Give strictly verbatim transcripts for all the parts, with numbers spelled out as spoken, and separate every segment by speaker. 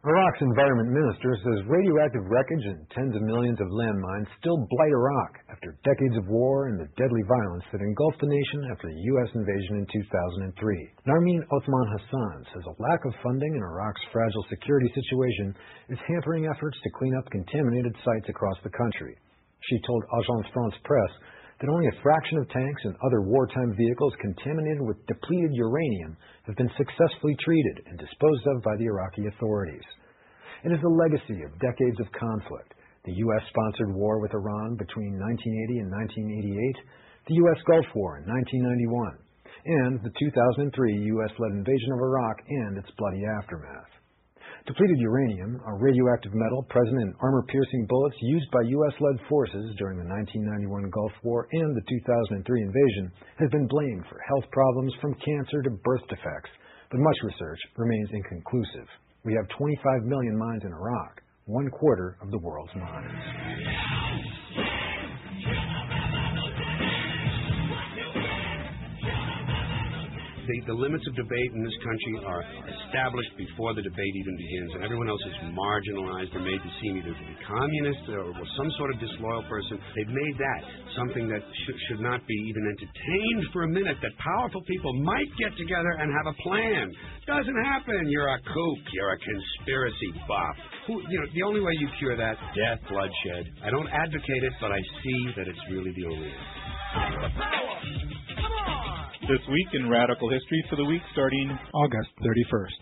Speaker 1: Iraq's environment minister says radioactive wreckage and tens of millions of landmines still blight Iraq after decades of war and the deadly violence that engulfed the nation after the U S invasion in two thousand three. Narmeen Othman Hassan says a lack of funding in Iraq's fragile security situation is hampering efforts to clean up contaminated sites across the country. She told Agence France Presse that only a fraction of tanks and other wartime vehicles contaminated with depleted uranium have been successfully treated and disposed of by the Iraqi authorities. It is a legacy of decades of conflict: the U S-sponsored war with Iran between nineteen eighty and nineteen eighty-eight, the U S Gulf War in nineteen ninety-one, and the two thousand three U S-led invasion of Iraq and its bloody aftermath. Depleted uranium, a radioactive metal present in armor-piercing bullets used by U S-led forces during the nineteen ninety-one Gulf War and the two thousand three invasion, has been blamed for health problems from cancer to birth defects, but much research remains inconclusive. We have twenty-five million mines in Iraq, one quarter of the world's mines.
Speaker 2: The, the limits of debate in this country are established before the debate even begins, and everyone else is marginalized or made to seem either to be communist or, or some sort of disloyal person. They've made that something that sh- should not be even entertained for a minute, that powerful people might get together and have a plan. Doesn't happen. You're a kook. You're a conspiracy buff. Who, you know, the only way you cure that, death, bloodshed. I don't advocate it, but I see that it's really the only way.
Speaker 3: This week in Radical History for the week starting August thirty-first.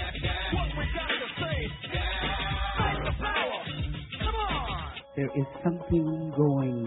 Speaker 4: There is something going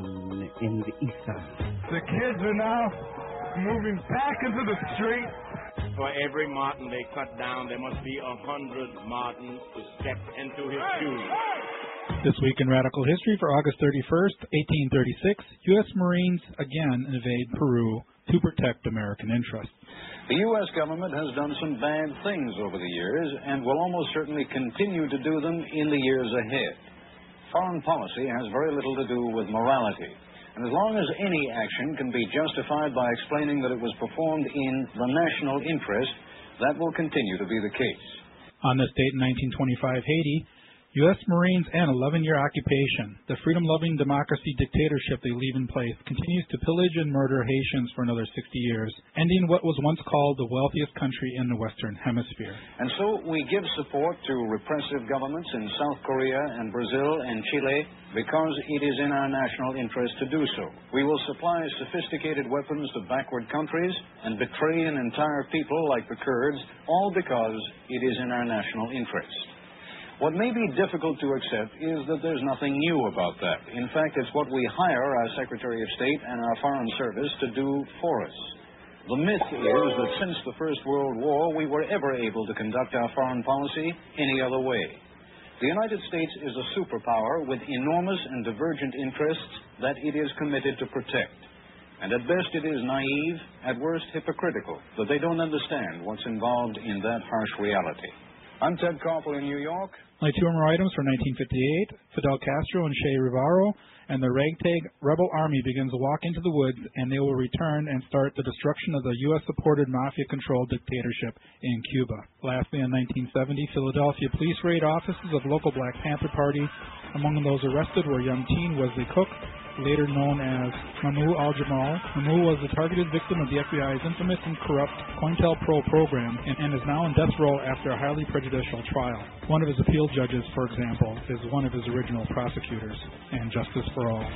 Speaker 4: on in the East Side.
Speaker 5: The kids are now moving back into the street.
Speaker 6: For every Martin they cut down, there must be a hundred Martins to step into his shoes.
Speaker 3: This week in Radical History for August thirty-first, eighteen thirty-six, U S Marines again invade Peru to protect American interests.
Speaker 7: The U S government has done some bad things over the years and will almost certainly continue to do them in the years ahead. Foreign policy has very little to do with morality, and as long as any action can be justified by explaining that it was performed in the national interest, that will continue to be the case.
Speaker 3: On this date in nineteen twenty-five, Haiti, U S Marines and eleven-year occupation, the freedom-loving democracy dictatorship they leave in place, continues to pillage and murder Haitians for another sixty years, ending what was once called the wealthiest country in the Western Hemisphere.
Speaker 7: And so we give support to repressive governments in South Korea and Brazil and Chile because it is in our national interest to do so. We will supply sophisticated weapons to backward countries and betray an entire people like the Kurds, all because it is in our national interest. What may be difficult to accept is that there's nothing new about that. In fact, it's what we hire our Secretary of State and our Foreign Service to do for us. The myth is that since the First World War, we were ever able to conduct our foreign policy any other way. The United States is a superpower with enormous and divergent interests that it is committed to protect. And at best it is naive, at worst hypocritical, that they don't understand what's involved in that harsh reality. I'm Ted Koppel in New York.
Speaker 3: My two more items for nineteen fifty-eight, Fidel Castro and Che Guevara and the ragtag rebel army begins a walk into the woods, and they will return and start the destruction of the U S-supported mafia-controlled dictatorship in Cuba. Lastly, in nineteen seventy, Philadelphia police raid offices of local Black Panther Party. Among those arrested were young teen Wesley Cook, later known as Mahmoud al-Jamal. Mahmoud was the targeted victim of the F B I's infamous and corrupt COINTELPRO program and, and is now in death row after a highly prejudicial trial. One of his appeal judges, for example, is one of his original prosecutors. And justice for all.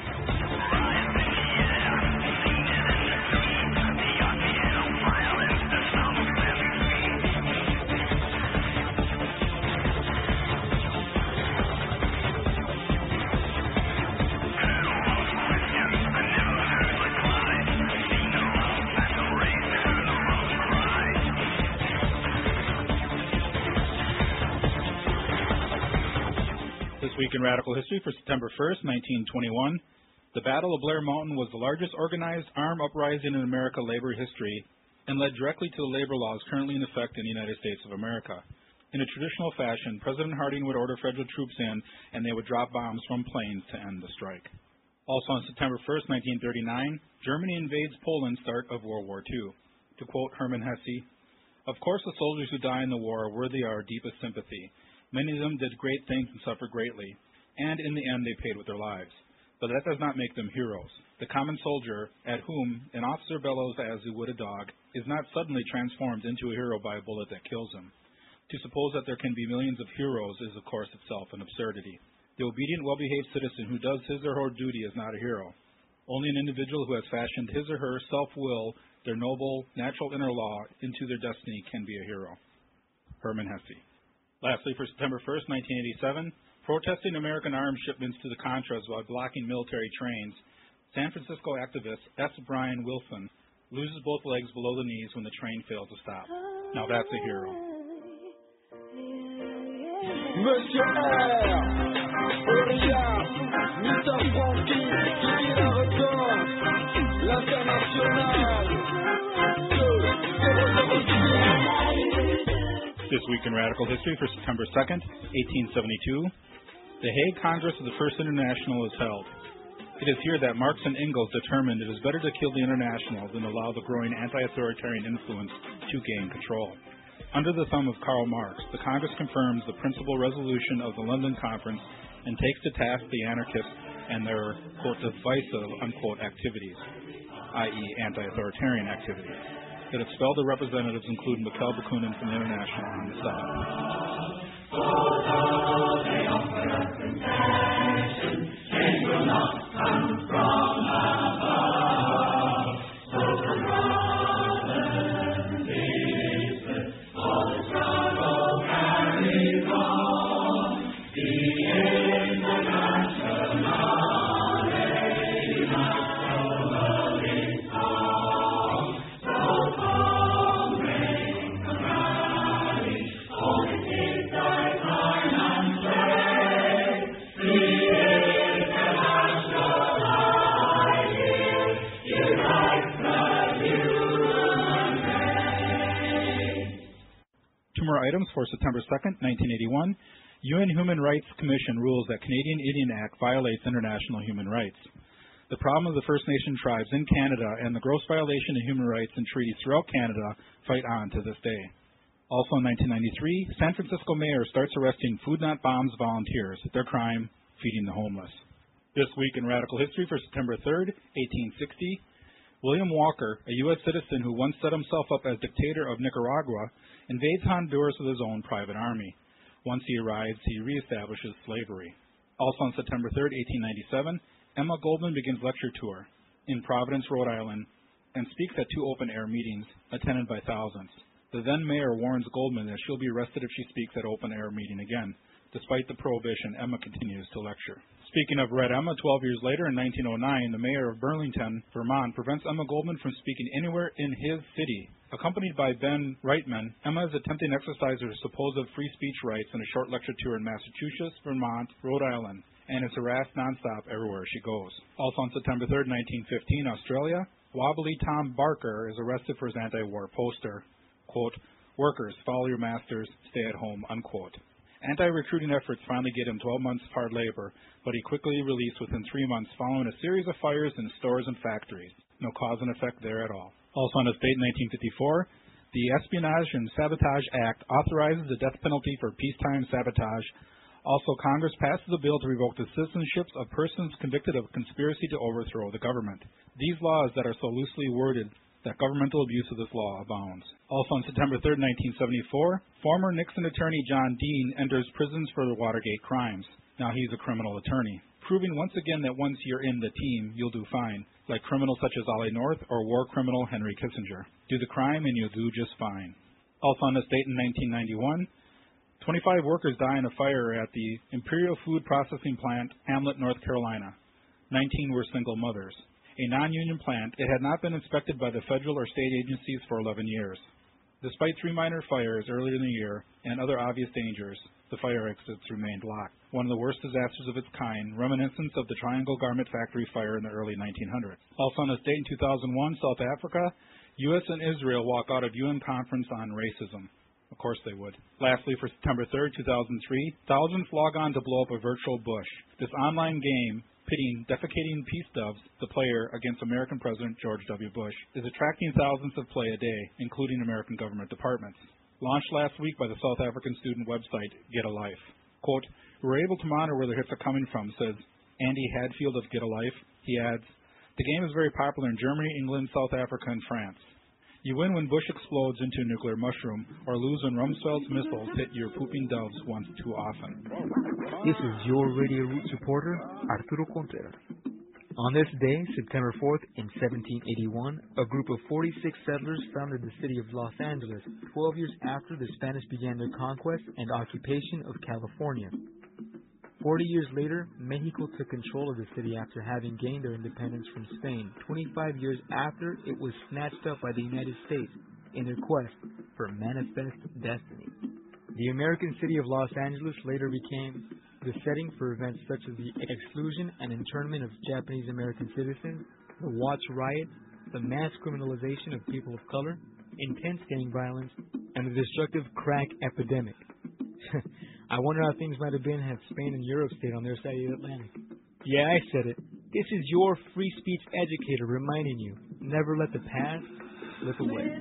Speaker 3: This week in Radical History for September first, nineteen twenty-one, the Battle of Blair Mountain was the largest organized armed uprising in American labor history and led directly to the labor laws currently in effect in the United States of America. In a traditional fashion, President Harding would order federal troops in, and they would drop bombs from planes to end the strike. Also on September first, nineteen thirty-nine, Germany invades Poland, start of World War Two. To quote Hermann Hesse, "Of course the soldiers who die in the war are worthy of our deepest sympathy. Many of them did great things and suffered greatly, and in the end they paid with their lives. But that does not make them heroes. The common soldier, at whom an officer bellows as he would a dog, is not suddenly transformed into a hero by a bullet that kills him. To suppose that there can be millions of heroes is, of course, itself an absurdity. The obedient, well-behaved citizen who does his or her duty is not a hero. Only an individual who has fashioned his or her self-will, their noble, natural inner law, into their destiny can be a hero. Herman Hesse. Lastly, for September first, nineteen eighty-seven, protesting American arms shipments to the Contras while blocking military trains, San Francisco activist S. Brian Wilson loses both legs below the knees when the train fails to stop. Now that's a hero.
Speaker 8: Monsieur R, Auria, Mister Frankie, Kiki Record, l'International,
Speaker 3: This week in Radical History for September second, eighteen seventy-two, the Hague Congress of the First International is held. It is here that Marx and Engels determined it is better to kill the International than allow the growing anti-authoritarian influence to gain control. Under the thumb of Karl Marx, the Congress confirms the principal resolution of the London Conference and takes to task the anarchists and their, quote, divisive, unquote, activities, that is anti-authoritarian activities, that expelled the representatives, including Mikhail Bakunin from the International on the side. Items for September second, nineteen eighty-one, U N Human Rights Commission rules that Canadian Indian Act violates international human rights. The problem of the First Nation tribes in Canada and the gross violation of human rights in treaties throughout Canada fight on to this day. Also in nineteen ninety-three, San Francisco mayor starts arresting Food Not Bombs volunteers. Their crime, feeding the homeless. This week in Radical History for September third, eighteen sixty, William Walker, a U S citizen who once set himself up as dictator of Nicaragua, invades Honduras with his own private army. Once he arrives, he reestablishes slavery. Also on September third, eighteen ninety-seven, Emma Goldman begins lecture tour in Providence, Rhode Island, and speaks at two open-air meetings attended by thousands. The then mayor warns Goldman that she'll be arrested if she speaks at open-air meeting again. Despite the prohibition, Emma continues to lecture. Speaking of Red Emma, twelve years later in nineteen oh nine, the mayor of Burlington, Vermont, prevents Emma Goldman from speaking anywhere in his city. Accompanied by Ben Reitman, Emma is attempting to exercise her supposed free speech rights in a short lecture tour in Massachusetts, Vermont, Rhode Island, and is harassed nonstop everywhere she goes. Also on September third, nineteen fifteen, Australia, Wobbly Tom Barker is arrested for his anti-war poster, quote, "Workers, follow your masters, stay at home," unquote. Anti-recruiting efforts finally get him twelve months of hard labor, but he quickly released within three months following a series of fires in stores and factories. No cause and effect there at all. Also on this date in nineteen fifty-four, the Espionage and Sabotage Act authorizes the death penalty for peacetime sabotage. Also, Congress passes a bill to revoke the citizenships of persons convicted of conspiracy to overthrow the government. These laws that are so loosely worded that governmental abuse of this law abounds. Also on September third, nineteen seventy-four, former Nixon attorney John Dean enters prisons for the Watergate crimes. Now he's a criminal attorney, proving once again that once you're in the team, you'll do fine, like criminals such as Ollie North or war criminal Henry Kissinger. Do the crime and you'll do just fine. Also on this date in nineteen ninety-one, twenty-five workers die in a fire at the Imperial Food Processing Plant, Hamlet, North Carolina. nineteen were single mothers. A non-union plant, it had not been inspected by the federal or state agencies for eleven years. Despite three minor fires earlier in the year and other obvious dangers, the fire exits remained locked. One of the worst disasters of its kind, reminiscent of the Triangle Garment Factory fire in the early nineteen hundreds. Also on this date in two thousand one, South Africa, U S and Israel walk out of U N Conference on Racism. Of course they would. Lastly, for September third, two thousand three, thousands log on to blow up a virtual bush. This online game, pitting defecating peace doves, the player, against American President George W. Bush, is attracting thousands of play a day, including American government departments. launched last week by the South African student website Get a Life. Quote, "We're able to monitor where the hits are coming from," says Andy Hadfield of Get a Life. He adds, "The game is very popular in Germany, England, South Africa, and France. You win when Bush explodes into a nuclear mushroom, or lose when Rumsfeld's missiles hit your pooping doves once too often."
Speaker 9: This is your Radio Roots reporter, Arturo Contreras. On this day, September fourth, in seventeen eighty-one, a group of forty-six settlers founded the city of Los Angeles, twelve years after the Spanish began their conquest and occupation of California. Forty years later, Mexico took control of the city after having gained their independence from Spain, twenty-five years after it was snatched up by the United States in their quest for manifest destiny. The American city of Los Angeles later became the setting for events such as the exclusion and internment of Japanese American citizens, the Watts riot, the mass criminalization of people of color, intense gang violence, and the destructive crack epidemic. I wonder how things might have been had Spain and Europe stayed on their side of the Atlantic. Yeah, I said it. This is your free speech educator reminding you, never let the past slip away.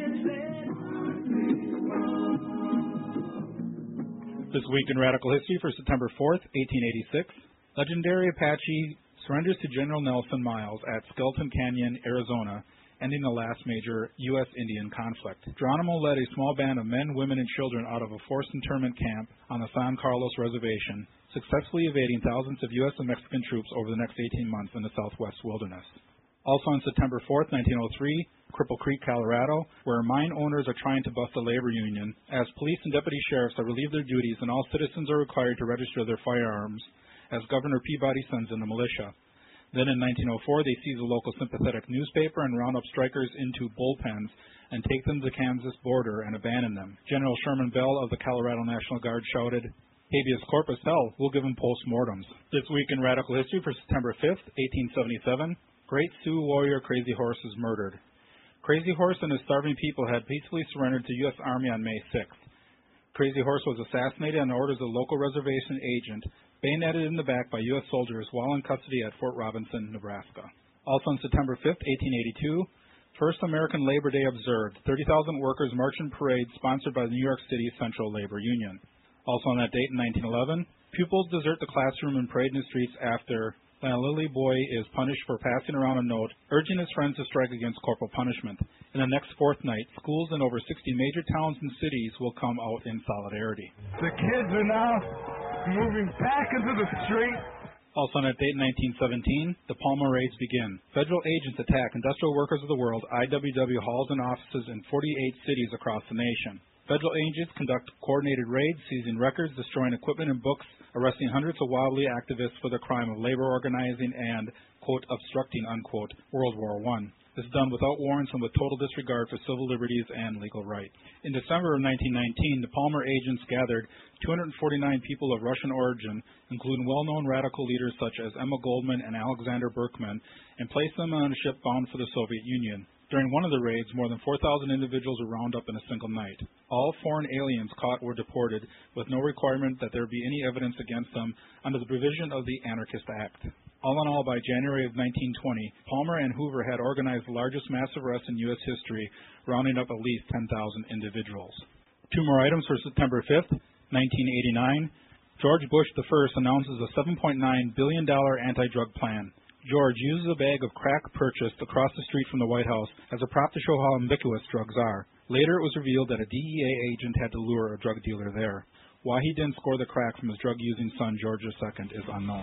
Speaker 3: This week in Radical History for September fourth, eighteen eighty-six, legendary Apache surrenders to General Nelson Miles at Skeleton Canyon, Arizona, ending the last major U S Indian conflict. Geronimo led a small band of men, women, and children out of a forced internment camp on the San Carlos Reservation, successfully evading thousands of U S and Mexican troops over the next eighteen months in the southwest wilderness. Also on September fourth, nineteen oh three, Cripple Creek, Colorado, where mine owners are trying to bust a labor union, as police and deputy sheriffs are relieved their duties and all citizens are required to register their firearms, as Governor Peabody sends in the militia. Then in nineteen oh four, they seize a local sympathetic newspaper and round up strikers into bullpens and take them to the Kansas border and abandon them. General Sherman Bell of the Colorado National Guard shouted, "Habeas corpus, hell, we'll give them postmortems." This week in Radical History for September fifth, eighteen seventy-seven, Great Sioux warrior Crazy Horse is murdered. Crazy Horse and his starving people had peacefully surrendered to U S Army on May sixth. Crazy Horse was assassinated on orders of a local reservation agent, bayoneted in the back by U S soldiers while in custody at Fort Robinson, Nebraska. Also on September fifth, eighteen eighty-two, First American Labor Day observed. thirty thousand workers march in parade sponsored by the New York City Central Labor Union. Also on that date in nineteen eleven, pupils desert the classroom and parade in the streets after Lily Boy is punished for passing around a note urging his friends to strike against corporal punishment. In the next fortnight, schools in over sixty major towns and cities will come out in solidarity.
Speaker 5: The kids are now moving back into the street.
Speaker 3: Also on that date in nineteen seventeen, the Palmer raids begin. Federal agents attack industrial workers of the world, I W W halls and offices in forty-eight cities across the nation. Federal agents conduct coordinated raids, seizing records, destroying equipment and books, arresting hundreds of wobbly activists for the crime of labor organizing and, quote, obstructing, unquote, World War One. This is done without warrants and with total disregard for civil liberties and legal rights. In December of nineteen nineteen, the Palmer agents gathered two hundred forty-nine people of Russian origin, including well-known radical leaders such as Emma Goldman and Alexander Berkman, and placed them on a ship bound for the Soviet Union. During one of the raids, more than four thousand individuals were rounded up in a single night. All foreign aliens caught were deported, with no requirement that there be any evidence against them under the provision of the Anarchist Act. All in all, by January of nineteen twenty, Palmer and Hoover had organized the largest mass arrest in U S history, rounding up at least ten thousand individuals. Two more items for September fifth, nineteen eighty-nine. George Bush the First announces a seven point nine billion dollars anti-drug plan. George uses a bag of crack purchased across the street from the White House as a prop to show how ubiquitous drugs are. Later it was revealed that a D E A agent had to lure a drug dealer there. Why he didn't score the crack from his drug-using son, George the Second, is unknown.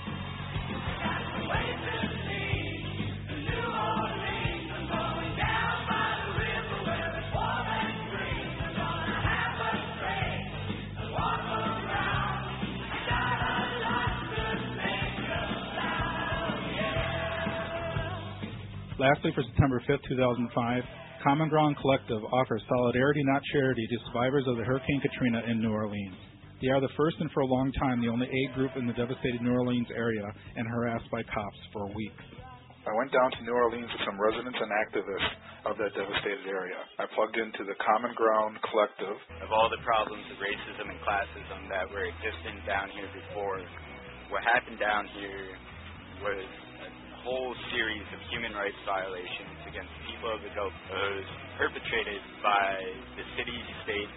Speaker 3: Lastly, for September fifth, two thousand five, Common Ground Collective offers solidarity, not charity, to survivors of the Hurricane Katrina in New Orleans. They are the first and for a long time the only aid group in the devastated New Orleans area and harassed by cops for weeks.
Speaker 10: I went down to New Orleans with some residents and activists of that devastated area. I plugged into the Common Ground Collective.
Speaker 11: Of all the problems of racism and classism that were existing down here before, what happened down here was whole series of human rights violations against people of the Gulf Coast perpetrated by the cities, states,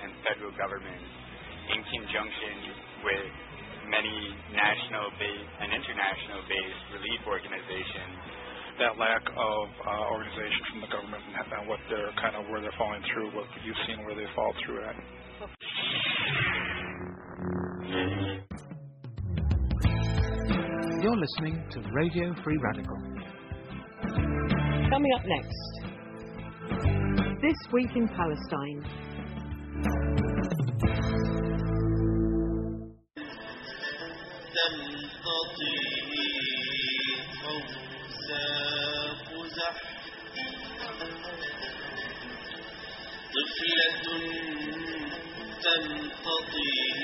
Speaker 11: government in conjunction with many national-based and international-based relief organizations.
Speaker 10: That lack of uh, organization from the government and what they're kind of where they're falling through, what you've seen where they fall through at.
Speaker 12: You're listening to Radio Free Radical.
Speaker 13: Coming up next, This Week in Palestine.
Speaker 8: طفلة تمتطيه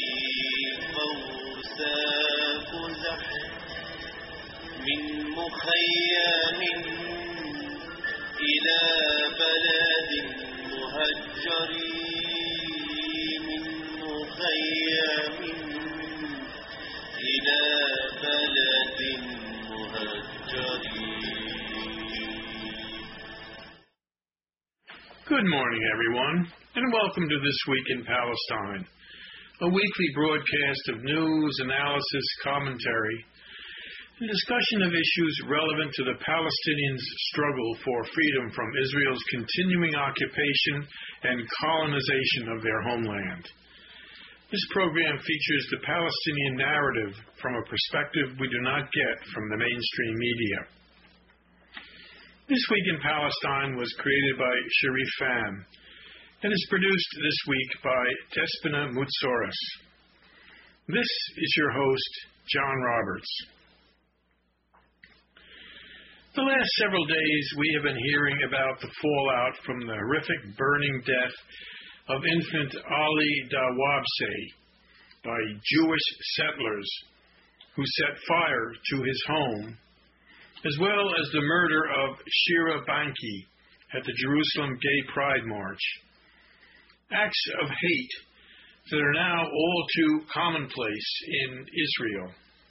Speaker 8: فوز قزح من مخيم إلى بلد مهجر من مخيم إلى بلد مهجر.
Speaker 14: Good morning, everyone, and welcome to This Week in Palestine, a weekly broadcast of news, analysis, commentary, and discussion of issues relevant to the Palestinians' struggle for freedom from Israel's continuing occupation and colonization of their homeland. This program features the Palestinian narrative from a perspective we do not get from the mainstream media. This Week in Palestine was created by Sharif Pham and is produced this week by Despina Moutsoris. This is your host, John Roberts. The last several days we have been hearing about the fallout from the horrific burning death of infant Ali Dawabseh by Jewish settlers who set fire to his home, as well as the murder of Shira Banki at the Jerusalem Gay Pride March. Acts of hate that are now all too commonplace in Israel.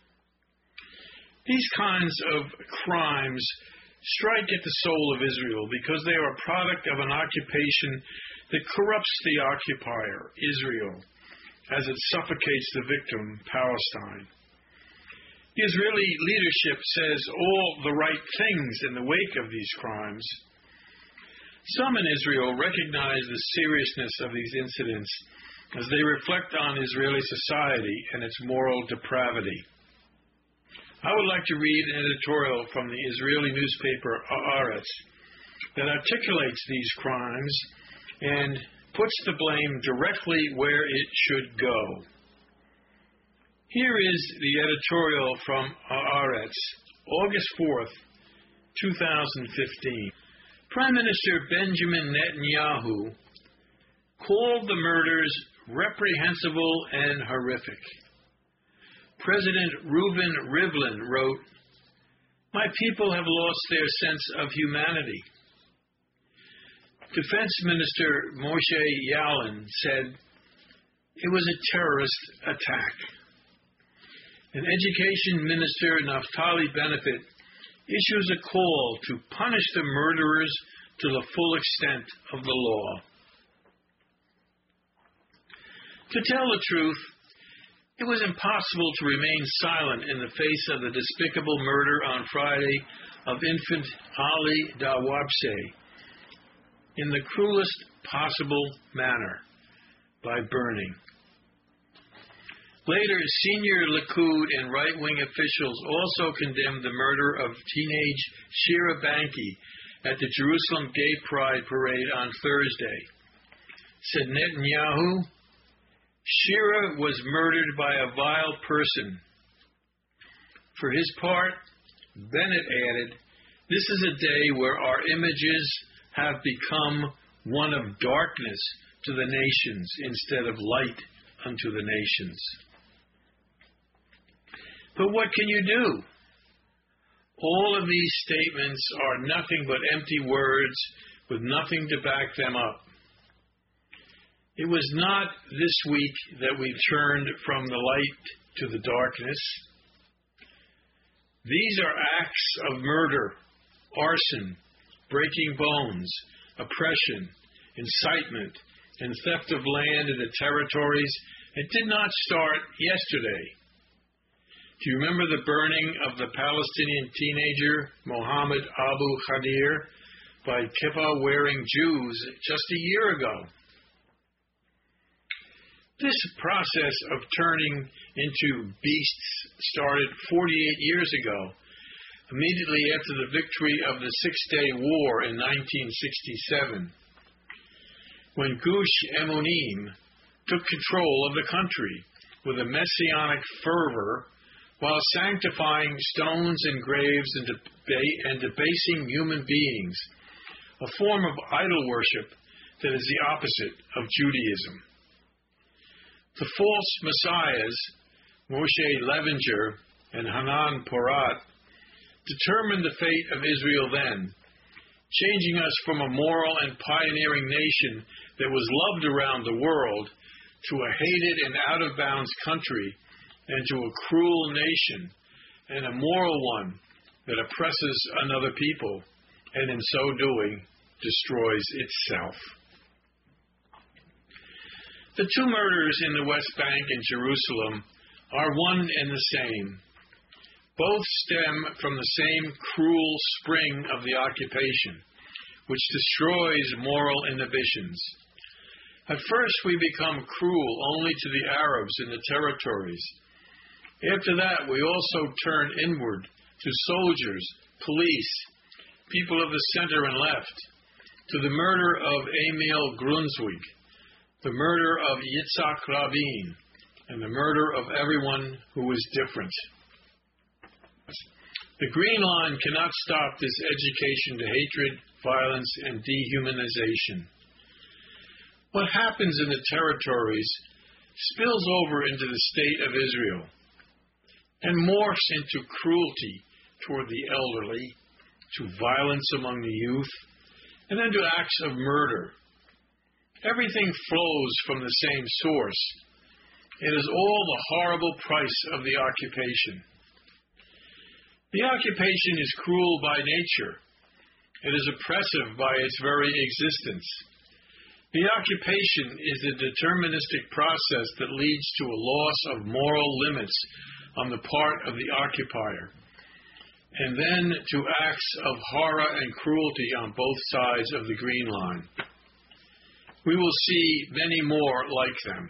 Speaker 14: These kinds of crimes strike at the soul of Israel because they are a product of an occupation that corrupts the occupier, Israel, as it suffocates the victim, Palestine. The Israeli leadership says all the right things in the wake of these crimes. Some in Israel recognize the seriousness of these incidents as they reflect on Israeli society and its moral depravity. I would like to read an editorial from the Israeli newspaper Haaretz that articulates these crimes and puts the blame directly where it should go. Here is the editorial from Haaretz, August fourth, two thousand fifteen. Prime Minister Benjamin Netanyahu called the murders reprehensible and horrific. President Reuven Rivlin wrote, "My people have lost their sense of humanity." Defense Minister Moshe Yaalon said, "It was a terrorist attack." And Education Minister Naftali Bennett issues a call to punish the murderers to the full extent of the law. To tell the truth, it was impossible to remain silent in the face of the despicable murder on Friday of infant Ali Dawabseh in the cruelest possible manner, by burning. Later, senior Likud and right-wing officials also condemned the murder of teenage Shira Banki at the Jerusalem Gay Pride Parade on Thursday. Said Netanyahu, "Shira was murdered by a vile person." For his part, Bennett added, "This is a day where our images have become one of darkness to the nations instead of light unto the nations." But what can you do? All of these statements are nothing but empty words with nothing to back them up. It was not this week that we turned from the light to the darkness. These are acts of murder, arson, breaking bones, oppression, incitement, and theft of land in the territories, it did not start yesterday. Do you remember the burning of the Palestinian teenager Mohammed Abu Khadir by kippah-wearing Jews just a year ago? This process of turning into beasts started forty-eight years ago, immediately after the victory of the Six-Day War in nineteen sixty-seven, when Gush Emunim took control of the country with a messianic fervor while sanctifying stones and graves and, deba- and debasing human beings, a form of idol worship that is the opposite of Judaism. The false messiahs, Moshe Levinger and Hanan Porat, determined the fate of Israel then, changing us from a moral and pioneering nation that was loved around the world to a hated and out-of-bounds country and to a cruel nation and a moral one that oppresses another people and in so doing destroys itself. The two murders in the West Bank and Jerusalem are one and the same. Both stem from the same cruel spring of the occupation, which destroys moral inhibitions. At first, we become cruel only to the Arabs in the territories. After that, we also turn inward to soldiers, police, people of the center and left, to the murder of Emil Grundzwig, the murder of Yitzhak Rabin, and the murder of everyone who is different. The Green Line cannot stop this education to hatred, violence, and dehumanization. What happens in the territories spills over into the state of Israel and morphs into cruelty toward the elderly, to violence among the youth, and then to acts of murder. Everything flows from the same source. It is all the horrible price of the occupation. The occupation is cruel by nature. It is oppressive by its very existence. The occupation is a deterministic process that leads to a loss of moral limits on the part of the occupier, and then to acts of horror and cruelty on both sides of the Green Line. We will see many more like them.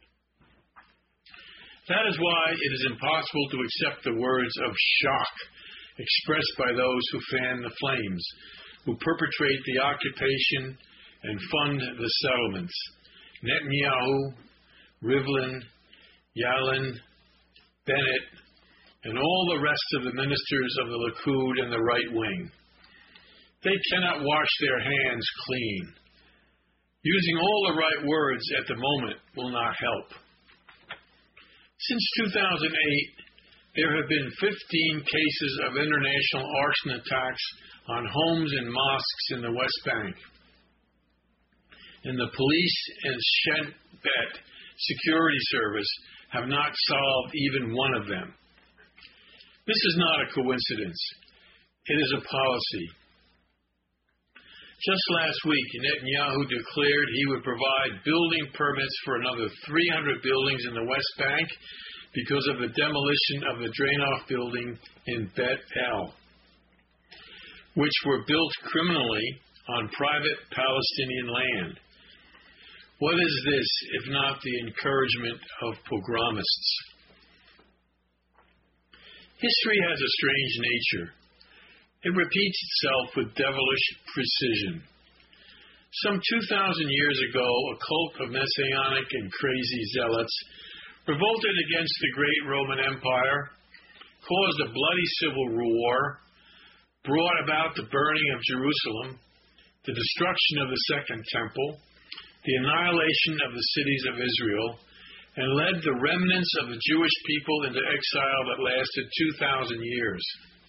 Speaker 14: That is why it is impossible to accept the words of shock expressed by those who fan the flames, who perpetrate the occupation and fund the settlements. Netanyahu, Rivlin, Yalin, Bennett, and all the rest of the ministers of the Likud and the right wing. They cannot wash their hands clean. Using all the right words at the moment will not help. Since two thousand eight, there have been fifteen cases of international arson attacks on homes and mosques in the West Bank. And the police and Shin Bet security service have not solved even one of them. This is not a coincidence. It is a policy. Just last week, Netanyahu declared he would provide building permits for another three hundred buildings in the West Bank because of the demolition of the Drainoff building in Bet El, which were built criminally on private Palestinian land. What is this if not the encouragement of pogromists? History has a strange nature. It repeats itself with devilish precision. Some two thousand years ago, a cult of messianic and crazy zealots revolted against the great Roman Empire, caused a bloody civil war, brought about the burning of Jerusalem, the destruction of the Second Temple, the annihilation of the cities of Israel, and led the remnants of the Jewish people into exile that lasted two thousand years.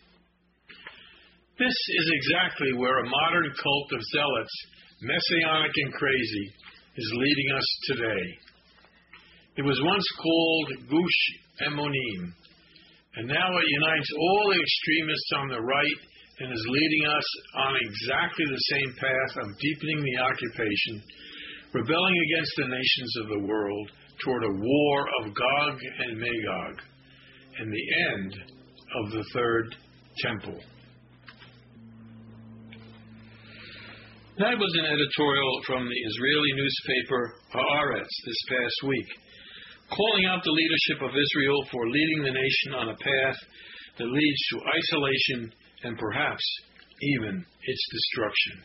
Speaker 14: This is exactly where a modern cult of zealots, messianic and crazy, is leading us today. It was once called Gush Emunim, and now it unites all the extremists on the right and is leading us on exactly the same path of deepening the occupation, rebelling against the nations of the world toward a war of Gog and Magog and the end of the third temple. That was an editorial from the Israeli newspaper Haaretz this past week, calling out the leadership of Israel for leading the nation on a path that leads to isolation and perhaps even its destruction.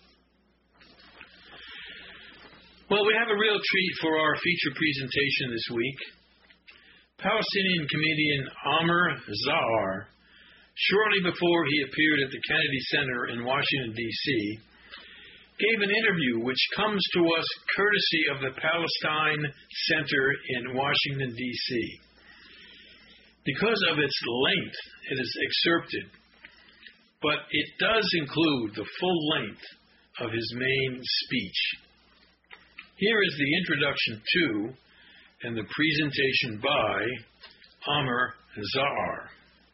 Speaker 14: Well, we have a real treat for our feature presentation this week. Palestinian comedian Amr Zahar, shortly before he appeared at the Kennedy Center in Washington, D C, gave an interview which comes to us courtesy of the Palestine Center in Washington, D C Because of its length, it is excerpted, but it does include the full length of his main speech. Here is the introduction to and the presentation by Amr Zahar.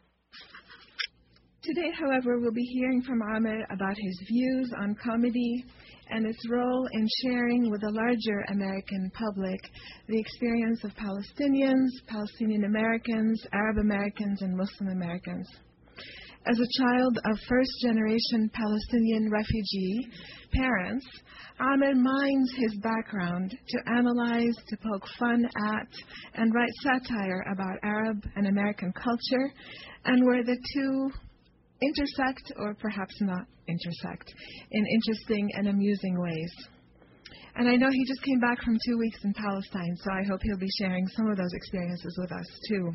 Speaker 15: Today, however, we'll be hearing from Amr about his views on comedy and its role in sharing with the larger American public the experience of Palestinians, Palestinian Americans, Arab Americans, and Muslim Americans. As a child of first-generation Palestinian refugee parents, Amr mines his background to analyze, to poke fun at, and write satire about Arab and American culture, and where the two intersect, or perhaps not intersect, in interesting and amusing ways. And I know he just came back from two weeks in Palestine, so I hope he'll be sharing some of those experiences with us too.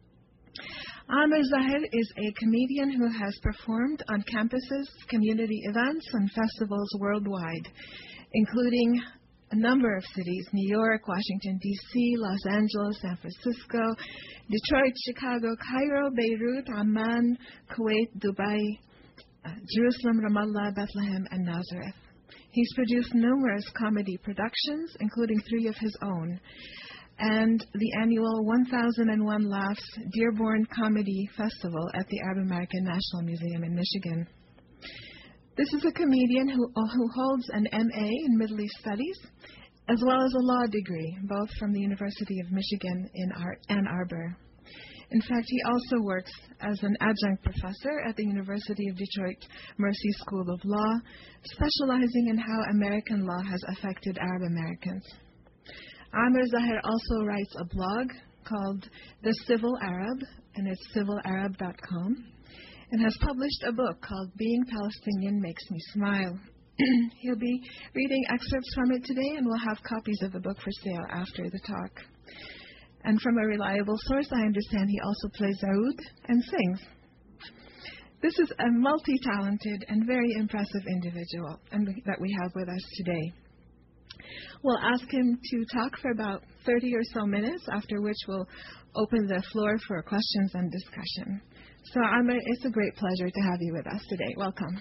Speaker 15: Amr Zahar is a comedian who has performed on campuses, community events, and festivals worldwide, including a number of cities: New York, Washington, D C, Los Angeles, San Francisco, Detroit, Chicago, Cairo, Beirut, Amman, Kuwait, Dubai, uh, Jerusalem, Ramallah, Bethlehem, and Nazareth. He's produced numerous comedy productions, including three of his own, and the annual one thousand one Laughs Dearborn Comedy Festival at the Arab American National Museum in Michigan. This is a comedian who, who holds an M A in Middle East Studies, as well as a law degree, both from the University of Michigan in Ann Arbor. In fact, he also works as an adjunct professor at the University of Detroit Mercy School of Law, specializing in how American law has affected Arab Americans. Amr Zahar also writes a blog called The Civil Arab, and it's civil arab dot com, and has published a book called Being Palestinian Makes Me Smile. He'll be reading excerpts from it today, and we'll have copies of the book for sale after the talk. And from a reliable source, I understand he also plays oud and sings. This is a multi-talented and very impressive individual and that we have with us today. We'll ask him to talk for about thirty or so minutes, after which we'll open the floor for questions and discussion. So, Amr, it's a great pleasure to have you with us today. Welcome.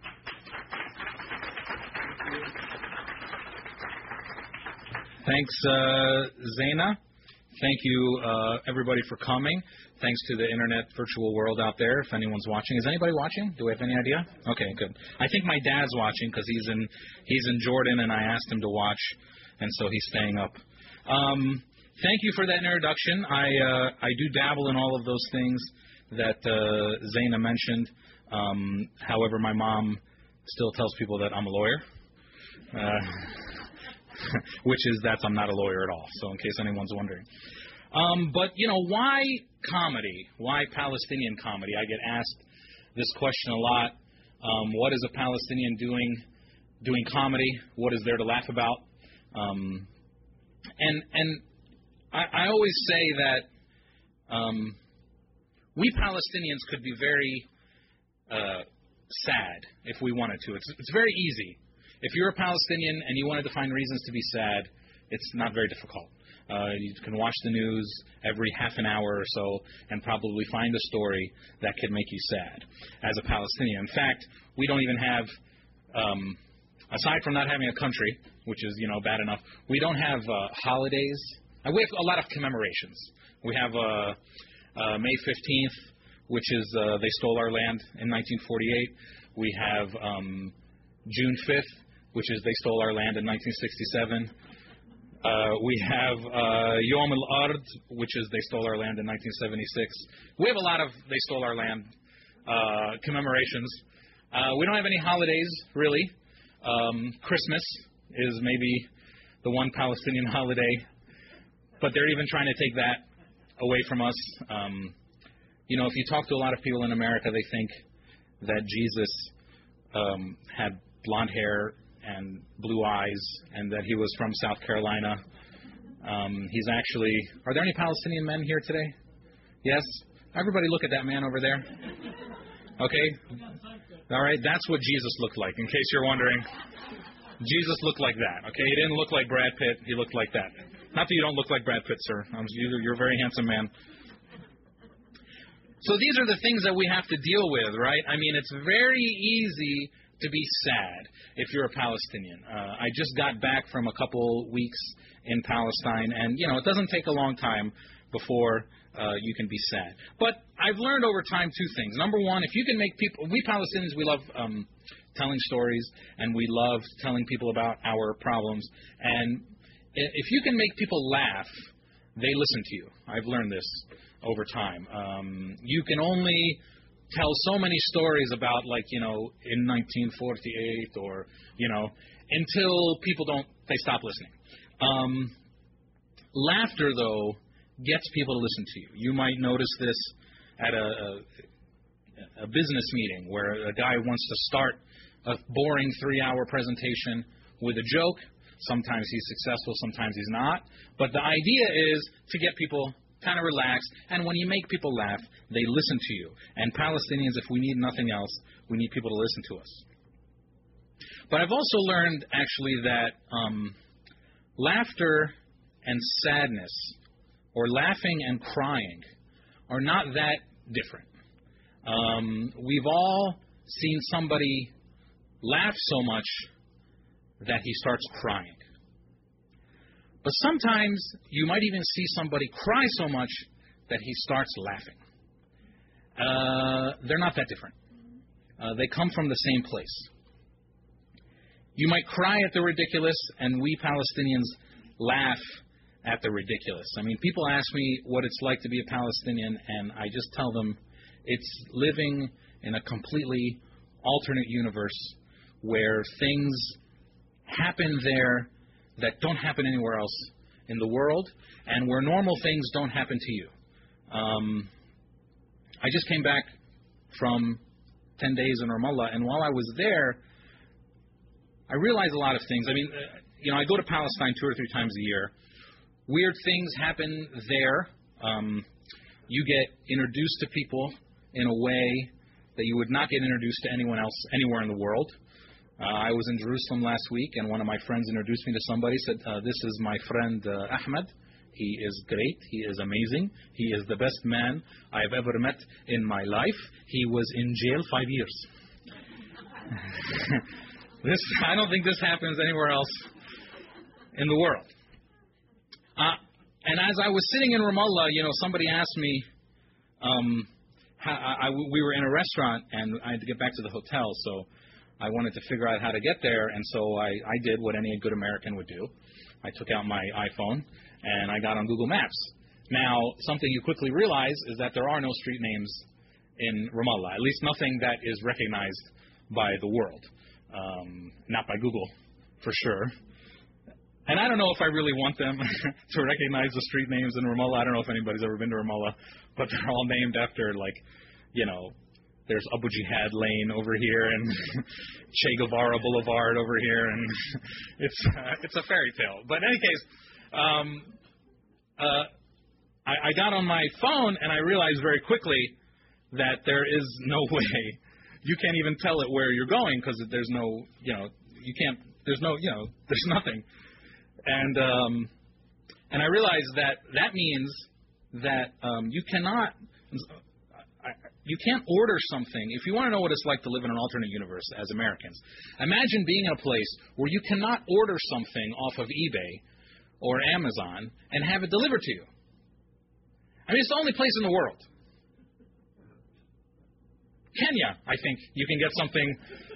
Speaker 16: Thanks, uh, Zaina. Thank you, uh, everybody, for coming. Thanks to the internet virtual world out there, if anyone's watching. Is anybody watching? Do we have any idea? Okay, good. I think my dad's watching because he's in he's in Jordan, and I asked him to watch, and so he's staying up. Um, thank you for that introduction. I uh, I do dabble in all of those things that uh, Zaina mentioned. Um, however, my mom still tells people that I'm a lawyer, uh, which is that I'm not a lawyer at all, so in case anyone's wondering. Um, but, you know, why comedy? Why Palestinian comedy? I get asked this question a lot. Um, what is a Palestinian doing doing comedy? What is there to laugh about? Um, and and I, I always say that um, we Palestinians could be very uh, sad if we wanted to. It's, it's very easy. If you're a Palestinian and you wanted to find reasons to be sad, it's not very difficult. Uh, you can watch the news every half an hour or so and probably find a story that could make you sad as a Palestinian. In fact, we don't even have, um, aside from not having a country, which is, you know, bad enough, we don't have uh, holidays. Uh, we have a lot of commemorations. We have uh, uh, May fifteenth, which is uh, they stole our land in nineteen forty-eight. We have um, June fifth, which is they stole our land in nineteen sixty-seven. Uh, we have uh, Yom al-Ard, which is they stole our land in nineteen seventy-six. We have a lot of they stole our land uh, commemorations. Uh, we don't have any holidays, really. Um, Christmas is maybe the one Palestinian holiday, but they're even trying to take that away from us. Um, you know, if you talk to a lot of people in America, they think that Jesus um, had blonde hair and blue eyes and that he was from South Carolina. Um, he's actually... Are there any Palestinian men here today? Yes? Everybody look at that man over there. Okay? All right, that's what Jesus looked like, in case you're wondering. Jesus looked like that, okay? He didn't look like Brad Pitt. He looked like that. Not that you don't look like Brad Pitt, sir. Um, you're, you're a very handsome man. So these are the things that we have to deal with, right? I mean, it's very easy to be sad if you're a Palestinian. Uh, I just got back from a couple weeks in Palestine, and, you know, it doesn't take a long time before uh, you can be sad. But I've learned over time two things. Number one, if you can make people, we Palestinians, we love um, telling stories, and we love telling people about our problems. And if you can make people laugh, they listen to you. I've learned this over time. Um, you can only tell so many stories about, like, you know, in nineteen forty-eight or, you know, until people don't, they stop listening. Um, laughter, though, gets people to listen to you. You might notice this at a, a, a business meeting where a guy wants to start a boring three-hour presentation with a joke. Sometimes he's successful, sometimes he's not. But the idea is to get people kind of relaxed, and when you make people laugh, they listen to you. And Palestinians, if we need nothing else, we need people to listen to us. But I've also learned, actually, that um, laughter and sadness, or laughing and crying, are not that different. Um, we've all seen somebody laugh so much that he starts crying. But sometimes you might even see somebody cry so much that he starts laughing. Uh, they're not that different. Uh, they come from the same place. You might cry at the ridiculous, and we Palestinians laugh at the ridiculous. I mean, people ask me what it's like to be a Palestinian, and I just tell them it's living in a completely alternate universe where things happen there that don't happen anywhere else in the world, and where normal things don't happen to you. Um, I just came back from ten days in Ramallah, and while I was there, I realized a lot of things. I mean, uh, you know, I go to Palestine two or three times a year. Weird things happen there. Um, you get introduced to people in a way that you would not get introduced to anyone else anywhere in the world. Uh, I was in Jerusalem last week, and one of my friends introduced me to somebody, said, uh, this is my friend uh, Ahmed. He is great. He is amazing. He is the best man I have ever met in my life. He was in jail five years. This, I don't think this happens anywhere else in the world. Uh, and as I was sitting in Ramallah, you know, somebody asked me, um, how, I, I, we were in a restaurant, and I had to get back to the hotel, so I wanted to figure out how to get there, and so I, I did what any good American would do. I took out my iPhone, and I got on Google Maps. Now, something you quickly realize is that there are no street names in Ramallah, at least nothing that is recognized by the world. Um, not by Google, for sure. And I don't know if I really want them to recognize the street names in Ramallah. I don't know if anybody's ever been to Ramallah, but they're all named after, like, you know, there's Abu Jihad Lane over here and Che Guevara Boulevard over here, and it's uh, it's a fairy tale. But in any case, um, uh, I, I got on my phone, and I realized very quickly that there is no way. You can't even tell it where you're going because there's no, you know, you can't, there's no, you know, there's nothing. And um, and I realized that that means that um, you cannot, you can't order something. If you want to know what it's like to live in an alternate universe as Americans, imagine being in a place where you cannot order something off of eBay or Amazon and have it delivered to you. I mean, it's the only place in the world. Kenya, I think, you can get something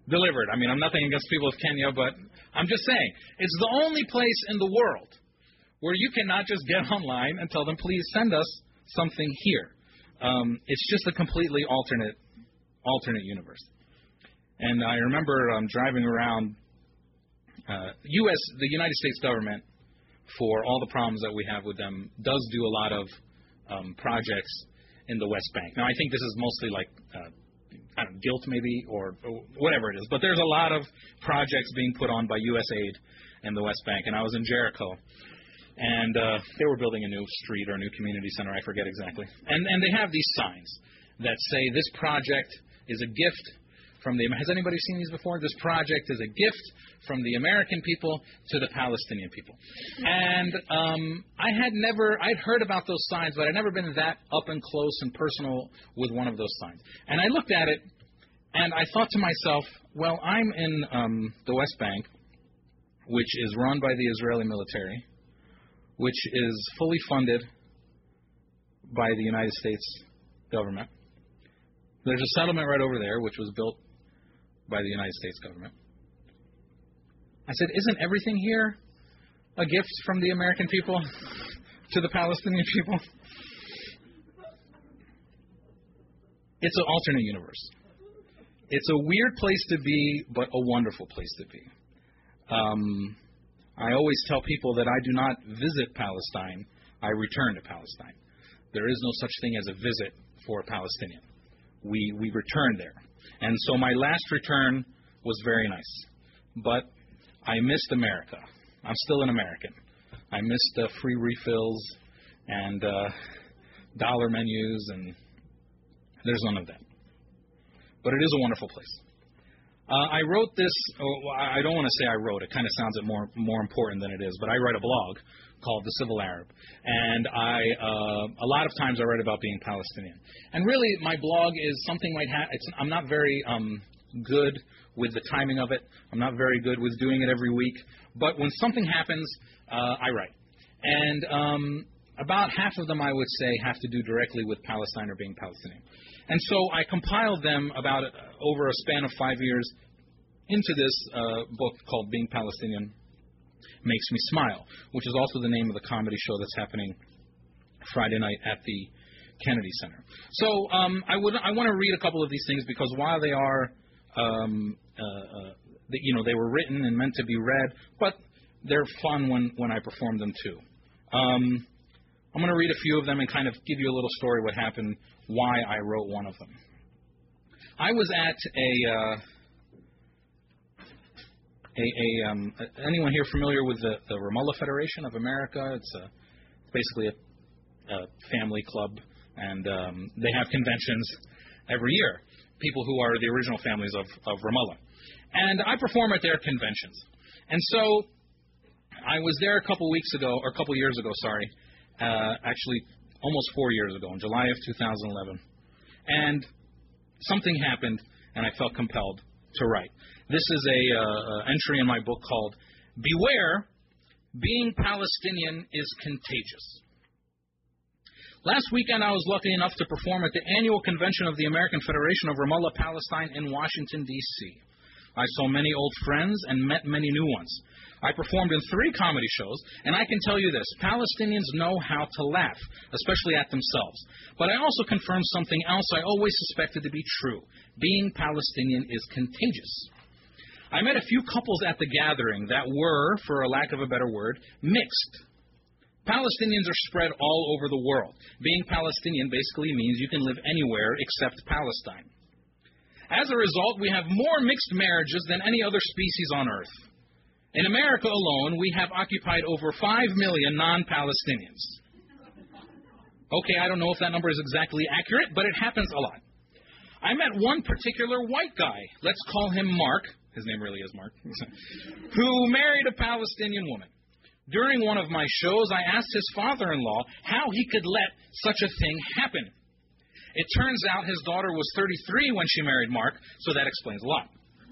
Speaker 16: delivered. I mean, I'm nothing against people of Kenya, but I'm just saying, it's the only place in the world where you cannot just get online and tell them, please send us something here. Um, it's just a completely alternate alternate universe. And I remember um, driving around uh, U S the United States government, for all the problems that we have with them, does do a lot of um, projects in the West Bank. Now, I think this is mostly like uh, I don't know, guilt maybe or, or whatever it is, but there's a lot of projects being put on by U S aid in the West Bank. And I was in Jericho, and uh, they were building a new street or a new community center, I forget exactly. And, and they have these signs that say this project is a gift from the, has anybody seen these before? This project is a gift from the American people to the Palestinian people. And um, I had never, I'd heard about those signs, but I'd never been that up and close and personal with one of those signs. And I looked at it, and I thought to myself, well, I'm in um, the West Bank, which is run by the Israeli military, which is fully funded by the United States government. There's a settlement right over there, which was built by the United States government. I said, isn't everything here a gift from the American people to the Palestinian people? It's an alternate universe. It's a weird place to be, but a wonderful place to be. Um, I always tell people that I do not visit Palestine, I return to Palestine. There is no such thing as a visit for a Palestinian. We we return there. And so my last return was very nice. But I missed America. I'm still an American. I missed uh, free refills and uh, dollar menus, and there's none of that. But it is a wonderful place. Uh, I wrote this, oh, I don't want to say I wrote, it kind of sounds more more important than it is, but I write a blog called The Civil Arab. And I, uh, a lot of times I write about being Palestinian. And really, my blog is something like, ha- it's, I'm not very um, good with the timing of it. I'm not very good with doing it every week. But when something happens, uh, I write. And um, about half of them, I would say, have to do directly with Palestine or being Palestinian. And so I compiled them about uh, over a span of five years into this uh, book called Being Palestinian Makes Me Smile, which is also the name of the comedy show that's happening Friday night at the Kennedy Center. So um, I would I want to read a couple of these things because while they are, um, uh, uh, the, you know, they were written and meant to be read, but they're fun when, when I perform them too. Um, I'm going to read a few of them and kind of give you a little story what happened, why I wrote one of them. I was at a... Uh, A, a um, anyone here familiar with the, the Ramallah Federation of America? It's a, basically a, a family club, and um, they have conventions every year, people who are the original families of, of Ramallah. And I perform at their conventions. And so I was there a couple weeks ago, or a couple years ago, sorry, uh, actually almost four years ago, in July of two thousand eleven. And something happened, and I felt compelled to write. This is a uh, entry in my book called Beware, Being Palestinian is Contagious. Last weekend, I was lucky enough to perform at the annual convention of the American Federation of Ramallah, Palestine in Washington, D C I saw many old friends and met many new ones. I performed in three comedy shows, and I can tell you this, Palestinians know how to laugh, especially at themselves. But I also confirmed something else I always suspected to be true. Being Palestinian is contagious. I met a few couples at the gathering that were, for a lack of a better word, mixed. Palestinians are spread all over the world. Being Palestinian basically means you can live anywhere except Palestine. As a result, we have more mixed marriages than any other species on Earth. In America alone, we have occupied over five million non-Palestinians. Okay, I don't know if that number is exactly accurate, but it happens a lot. I met one particular white guy, let's call him Mark, his name really is Mark, who married a Palestinian woman. During one of my shows, I asked his father-in-law how he could let such a thing happen. It turns out his daughter was thirty-three when she married Mark, so that explains a lot.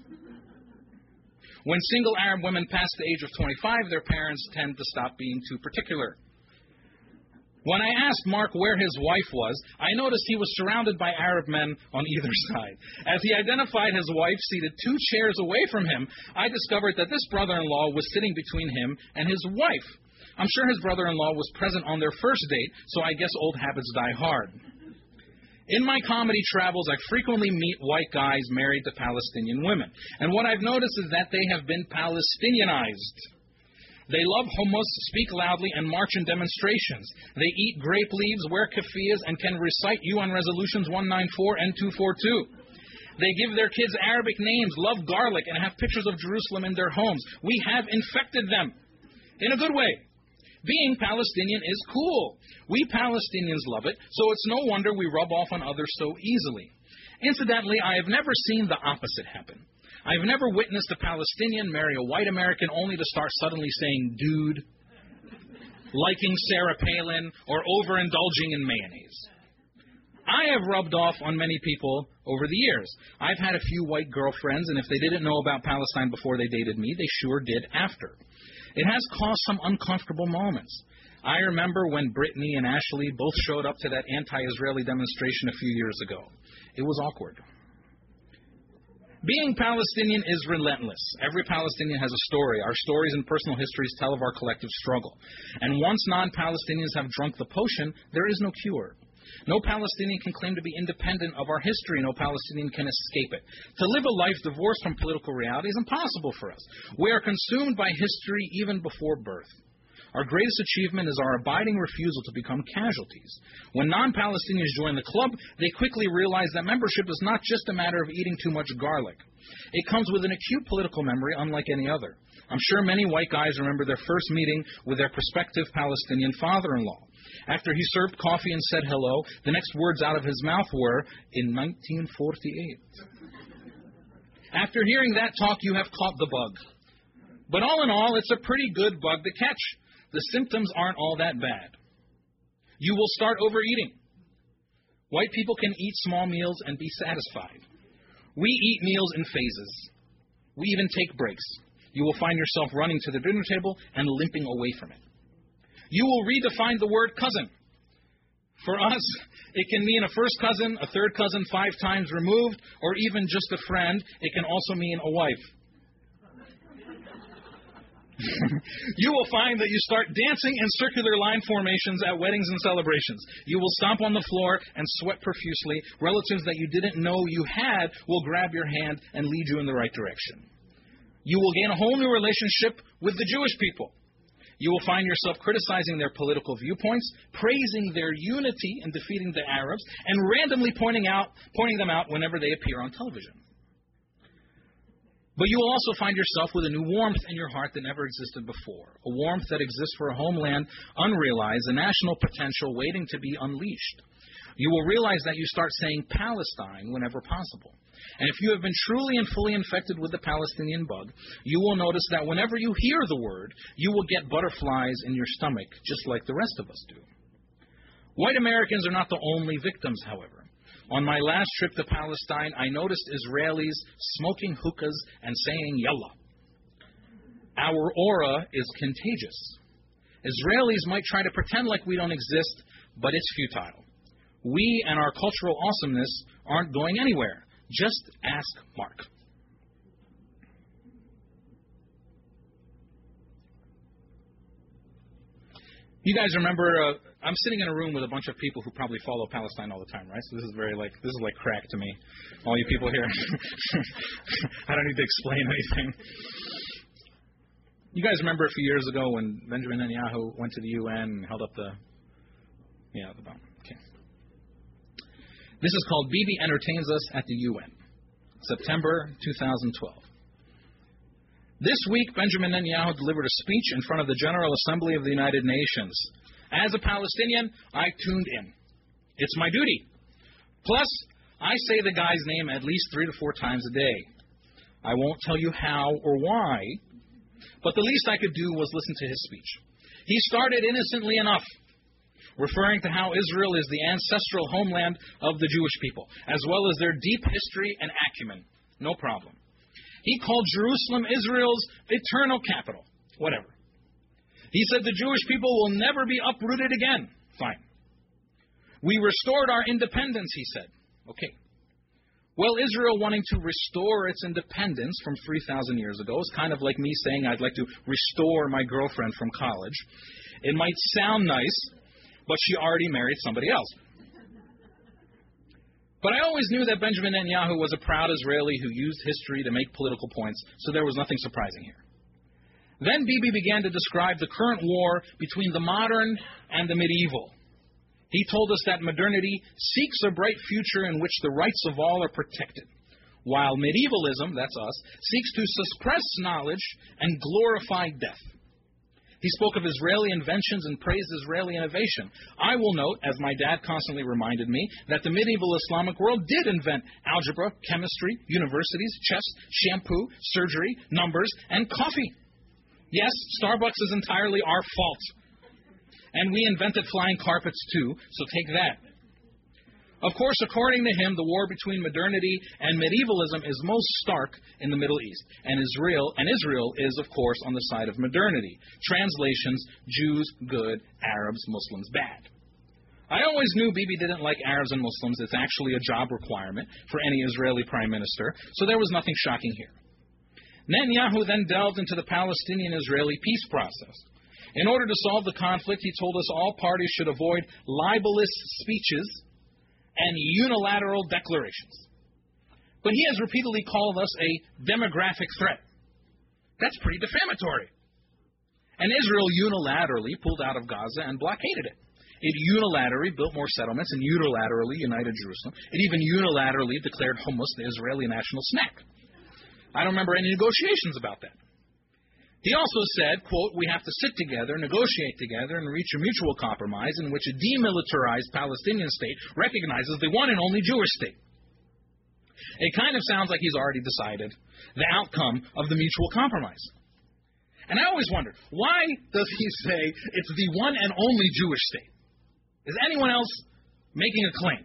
Speaker 16: When single Arab women pass the age of twenty-five, their parents tend to stop being too particular. When I asked Mark where his wife was, I noticed he was surrounded by Arab men on either side. As he identified his wife seated two chairs away from him, I discovered that this brother-in-law was sitting between him and his wife. I'm sure his brother-in-law was present on their first date, so I guess old habits die hard. In my comedy travels, I frequently meet white guys married to Palestinian women. And what I've noticed is that they have been Palestinianized. They love hummus, speak loudly, and march in demonstrations. They eat grape leaves, wear keffiyehs, and can recite U N Resolutions one ninety-four and two forty-two. They give their kids Arabic names, love garlic, and have pictures of Jerusalem in their homes. We have infected them. In a good way. Being Palestinian is cool. We Palestinians love it, so it's no wonder we rub off on others so easily. Incidentally, I have never seen the opposite happen. I've never witnessed a Palestinian marry a white American only to start suddenly saying dude, liking Sarah Palin, or overindulging in mayonnaise. I have rubbed off on many people over the years. I've had a few white girlfriends, and if they didn't know about Palestine before they dated me, they sure did after. It has caused some uncomfortable moments. I remember when Brittany and Ashley both showed up to that anti-Israeli demonstration a few years ago. It was awkward. Being Palestinian is relentless. Every Palestinian has a story. Our stories and personal histories tell of our collective struggle. And once non-Palestinians have drunk the potion, there is no cure. No Palestinian can claim to be independent of our history. No Palestinian can escape it. To live a life divorced from political reality is impossible for us. We are consumed by history even before birth. Our greatest achievement is our abiding refusal to become casualties. When non-Palestinians join the club, they quickly realize that membership is not just a matter of eating too much garlic. It comes with an acute political memory unlike any other. I'm sure many white guys remember their first meeting with their prospective Palestinian father-in-law. After he served coffee and said hello, the next words out of his mouth were, in nineteen forty-eight. After hearing that talk, you have caught the bug. But all in all, it's a pretty good bug to catch. The symptoms aren't all that bad. You will start overeating. White people can eat small meals and be satisfied. We eat meals in phases. We even take breaks. You will find yourself running to the dinner table and limping away from it. You will redefine the word cousin. For us, it can mean a first cousin, a third cousin five times removed, or even just a friend. It can also mean a wife. You will find that you start dancing in circular line formations at weddings and celebrations. You will stomp on the floor and sweat profusely. Relatives that you didn't know you had will grab your hand and lead you in the right direction. You will gain a whole new relationship with the Jewish people. You will find yourself criticizing their political viewpoints, praising their unity in defeating the Arabs, and randomly pointing out, pointing them out whenever they appear on television. But you will also find yourself with a new warmth in your heart that never existed before, a warmth that exists for a homeland unrealized, a national potential waiting to be unleashed. You will realize that you start saying Palestine whenever possible. And if you have been truly and fully infected with the Palestinian bug, you will notice that whenever you hear the word, you will get butterflies in your stomach, just like the rest of us do. White Americans are not the only victims, however. On my last trip to Palestine, I noticed Israelis smoking hookahs and saying Yallah. Our aura is contagious. Israelis might try to pretend like we don't exist, but it's futile. We and our cultural awesomeness aren't going anywhere. Just ask Mark. You guys remember, uh, I'm sitting in a room with a bunch of people who probably follow Palestine all the time, right? So this is very like, this is like crack to me. All you people here. I don't need to explain anything. You guys remember a few years ago when Benjamin Netanyahu went to the U N and held up the, yeah, the bomb. Okay. This is called Bibi Entertains Us at the U N, September two thousand twelve. This week, Benjamin Netanyahu delivered a speech in front of the General Assembly of the United Nations. As a Palestinian, I tuned in. It's my duty. Plus, I say the guy's name at least three to four times a day. I won't tell you how or why, but the least I could do was listen to his speech. He started innocently enough, referring to how Israel is the ancestral homeland of the Jewish people, as well as their deep history and acumen. No problem. He called Jerusalem Israel's eternal capital. Whatever. He said the Jewish people will never be uprooted again. Fine. We restored our independence, he said. Okay. Well, Israel wanting to restore its independence from three thousand years ago is kind of like me saying I'd like to restore my girlfriend from college. It might sound nice, but she already married somebody else. But I always knew that Benjamin Netanyahu was a proud Israeli who used history to make political points, so there was nothing surprising here. Then Bibi began to describe the current war between the modern and the medieval. He told us that modernity seeks a bright future in which the rights of all are protected, while medievalism, that's us, seeks to suppress knowledge and glorify death. He spoke of Israeli inventions and praised Israeli innovation. I will note, as my dad constantly reminded me, that the medieval Islamic world did invent algebra, chemistry, universities, chess, shampoo, surgery, numbers, and coffee. Yes, Starbucks is entirely our fault. And we invented flying carpets too, so take that. Of course, according to him, the war between modernity and medievalism is most stark in the Middle East. And Israel, and Israel is, of course, on the side of modernity. Translations, Jews good, Arabs, Muslims bad. I always knew Bibi didn't like Arabs and Muslims. It's actually a job requirement for any Israeli prime minister, so there was nothing shocking here. Netanyahu then delved into the Palestinian-Israeli peace process. In order to solve the conflict, he told us all parties should avoid libelous speeches and unilateral declarations. But he has repeatedly called us a demographic threat. That's pretty defamatory. And Israel unilaterally pulled out of Gaza and blockaded it. It unilaterally built more settlements and unilaterally united Jerusalem. It even unilaterally declared hummus the Israeli national snack. I don't remember any negotiations about that. He also said, quote, we have to sit together, negotiate together, and reach a mutual compromise in which a demilitarized Palestinian state recognizes the one and only Jewish state. It kind of sounds like he's already decided the outcome of the mutual compromise. And I always wondered, why does he say it's the one and only Jewish state? Is anyone else making a claim?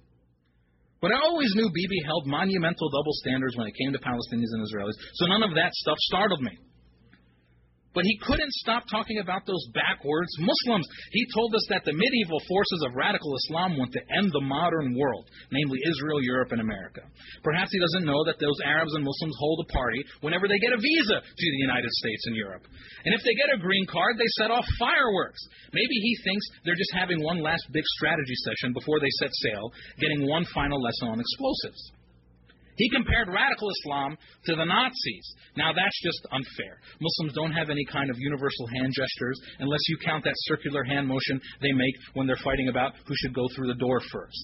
Speaker 16: But I always knew Bibi held monumental double standards when it came to Palestinians and Israelis, so none of that stuff startled me. But he couldn't stop talking about those backwards Muslims. He told us that the medieval forces of radical Islam want to end the modern world, namely Israel, Europe, and America. Perhaps he doesn't know that those Arabs and Muslims hold a party whenever they get a visa to the United States and Europe. And if they get a green card, they set off fireworks. Maybe he thinks they're just having one last big strategy session before they set sail, getting one final lesson on explosives. He compared radical Islam to the Nazis. Now, that's just unfair. Muslims don't have any kind of universal hand gestures unless you count that circular hand motion they make when they're fighting about who should go through the door first.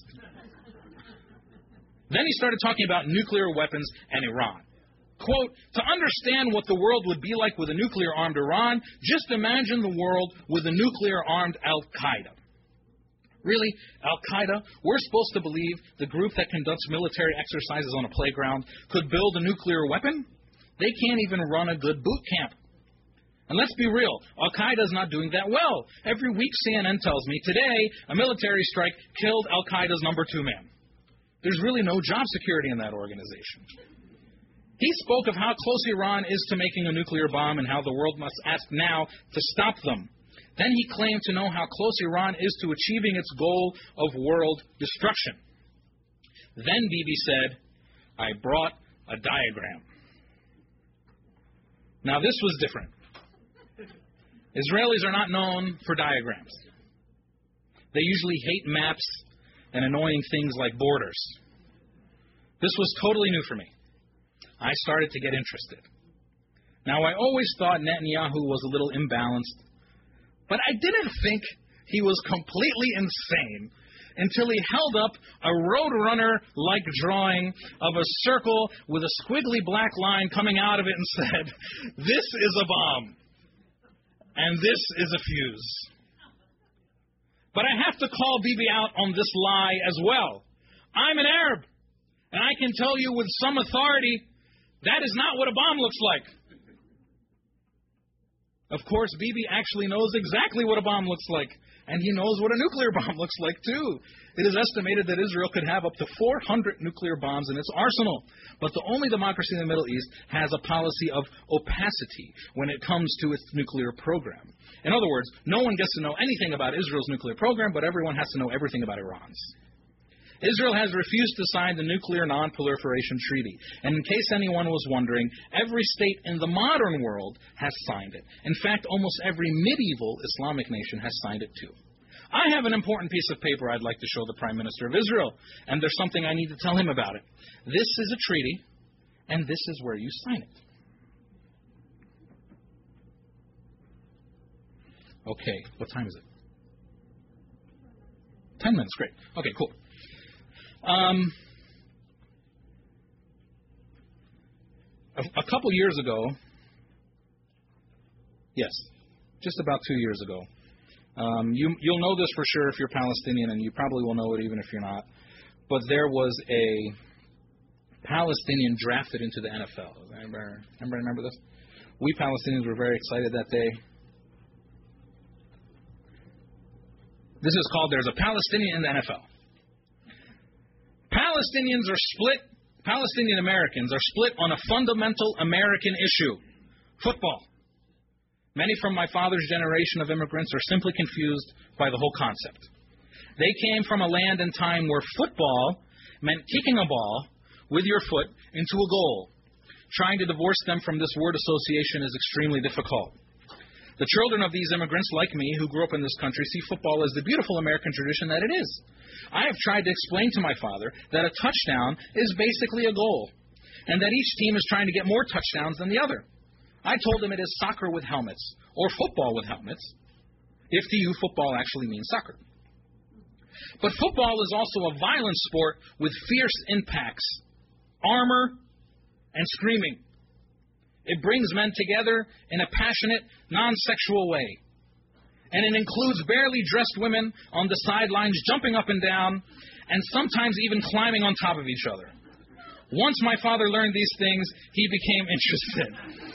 Speaker 16: Then he started talking about nuclear weapons and Iran. Quote, to understand what the world would be like with a nuclear-armed Iran, just imagine the world with a nuclear-armed Al-Qaeda. Really, Al-Qaeda, we're supposed to believe the group that conducts military exercises on a playground could build a nuclear weapon? They can't even run a good boot camp. And let's be real, Al-Qaeda is not doing that well. Every week C N N tells me, today, a military strike killed Al-Qaeda's number two man. There's really no job security in that organization. He spoke of how close Iran is to making a nuclear bomb and how the world must ask now to stop them. Then he claimed to know how close Iran is to achieving its goal of world destruction. Then Bibi said, I brought a diagram. Now this was different. Israelis are not known for diagrams. They usually hate maps and annoying things like borders. This was totally new for me. I started to get interested. Now I always thought Netanyahu was a little imbalanced, but I didn't think he was completely insane until he held up a Roadrunner-like drawing of a circle with a squiggly black line coming out of it and said, this is a bomb, and this is a fuse. But I have to call Bibi out on this lie as well. I'm an Arab, and I can tell you with some authority, that is not what a bomb looks like. Of course, Bibi actually knows exactly what a bomb looks like, and he knows what a nuclear bomb looks like, too. It is estimated that Israel could have up to four hundred nuclear bombs in its arsenal, but the only democracy in the Middle East has a policy of opacity when it comes to its nuclear program. In other words, no one gets to know anything about Israel's nuclear program, but everyone has to know everything about Iran's. Israel has refused to sign the Nuclear Non-Proliferation Treaty, and in case anyone was wondering, every state in the modern world has signed it. In fact, almost every medieval Islamic nation has signed it too. I have an important piece of paper I'd like to show the Prime Minister of Israel, and there's something I need to tell him about it. This is a treaty, and this is where you sign it. Okay, what time is it? Ten minutes, great. Okay, cool. Um, a, a couple years ago, yes, just about two years ago, um, you, you'll know this for sure if you're Palestinian, and you probably will know it even if you're not, but there was a Palestinian drafted into the N F L. Remember, remember, remember this? We Palestinians were very excited that day. This is called There's a Palestinian in the N F L. Palestinians are split, Palestinian Americans are split on a fundamental American issue, football. Many from my father's generation of immigrants are simply confused by the whole concept. They came from a land and time where football meant kicking a ball with your foot into a goal. Trying to divorce them from this word association is extremely difficult. The children of these immigrants, like me, who grew up in this country, see football as the beautiful American tradition that it is. I have tried to explain to my father that a touchdown is basically a goal, and that each team is trying to get more touchdowns than the other. I told him it is soccer with helmets, or football with helmets, if to you football actually means soccer. But football is also a violent sport with fierce impacts, armor, and screaming. It brings men together in a passionate, non-sexual way. And it includes barely dressed women on the sidelines jumping up and down, and sometimes even climbing on top of each other. Once my father learned these things, he became interested.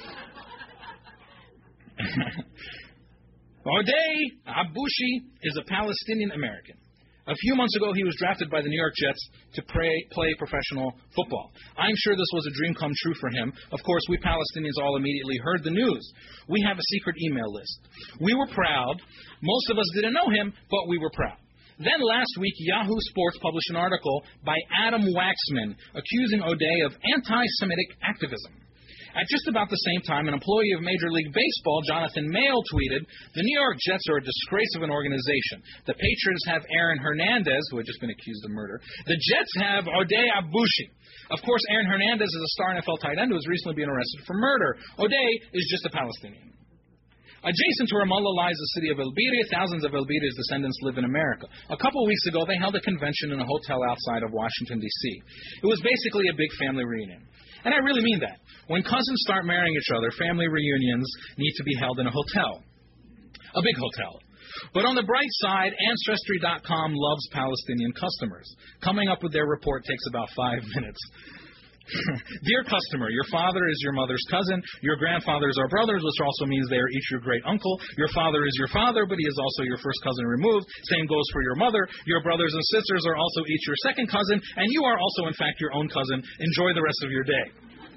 Speaker 16: Odey Abushi is a Palestinian American. A few months ago, he was drafted by the New York Jets to pray, play professional football. I'm sure this was a dream come true for him. Of course, we Palestinians all immediately heard the news. We have a secret email list. We were proud. Most of us didn't know him, but we were proud. Then last week, Yahoo Sports published an article by Adam Waxman accusing Odey of anti-Semitic activism. At just about the same time, an employee of Major League Baseball, Jonathan Mayle, tweeted, "The New York Jets are a disgrace of an organization. The Patriots have Aaron Hernandez, who had just been accused of murder. The Jets have Odey Abushi. Of course, Aaron Hernandez is a star N F L tight end who has recently been arrested for murder. Odey is just a Palestinian." Adjacent to Ramallah lies the city of El-Biria. Thousands of El-Biria's descendants live in America. A couple of weeks ago, they held a convention in a hotel outside of Washington, D C It was basically a big family reunion. And I really mean that. When cousins start marrying each other, family reunions need to be held in a hotel. A big hotel. But on the bright side, Ancestry dot com loves Palestinian customers. Coming up with their report takes about five minutes. Dear customer, your father is your mother's cousin, your grandfathers are brothers, which also means they are each your great uncle. Your father is your father, but he is also your first cousin removed. Same goes for your mother. Your brothers and sisters are also each your second cousin, and you are also, in fact, your own cousin. Enjoy the rest of your day.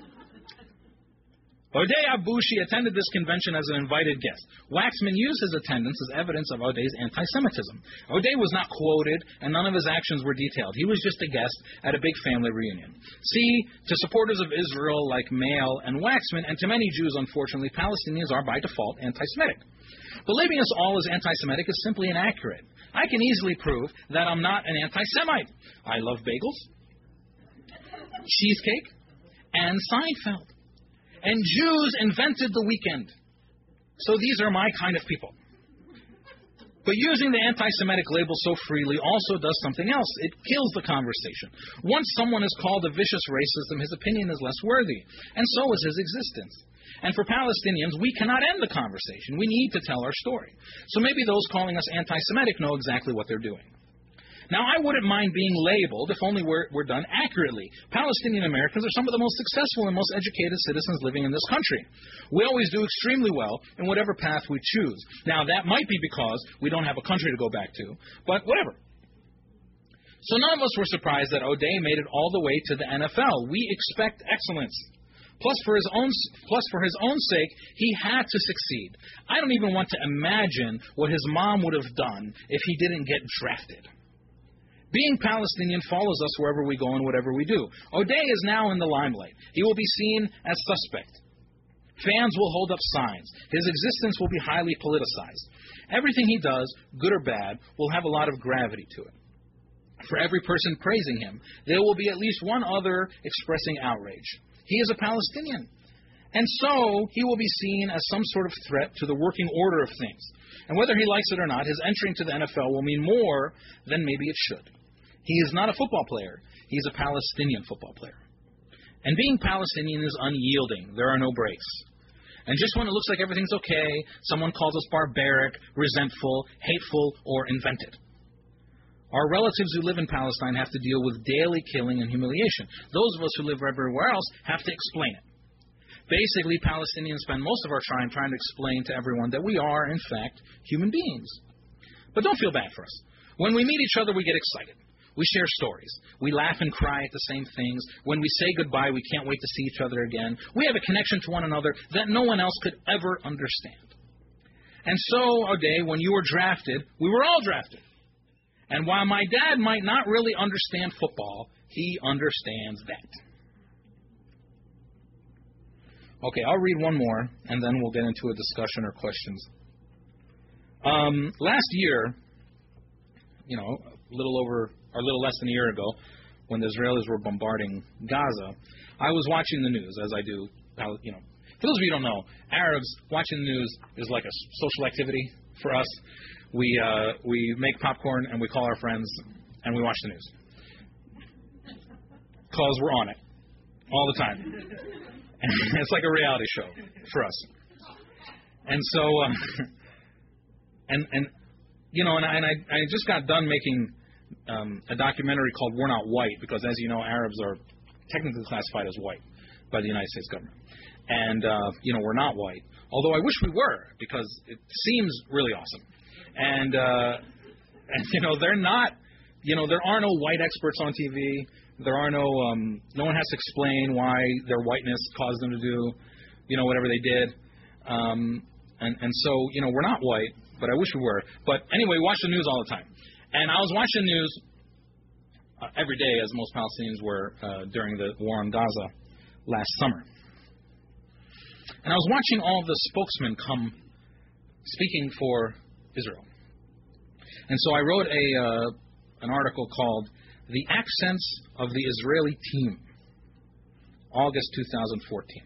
Speaker 16: Odey Abushi attended this convention as an invited guest. Waxman used his attendance as evidence of Odey's anti-Semitism. Odey was not quoted, and none of his actions were detailed. He was just a guest at a big family reunion. See, to supporters of Israel like Mayle and Waxman, and to many Jews, unfortunately, Palestinians are by default anti-Semitic. Believing us all is anti-Semitic is simply inaccurate. I can easily prove that I'm not an anti-Semite. I love bagels, cheesecake, and Seinfeld. And Jews invented the weekend. So these are my kind of people. But using the anti-Semitic label so freely also does something else. It kills the conversation. Once someone is called a vicious racism, his opinion is less worthy. And so is his existence. And for Palestinians, we cannot end the conversation. We need to tell our story. So maybe those calling us anti-Semitic know exactly what they're doing. Now, I wouldn't mind being labeled if only we're, we're done accurately. Palestinian Americans are some of the most successful and most educated citizens living in this country. We always do extremely well in whatever path we choose. Now, that might be because we don't have a country to go back to, but whatever. So none of us were surprised that O'Day made it all the way to the N F L. We expect excellence. Plus, for his own plus for his own sake, he had to succeed. I don't even want to imagine what his mom would have done if he didn't get drafted. Being Palestinian follows us wherever we go and whatever we do. O'Day is now in the limelight. He will be seen as suspect. Fans will hold up signs. His existence will be highly politicized. Everything he does, good or bad, will have a lot of gravity to it. For every person praising him, there will be at least one other expressing outrage. He is a Palestinian. And so he will be seen as some sort of threat to the working order of things. And whether he likes it or not, his entry into the N F L will mean more than maybe it should. He is not a football player. He's a Palestinian football player. And being Palestinian is unyielding. There are no breaks. And just when it looks like everything's okay, someone calls us barbaric, resentful, hateful, or invented. Our relatives who live in Palestine have to deal with daily killing and humiliation. Those of us who live everywhere else have to explain it. Basically, Palestinians spend most of our time trying to explain to everyone that we are, in fact, human beings. But don't feel bad for us. When we meet each other, we get excited. We share stories. We laugh and cry at the same things. When we say goodbye, we can't wait to see each other again. We have a connection to one another that no one else could ever understand. And so, O'Day, when you were drafted, we were all drafted. And while my dad might not really understand football, he understands that. Okay, I'll read one more, and then we'll get into a discussion or questions. Um, last year, you know, a little over, or a little less than a year ago, when the Israelis were bombarding Gaza, I was watching the news, as I do. You know, for those of you who don't know, Arabs watching the news is like a social activity for us. We uh, we make popcorn and we call our friends and we watch the news because we're on it all the time. And it's like a reality show for us. And so, uh, and and you know, and I, and I I just got done making um, a documentary called "We're Not White" because, as you know, Arabs are technically classified as white by the United States government, and uh, you know, we're not white. Although I wish we were because it seems really awesome. And, uh, and, you know, they're not, you know, there are no white experts on T V. There are no, um, no one has to explain why their whiteness caused them to do, you know, whatever they did. Um, and, and so, you know, we're not white, but I wish we were. But anyway, we watch the news all the time. And I was watching the news uh, every day, as most Palestinians were uh, during the war on Gaza last summer. And I was watching all the spokesmen come speaking for Israel. And so I wrote a uh, an article called "The Accents of the Israeli Team," August two thousand fourteen.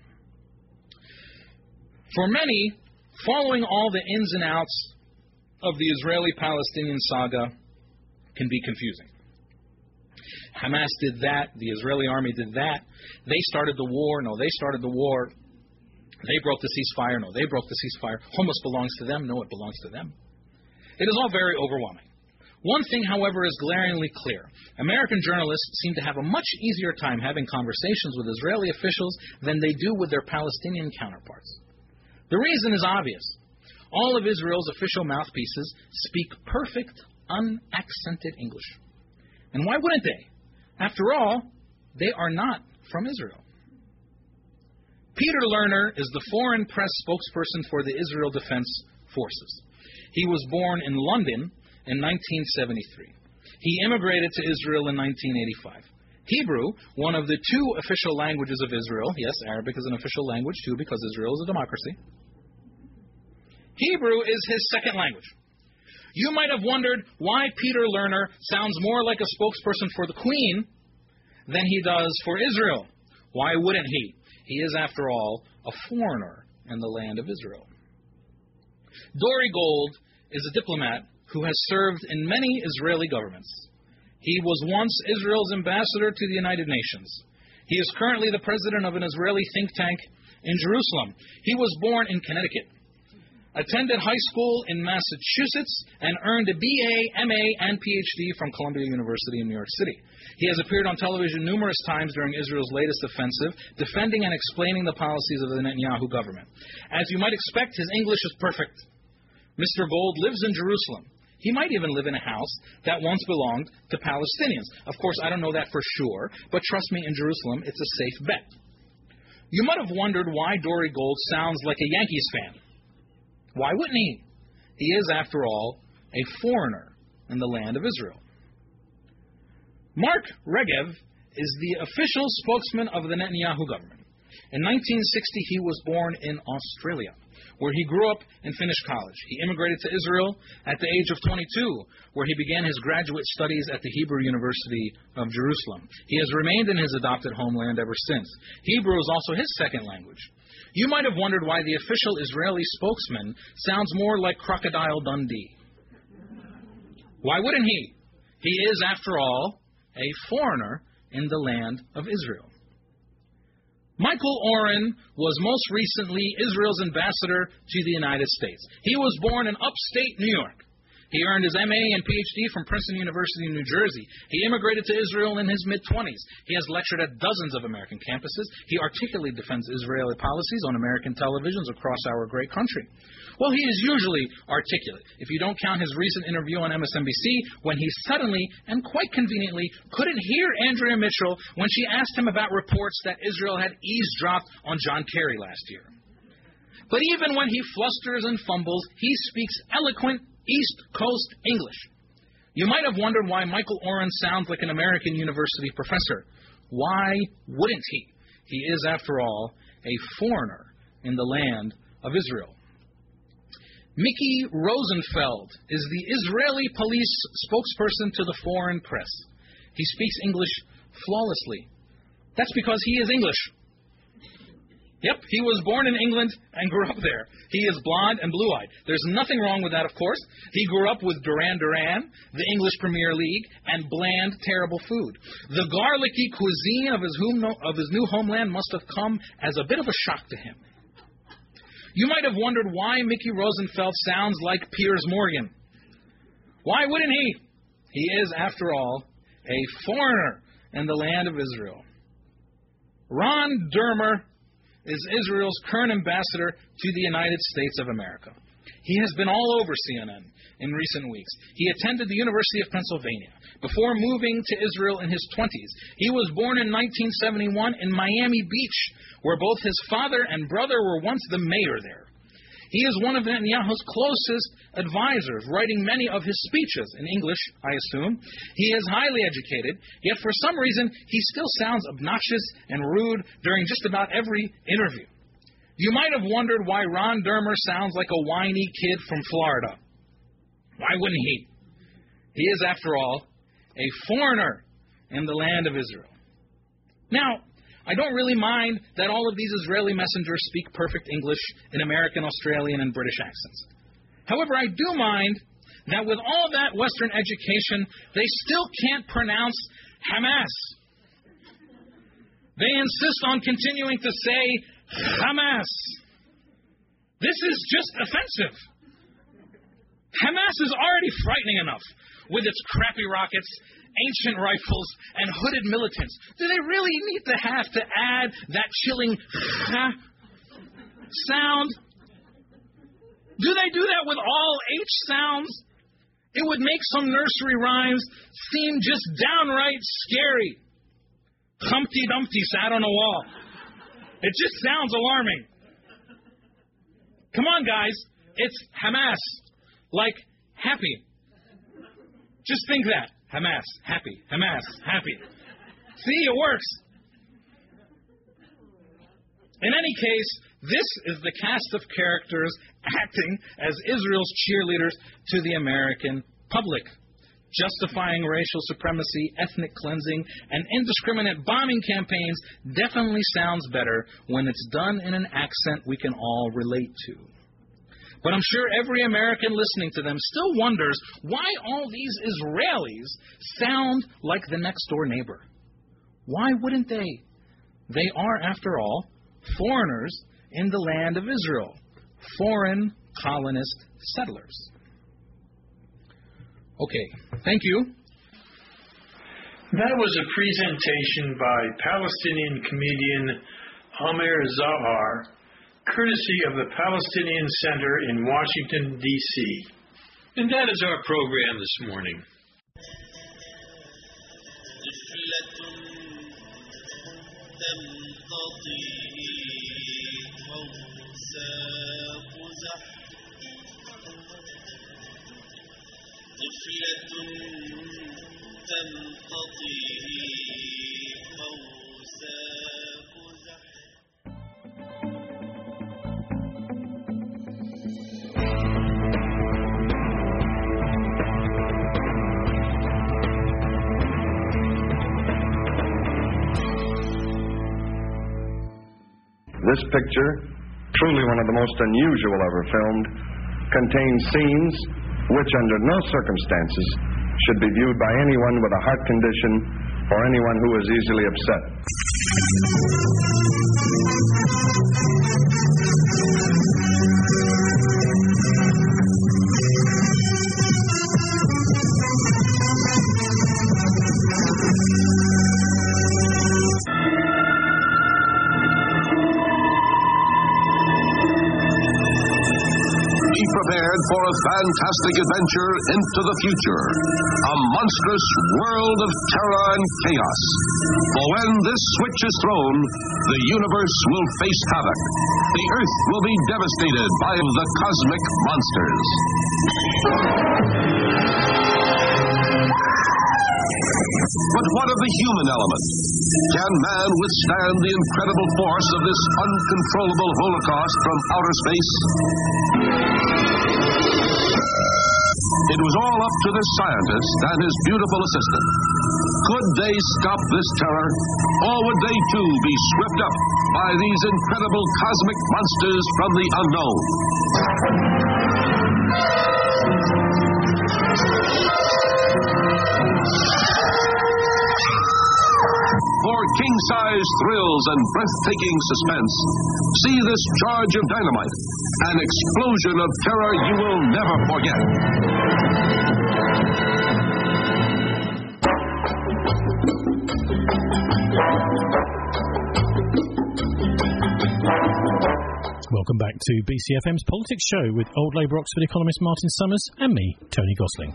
Speaker 16: For many, following all the ins and outs of the Israeli-Palestinian saga can be confusing. Hamas did that. The Israeli army did that. They started the war. No, they started the war. They broke the ceasefire. No, they broke the ceasefire. Hummus belongs to them. No, it belongs to them. It is all very overwhelming. One thing, however, is glaringly clear. American journalists seem to have a much easier time having conversations with Israeli officials than they do with their Palestinian counterparts. The reason is obvious. All of Israel's official mouthpieces speak perfect, unaccented English. And why wouldn't they? After all, they are not from Israel. Peter Lerner is the foreign press spokesperson for the Israel Defense Forces. He was born in London in nineteen seventy-three. He immigrated to Israel in nineteen eighty-five. Hebrew, one of the two official languages of Israel, yes, Arabic is an official language too because Israel is a democracy. Hebrew is his second language. You might have wondered why Peter Lerner sounds more like a spokesperson for the Queen than he does for Israel. Why wouldn't he? He is, after all, a foreigner in the land of Israel. Dori Gold is a diplomat who has served in many Israeli governments. He was once Israel's ambassador to the United Nations. He is currently the president of an Israeli think tank in Jerusalem. He was born in Connecticut. attended high school in Massachusetts, and earned a B A, M A, and P H D from Columbia University in New York City. He has appeared on television numerous times during Israel's latest offensive, defending and explaining the policies of the Netanyahu government. As you might expect, his English is perfect. Mister Gold lives in Jerusalem. He might even live in a house that once belonged to Palestinians. Of course, I don't know that for sure, but trust me, in Jerusalem, it's a safe bet. You might have wondered why Dory Gold sounds like a Yankees fan. Why wouldn't he? He is, after all, a foreigner in the land of Israel. Mark Regev is the official spokesman of the Netanyahu government. In nineteen sixty, he was born in Australia, where he grew up and finished college. He immigrated to Israel at the age of twenty-two, where he began his graduate studies at the Hebrew University of Jerusalem. He has remained in his adopted homeland ever since. Hebrew is also his second language. You might have wondered why the official Israeli spokesman sounds more like Crocodile Dundee. Why wouldn't he? He is, after all, a foreigner in the land of Israel. Michael Oren was most recently Israel's ambassador to the United States. He was born in upstate New York. He earned his M A and P H D from Princeton University in New Jersey. He immigrated to Israel in his mid-twenties. He has lectured at dozens of American campuses. He articulately defends Israeli policies on American televisions across our great country. Well, he is usually articulate, if you don't count his recent interview on M S N B C when he suddenly and quite conveniently couldn't hear Andrea Mitchell when she asked him about reports that Israel had eavesdropped on John Kerry last year. But even when he flusters and fumbles, he speaks eloquent East Coast English. You might have wondered why Michael Oren sounds like an American university professor. Why wouldn't he? He is, after all, a foreigner in the land of Israel. Mickey Rosenfeld is the Israeli police spokesperson to the foreign press. He speaks English flawlessly. That's because he is English. Yep, he was born in England and grew up there. He is blonde and blue-eyed. There's nothing wrong with that, of course. He grew up with Duran Duran, the English Premier League, and bland, terrible food. The garlicky cuisine of his, hum- of his new homeland must have come as a bit of a shock to him. You might have wondered why Mickey Rosenfeld sounds like Piers Morgan. Why wouldn't he? He is, after all, a foreigner in the land of Israel. Ron Dermer is Israel's current ambassador to the United States of America. He has been all over C N N in recent weeks. He attended the University of Pennsylvania before moving to Israel in his twenties. He was born in nineteen seventy-one in Miami Beach, where both his father and brother were once the mayor there. He is one of Netanyahu's closest advisors, writing many of his speeches in English, I assume. He is highly educated, yet for some reason he still sounds obnoxious and rude during just about every interview. You might have wondered why Ron Dermer sounds like a whiny kid from Florida. Why wouldn't he? He is, after all, a foreigner in the land of Israel. Now, I don't really mind that all of these Israeli messengers speak perfect English in American, Australian, and British accents. However, I do mind that with all that Western education, they still can't pronounce Hamas. They insist on continuing to say Hamas. This is just offensive. Hamas is already frightening enough with its crappy rockets, ancient rifles, and hooded militants. Do they really need to have to add that chilling ha sound? Do they do that with all H sounds? It would make some nursery rhymes seem just downright scary. Humpty Dumpty sat on a wall. It just sounds alarming. Come on, guys. It's Hamas. Like happy. Just think that. Hamas, happy. Hamas, happy. See, it works. In any case, this is the cast of characters acting as Israel's cheerleaders to the American public. Justifying racial supremacy, ethnic cleansing, and indiscriminate bombing campaigns definitely sounds better when it's done in an accent we can all relate to. But I'm sure every American listening to them still wonders why all these Israelis sound like the next-door neighbor. Why wouldn't they? They are, after all, foreigners in the land of Israel. Foreign colonist settlers. Okay, thank you.
Speaker 14: That was a presentation by Palestinian comedian Amir Zahar, courtesy of the Palestinian Center in Washington, D C And that is our program this morning.
Speaker 17: This picture, truly one of the most unusual ever filmed, contains scenes which under no circumstances should be viewed by anyone with a heart condition or anyone who is easily upset.
Speaker 18: Prepared for a fantastic adventure into the future, a monstrous world of terror and chaos. For when this switch is thrown, the universe will face havoc. The Earth will be devastated by the cosmic monsters. But what of the human element? Can man withstand the incredible force of this uncontrollable holocaust from outer space? It was all up to the scientist and his beautiful assistant. Could they stop this terror, or would they too be swept up by these incredible cosmic monsters from the unknown? For king-size thrills and breathtaking suspense, see this charge of dynamite, an explosion of terror you will never forget.
Speaker 19: Welcome back to B C F M's Politics Show with Old Labour Oxford economist Martin Summers and me, Tony Gosling.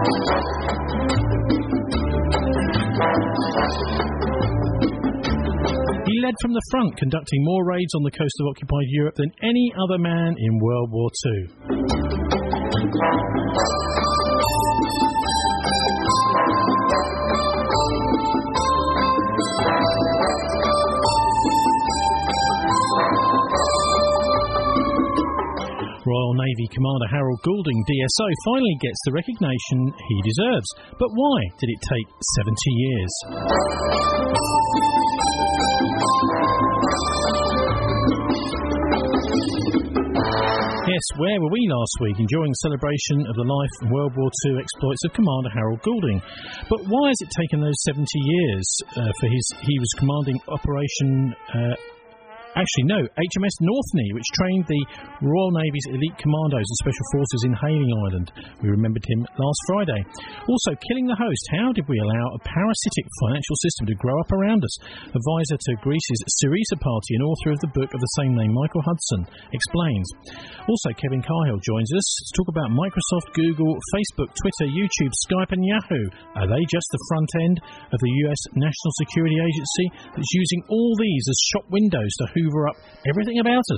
Speaker 19: He led from the front, conducting more raids on the coast of occupied Europe than any other man in World War Two. Royal Navy Commander Harold Goulding, D S O, finally gets the recognition he deserves. But why did it take seventy years? Yes, where were we last week, enjoying celebration of the life and World War Two exploits of Commander Harold Goulding? But why has it taken those seventy years uh, for his... He was commanding Operation... Uh, Actually, no, H M S Northny, which trained the Royal Navy's elite commandos and special forces in Hayling Island. We remembered him last Friday. Also, killing the host. How did we allow a parasitic financial system to grow up around us? Advisor to Greece's Syriza party and author of the book of the same name, Michael Hudson, explains. Also, Kevin Cahill joins us to talk about Microsoft, Google, Facebook, Twitter, YouTube, Skype and Yahoo. Are they just the front end of the U S National Security Agency that's using all these as shop windows to hoover up everything about us?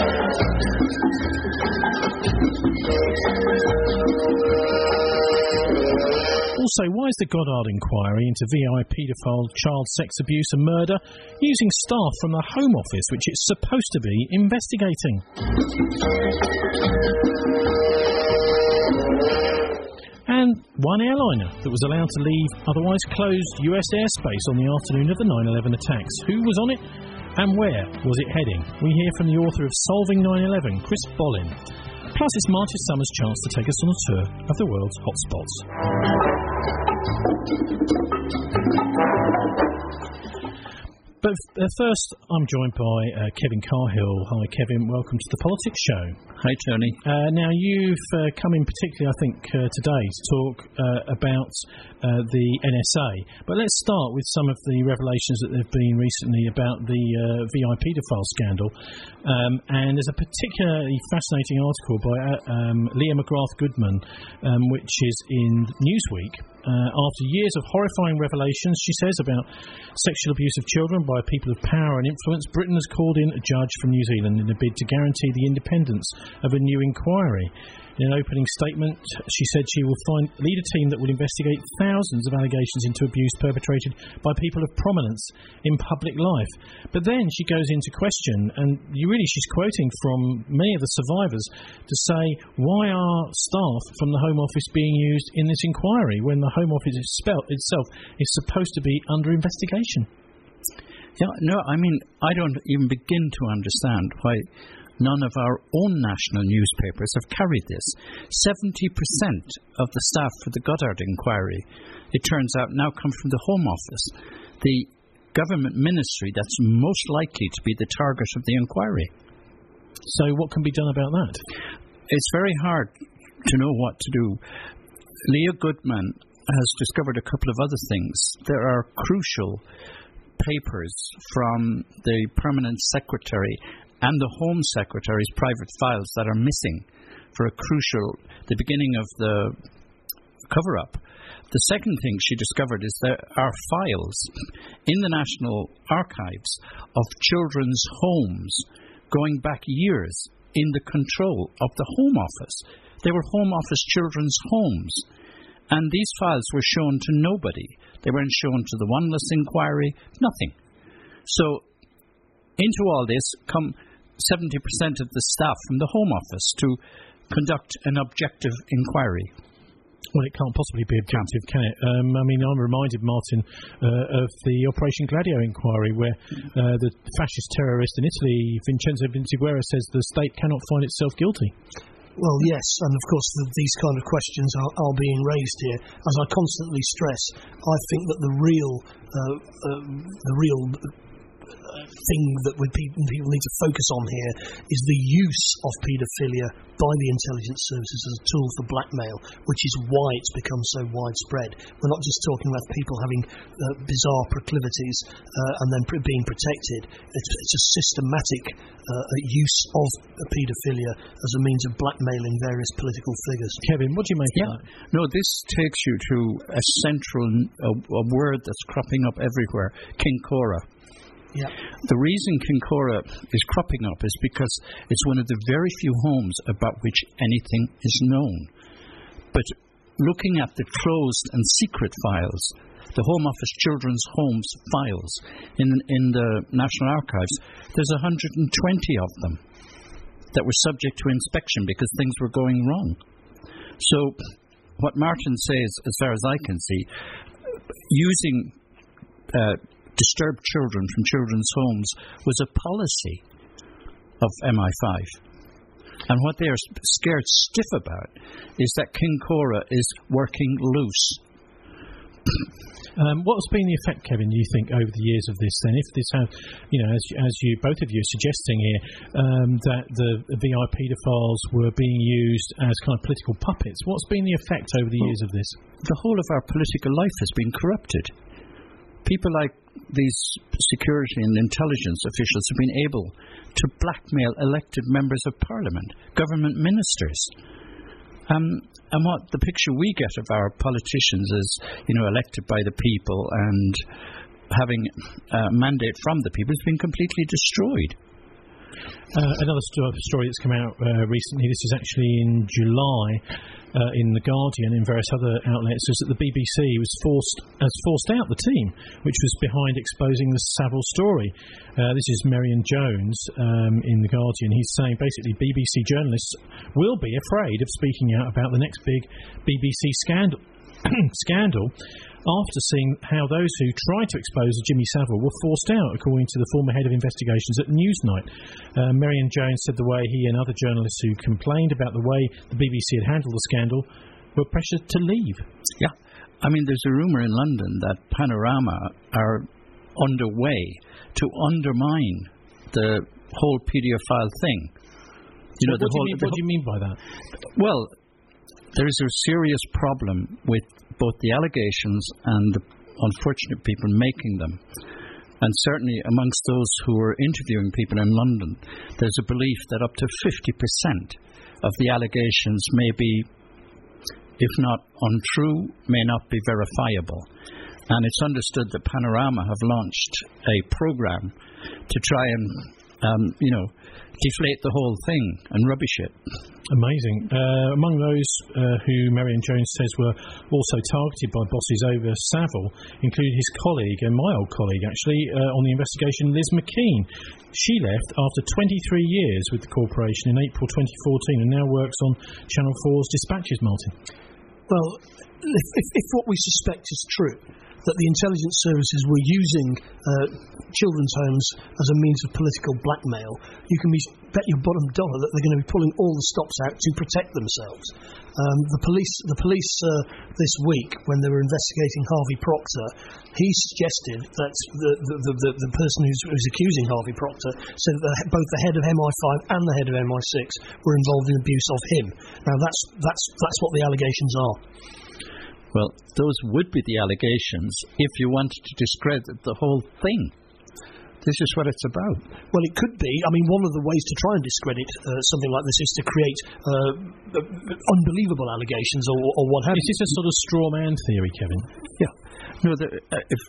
Speaker 19: Also, why is the Goddard inquiry into V I paedophile child sex abuse and murder using staff from the Home Office, which it's supposed to be investigating? And one airliner that was allowed to leave otherwise closed U S airspace on the afternoon of the nine eleven attacks. Who was on it and where was it heading? We hear from the author of Solving nine eleven, Chris Bollin. Plus, it's Martin Summers' chance to take us on a tour of the world's hotspots. but uh, first, I'm joined by uh, Kevin Carhill. Hi, Kevin. Welcome to the Politics Show.
Speaker 20: Hi, Tony.
Speaker 19: Uh, now, you've uh, come in particularly, I think, uh, today to talk uh, about uh, the N S A. But let's start with some of the revelations that there have been recently about the uh, V I P paedophile scandal. Um, and there's a particularly fascinating article by uh, um, Leah McGrath Goodman, um, which is in Newsweek. Uh, after years of horrifying revelations, she says, about sexual abuse of children by people of power and influence, Britain has called in a judge from New Zealand in a bid to guarantee the independence of a new inquiry. In an opening statement, she said she will find, lead a team that will investigate thousands of allegations into abuse perpetrated by people of prominence in public life. But then she goes into question, and you really she's quoting from many of the survivors to say, why are staff from the Home Office being used in this inquiry when the Home Office itself is supposed to be under investigation?
Speaker 20: Yeah, no, I mean, I don't even begin to understand why none of our own national newspapers have carried this. seventy percent of the staff for the Goddard inquiry, it turns out, now come from the Home Office, the government ministry that's most likely to be the target of the inquiry.
Speaker 19: So what can be done about that?
Speaker 20: It's very hard to know what to do. Leah Goodman has discovered a couple of other things. There are crucial papers from the Permanent Secretary and the Home Secretary's private files that are missing for a crucial, the beginning of the cover-up. The second thing she discovered is there are files in the National Archives of children's homes going back years in the control of the Home Office. They were Home Office children's homes. And these files were shown to nobody. They weren't shown to the Oneless inquiry, nothing. So, into all this come seventy percent of the staff from the Home Office to conduct an objective inquiry.
Speaker 19: Well, it can't possibly be objective, can it? Um, I mean, I'm reminded, Martin, uh, of the Operation Gladio inquiry, where uh, the fascist terrorist in Italy, Vincenzo Vinciguerra, says the state cannot find itself guilty.
Speaker 21: Well, yes, and of course the, these kind of questions are, are being raised here. As I constantly stress, I think that the real, uh, uh, the real thing that we people need to focus on here is the use of paedophilia by the intelligence services as a tool for blackmail, which is why it's become so widespread. We're not just talking about people having uh, bizarre proclivities uh, and then pr- being protected. It's, it's a systematic uh, use of paedophilia as a means of blackmailing various political figures.
Speaker 19: Kevin, what do you make
Speaker 20: yeah.
Speaker 19: of that?
Speaker 20: No, this takes you to a central a, a word that's cropping up everywhere, Kinkora.
Speaker 21: Yeah.
Speaker 20: The reason Kinkora is cropping up is because it's one of the very few homes about which anything is known. But looking at the closed and secret files, the Home Office Children's Homes files in, in the National Archives, there's one hundred twenty of them that were subject to inspection because things were going wrong. So what Martin says, as far as I can see, using uh, disturbed children from children's homes was a policy of M I five. And what they are scared stiff about is that Kinkora is working loose.
Speaker 19: Um, what's been the effect, Kevin, do you think, over the years of this then? If this has, you know, as, as you, both of you are suggesting here, um, that the V I P paedophiles were being used as kind of political puppets, what's been the effect over the well, years of this?
Speaker 20: The whole of our political life has been corrupted. People like these security and intelligence officials have been able to blackmail elected members of parliament, government ministers. Um, and what the picture we get of our politicians is, you know, elected by the people and having a mandate from the people has been completely destroyed.
Speaker 19: Uh, another st- story that's come out uh, recently, this is actually in July, uh, in The Guardian and various other outlets, is that the B B C was forced has forced out the team which was behind exposing the Savile story. Uh, this is Marion Jones um, in The Guardian. He's saying basically B B C journalists will be afraid of speaking out about the next big B B C scandal. scandal after seeing how those who tried to expose Jimmy Savile were forced out, according to the former head of investigations at Newsnight. Uh, Marion Jones said the way he and other journalists who complained about the way the B B C had handled the scandal were pressured to leave.
Speaker 20: Yeah. I mean, there's a rumour in London that Panorama are underway to undermine the whole paedophile thing. You know,
Speaker 19: what,
Speaker 20: the
Speaker 19: do
Speaker 20: whole,
Speaker 19: you mean,
Speaker 20: the
Speaker 19: what do you mean by that?
Speaker 20: Well, there is a serious problem with both the allegations and the unfortunate people making them. And certainly amongst those who are interviewing people in London, there's a belief that up to fifty percent of the allegations may be, if not untrue, may not be verifiable. And it's understood that Panorama have launched a program to try and, um, you know, deflate the whole thing and rubbish it.
Speaker 19: Amazing. Uh, among those uh, who Marion Jones says were also targeted by bosses over Savile include his colleague, and my old colleague actually, uh, on the investigation, Liz McKean. She left after twenty-three years with the corporation in April twenty fourteen and now works on Channel four's Dispatches, Martin.
Speaker 21: Well, if, if, if what we suspect is true, that the intelligence services were using uh, children's homes as a means of political blackmail, you can be bet your bottom dollar that they're going to be pulling all the stops out to protect themselves. Um, the police, the police uh, this week, when they were investigating Harvey Proctor, he suggested that the the, the, the, the person who's, who's accusing Harvey Proctor said that the, both the head of M I five and the head of M I six were involved in abuse of him. Now that's that's that's what the allegations are.
Speaker 20: Well, those would be the allegations if you wanted to discredit the whole thing. This is what it's about.
Speaker 21: Well, it could be. I mean, one of the ways to try and discredit uh, something like this is to create uh, unbelievable allegations or, or what have you.
Speaker 19: Is this a sort of straw man theory, Kevin?
Speaker 20: Yeah. No, the, uh, if,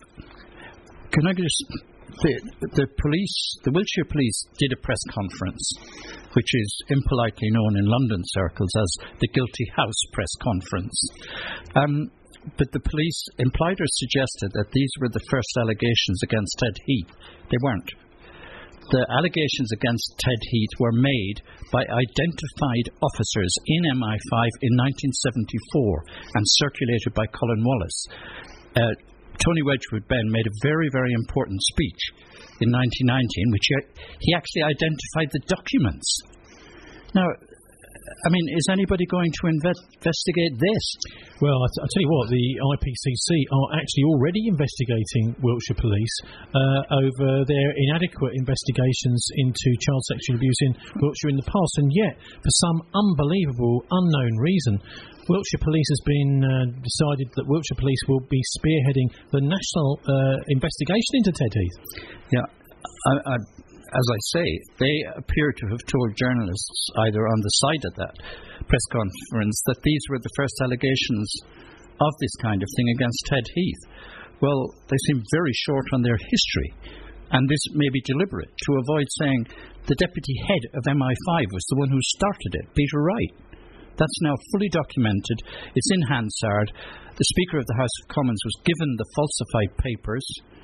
Speaker 20: can I just... The, the police, the Wiltshire Police did a press conference, which is impolitely known in London circles as the Guilty House press conference. Um, but the police implied or suggested that these were the first allegations against Ted Heath. They weren't. The allegations against Ted Heath were made by identified officers in M I five in nineteen seventy-four and circulated by Colin Wallace. Uh, Tony Wedgwood Benn made a very, very important speech in nineteen ninety in which he, he actually identified the documents. Now, I mean, is anybody going to inve- investigate this?
Speaker 19: Well, I t- I'll tell you what, the I P C C are actually already investigating Wiltshire Police uh, over their inadequate investigations into child sexual abuse in Wiltshire in the past, and yet, for some unbelievable, unknown reason, Wiltshire Police has been uh, decided that Wiltshire Police will be spearheading the national uh, investigation into Ted Heath.
Speaker 20: Yeah, I, I, as I say, they appear to have told journalists, either on the side of that press conference, that these were the first allegations of this kind of thing against Ted Heath. Well, they seem very short on their history, and this may be deliberate to avoid saying the deputy head of M I five was the one who started it, Peter Wright. That's now fully documented. It's in Hansard. The Speaker of the House of Commons was given the falsified papers.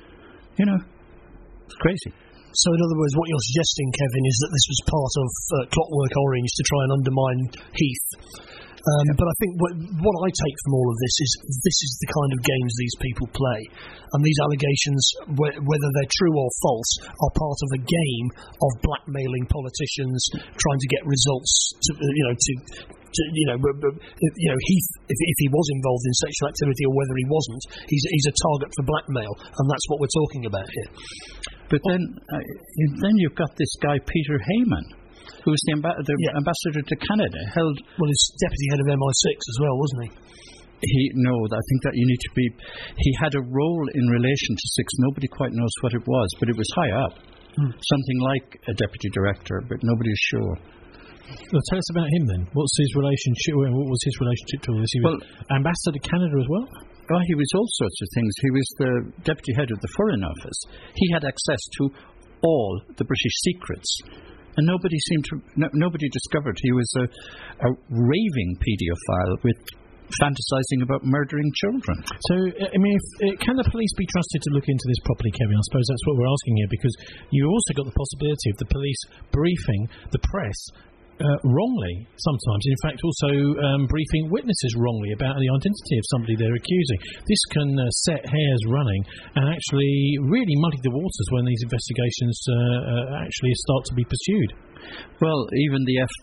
Speaker 20: You know, it's crazy.
Speaker 21: So, in other words, what you're suggesting, Kevin, is that this was part of uh, Clockwork Orange to try and undermine Heath. Um, but I think what, what I take from all of this is this is the kind of games these people play. And these allegations, wh- whether they're true or false, are part of a game of blackmailing politicians, trying to get results, to, you know, to... To, you know, you know, Heath, if, if he was involved in sexual activity or whether he wasn't, he's he's a target for blackmail, and that's what we're talking about here.
Speaker 20: But then, uh, then you've got this guy Peter Heyman, who's the, amb- the yeah. ambassador to Canada, held.
Speaker 21: Well, he's deputy head of M I six as well, wasn't he?
Speaker 20: He no, I think that you need to be. He had a role in relation to Six. Nobody quite knows what it was, but it was high up, hmm. something like a deputy director, but nobody is sure.
Speaker 19: Well, tell us about him then. What's his relationship? What was his relationship to all this? He was well, ambassador to Canada as well?
Speaker 20: Oh, he was all sorts of things. He was the deputy head of the Foreign Office. He had access to all the British secrets, and nobody seemed to. No, nobody discovered he was a, a raving paedophile with fantasizing about murdering children.
Speaker 19: So, I mean, if, uh, can the police be trusted to look into this properly, Kevin? I suppose that's what we're asking here, because you also got the possibility of the police briefing the press Uh, wrongly sometimes, in fact also um, briefing witnesses wrongly about the identity of somebody they're accusing. This can uh, set hairs running and actually really muddy the waters when these investigations uh, uh, actually start to be pursued.
Speaker 20: Well, even the F-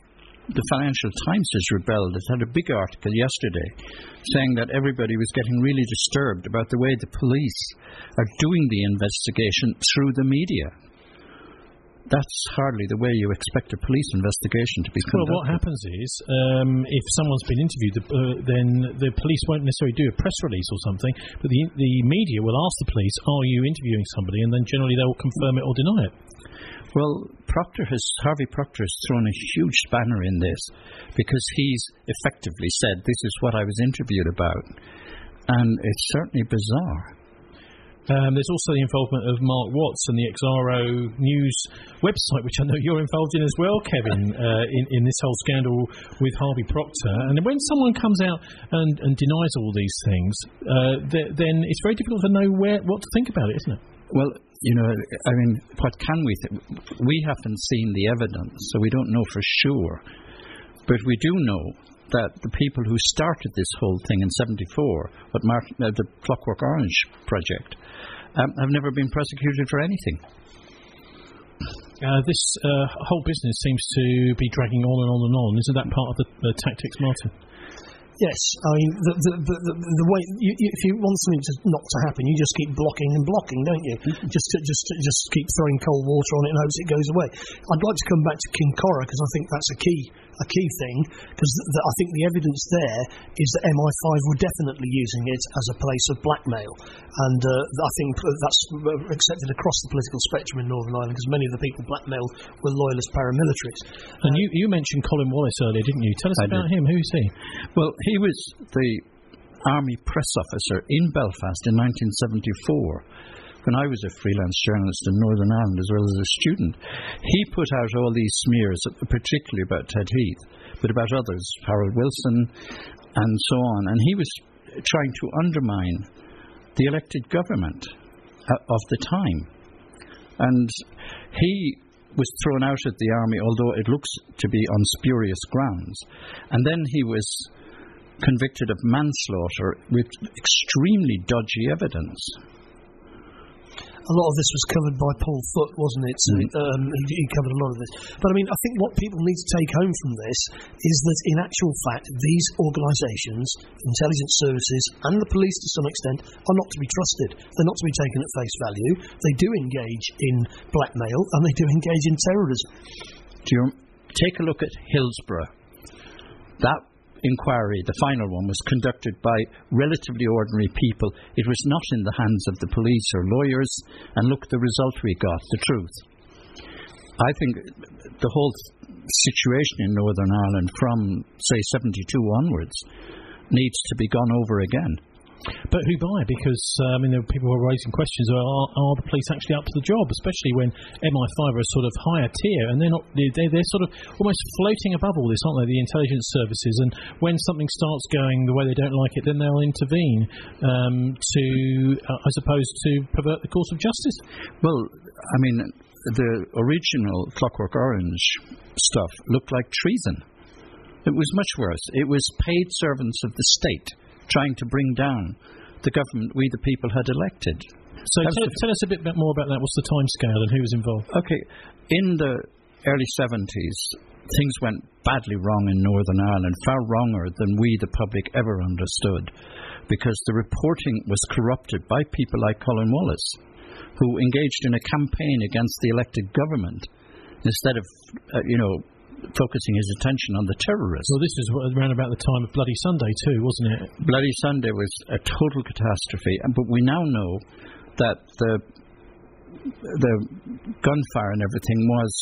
Speaker 20: the Financial Times has rebelled. It had a big article yesterday saying that everybody was getting really disturbed about the way the police are doing the investigation through the media. That's hardly the way you expect a police investigation to be conducted.
Speaker 19: Well, what happens is, um, if someone's been interviewed, uh, then the police won't necessarily do a press release or something, but the the media will ask the police, are you interviewing somebody? And then generally they will confirm it or deny it.
Speaker 20: Well, Proctor has, Harvey Proctor has thrown a huge spanner in this because he's effectively said, this is what I was interviewed about. And it's certainly bizarre.
Speaker 19: Um, there's also the involvement of Mark Watts and the X R O News website, which I know you're involved in as well, Kevin, uh, in, in this whole scandal with Harvey Proctor. And when someone comes out and, and denies all these things, uh, th- then it's very difficult to know where what to think about it, isn't it?
Speaker 20: Well, you know, I mean, what can we th- we haven't seen the evidence, so we don't know for sure. But we do know that the people who started this whole thing in seventy-four, what Martin, uh, the Clockwork Orange project, um, have never been prosecuted for anything.
Speaker 19: Uh, this uh, whole business seems to be dragging on and on and on. Isn't that part of the, the tactics, Martin?
Speaker 21: Yes, I mean, the, the, the, the, the way, you, you, if you want something to not to happen, you just keep blocking and blocking, don't you? just to, just to, just keep throwing cold water on it and hopes it goes away. I'd like to come back to Kincora because I think that's a key a key thing, because th- th- I think the evidence there is that M I five were definitely using it as a place of blackmail, and uh, I think that's accepted across the political spectrum in Northern Ireland, because many of the people blackmailed were loyalist paramilitaries.
Speaker 19: And uh, you, you mentioned Colin Wallace earlier, didn't you? Tell us
Speaker 20: I
Speaker 19: about
Speaker 20: did.
Speaker 19: him. Who is he?
Speaker 20: Well, he was the Army press officer in Belfast in nineteen seventy-four. When I was a freelance journalist in Northern Ireland as well as a student, he put out all these smears, particularly about Ted Heath, but about others, Harold Wilson, and so on. And he was trying to undermine the elected government of the time. And he was thrown out of the army, although it looks to be on spurious grounds. And then he was convicted of manslaughter with extremely dodgy evidence.
Speaker 21: A lot of this was covered by Paul Foote, wasn't it? So, um, he, he covered a lot of this. But I mean, I think what people need to take home from this is that, in actual fact, these organisations, intelligence services, and the police to some extent, are not to be trusted. They're not to be taken at face value. They do engage in blackmail, and they do engage in terrorism.
Speaker 20: Do you take a look at Hillsborough? That inquiry, the final one, was conducted by relatively ordinary people. It was not in the hands of the police or lawyers, and look, the result we got, the truth. I think the whole situation in Northern Ireland from, say, seventy-two onwards needs to be gone over again.
Speaker 19: But who by? Because, uh, I mean, there are people who are raising questions, are, are the police actually up to the job, especially when M I five are a sort of higher tier, and they're not, they're, they're sort of almost floating above all this, aren't they, the intelligence services, and when something starts going the way they don't like it, then they'll intervene um, to, uh, I suppose, to pervert the course of justice.
Speaker 20: Well, I mean, the original Clockwork Orange stuff looked like treason. It was much worse. It was paid servants of the state trying to bring down the government we, the people, had elected.
Speaker 19: So tell, tell us a bit more about that. What's the time scale and who was involved?
Speaker 20: Okay, in the early seventies, things went badly wrong in Northern Ireland, far wronger than we, the public, ever understood, because the reporting was corrupted by people like Colin Wallace, who engaged in a campaign against the elected government instead of, uh, you know, focusing his attention on the terrorists.
Speaker 19: Well, this is around about the time of Bloody Sunday too, wasn't it?
Speaker 20: Bloody Sunday was a total catastrophe, but we now know that the the gunfire and everything was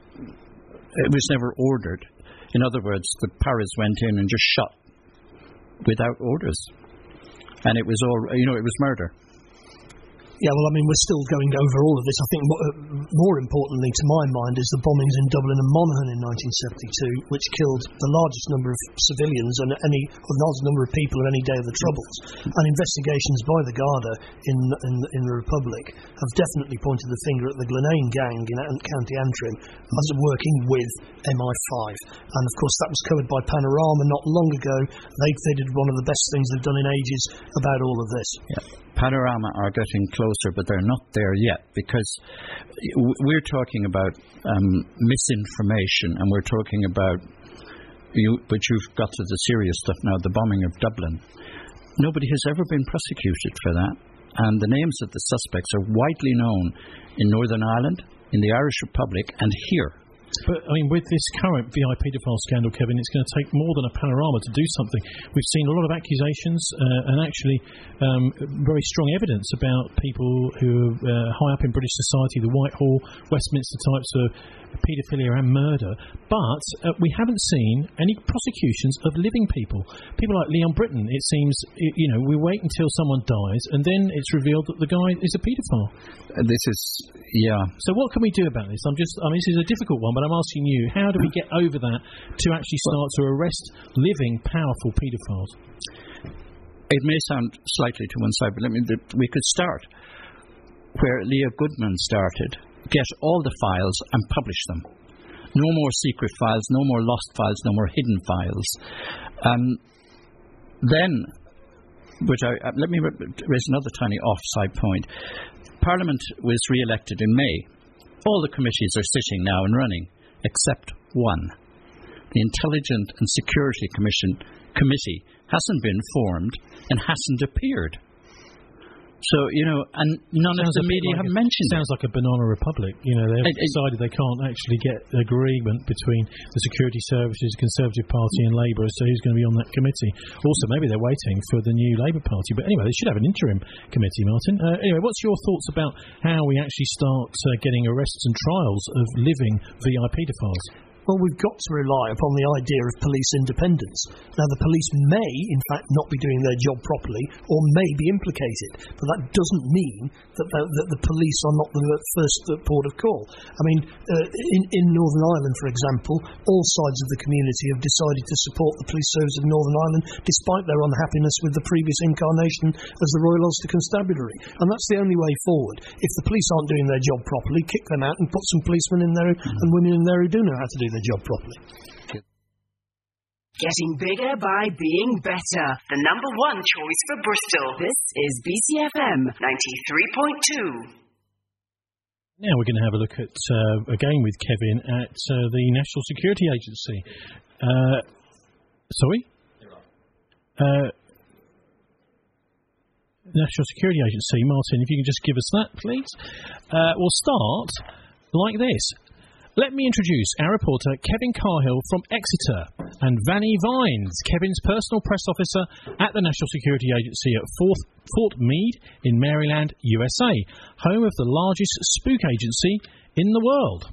Speaker 20: it was never ordered. In other words, the Paras went in and just shot without orders, and it was all you know, it was murder.
Speaker 21: Yeah, well, I mean, we're still going over all of this. I think what, uh, more importantly, to my mind, is the bombings in Dublin and Monaghan in nineteen seventy-two, which killed the largest number of civilians and any the largest number of people of any day of the Troubles. And investigations by the Garda in, in in the Republic have definitely pointed the finger at the Glenane gang in County Antrim as working with M I five. And of course, that was covered by Panorama not long ago. They they did one of the best things they've done in ages about all of this.
Speaker 20: Yeah. Panorama are getting closer, but they're not there yet, because we're talking about um, misinformation, and we're talking about you, but you've got to the serious stuff now, the bombing of Dublin. Nobody has ever been prosecuted for that. And the names of the suspects are widely known in Northern Ireland, in the Irish Republic, and here.
Speaker 19: But, I mean, with this current V I P pedophile scandal, Kevin, it's going to take more than a panorama to do something. We've seen a lot of accusations uh, and actually um, very strong evidence about people who are uh, high up in British society, the Whitehall, Westminster types of paedophilia and murder. But uh, we haven't seen any prosecutions of living people. People like Leon Britton, it seems, you know, we wait until someone dies and then it's revealed that the guy is a paedophile.
Speaker 20: Uh, this is, yeah.
Speaker 19: So what can we do about this? I'm just, I mean, this is a difficult one, but I'm asking you, how do we get over that to actually start to arrest living, powerful paedophiles?
Speaker 20: It may sound slightly to one side, but let me, we could start where Leah Goodman started. Get all the files and publish them. No more secret files, no more lost files, no more hidden files. Um, then, which I, uh, let me raise another tiny offside point. Parliament was re-elected in May. All the committees are sitting now and running, except one. The Intelligence and Security Commission Committee hasn't been formed and hasn't appeared. So, you know, and none
Speaker 19: sounds
Speaker 20: of the media
Speaker 19: like
Speaker 20: have
Speaker 19: a,
Speaker 20: mentioned
Speaker 19: sounds
Speaker 20: it.
Speaker 19: like a banana republic. You know, they've
Speaker 20: it,
Speaker 19: decided they can't actually get agreement between the security services, Conservative Party and Labour as to who's going to be on that committee. Also, maybe they're waiting for the new Labour Party. But anyway, they should have an interim committee, Martin. Uh, anyway, what's your thoughts about how we actually start uh, getting arrests and trials of living V I P paedophiles?
Speaker 21: Well, we've got to rely upon the idea of police independence. Now, the police may, in fact, not be doing their job properly or may be implicated, but that doesn't mean that the, that the police are not the first port of call. I mean, uh, in, in Northern Ireland, for example, all sides of the community have decided to support the police service of Northern Ireland despite their unhappiness with the previous incarnation as the Royal Ulster Constabulary. And that's the only way forward. If the police aren't doing their job properly, kick them out and put some policemen in there mm. and women in there who do know how to do their job properly.
Speaker 1: Getting bigger by being better. The number one choice for Bristol. This is B C F M ninety-three point two.
Speaker 19: Now we're going to have a look at, uh, again with Kevin, at uh, the National Security Agency. Uh, sorry? Uh, National Security Agency. Martin, if you can just give us that, please. Uh, we'll start like this. Let me introduce our reporter, Kevin Carhill from Exeter, and Vanny Vines, Kevin's personal press officer at the National Security Agency at Fort, Fort Meade in Maryland, U S A, home of the largest spook agency in the world.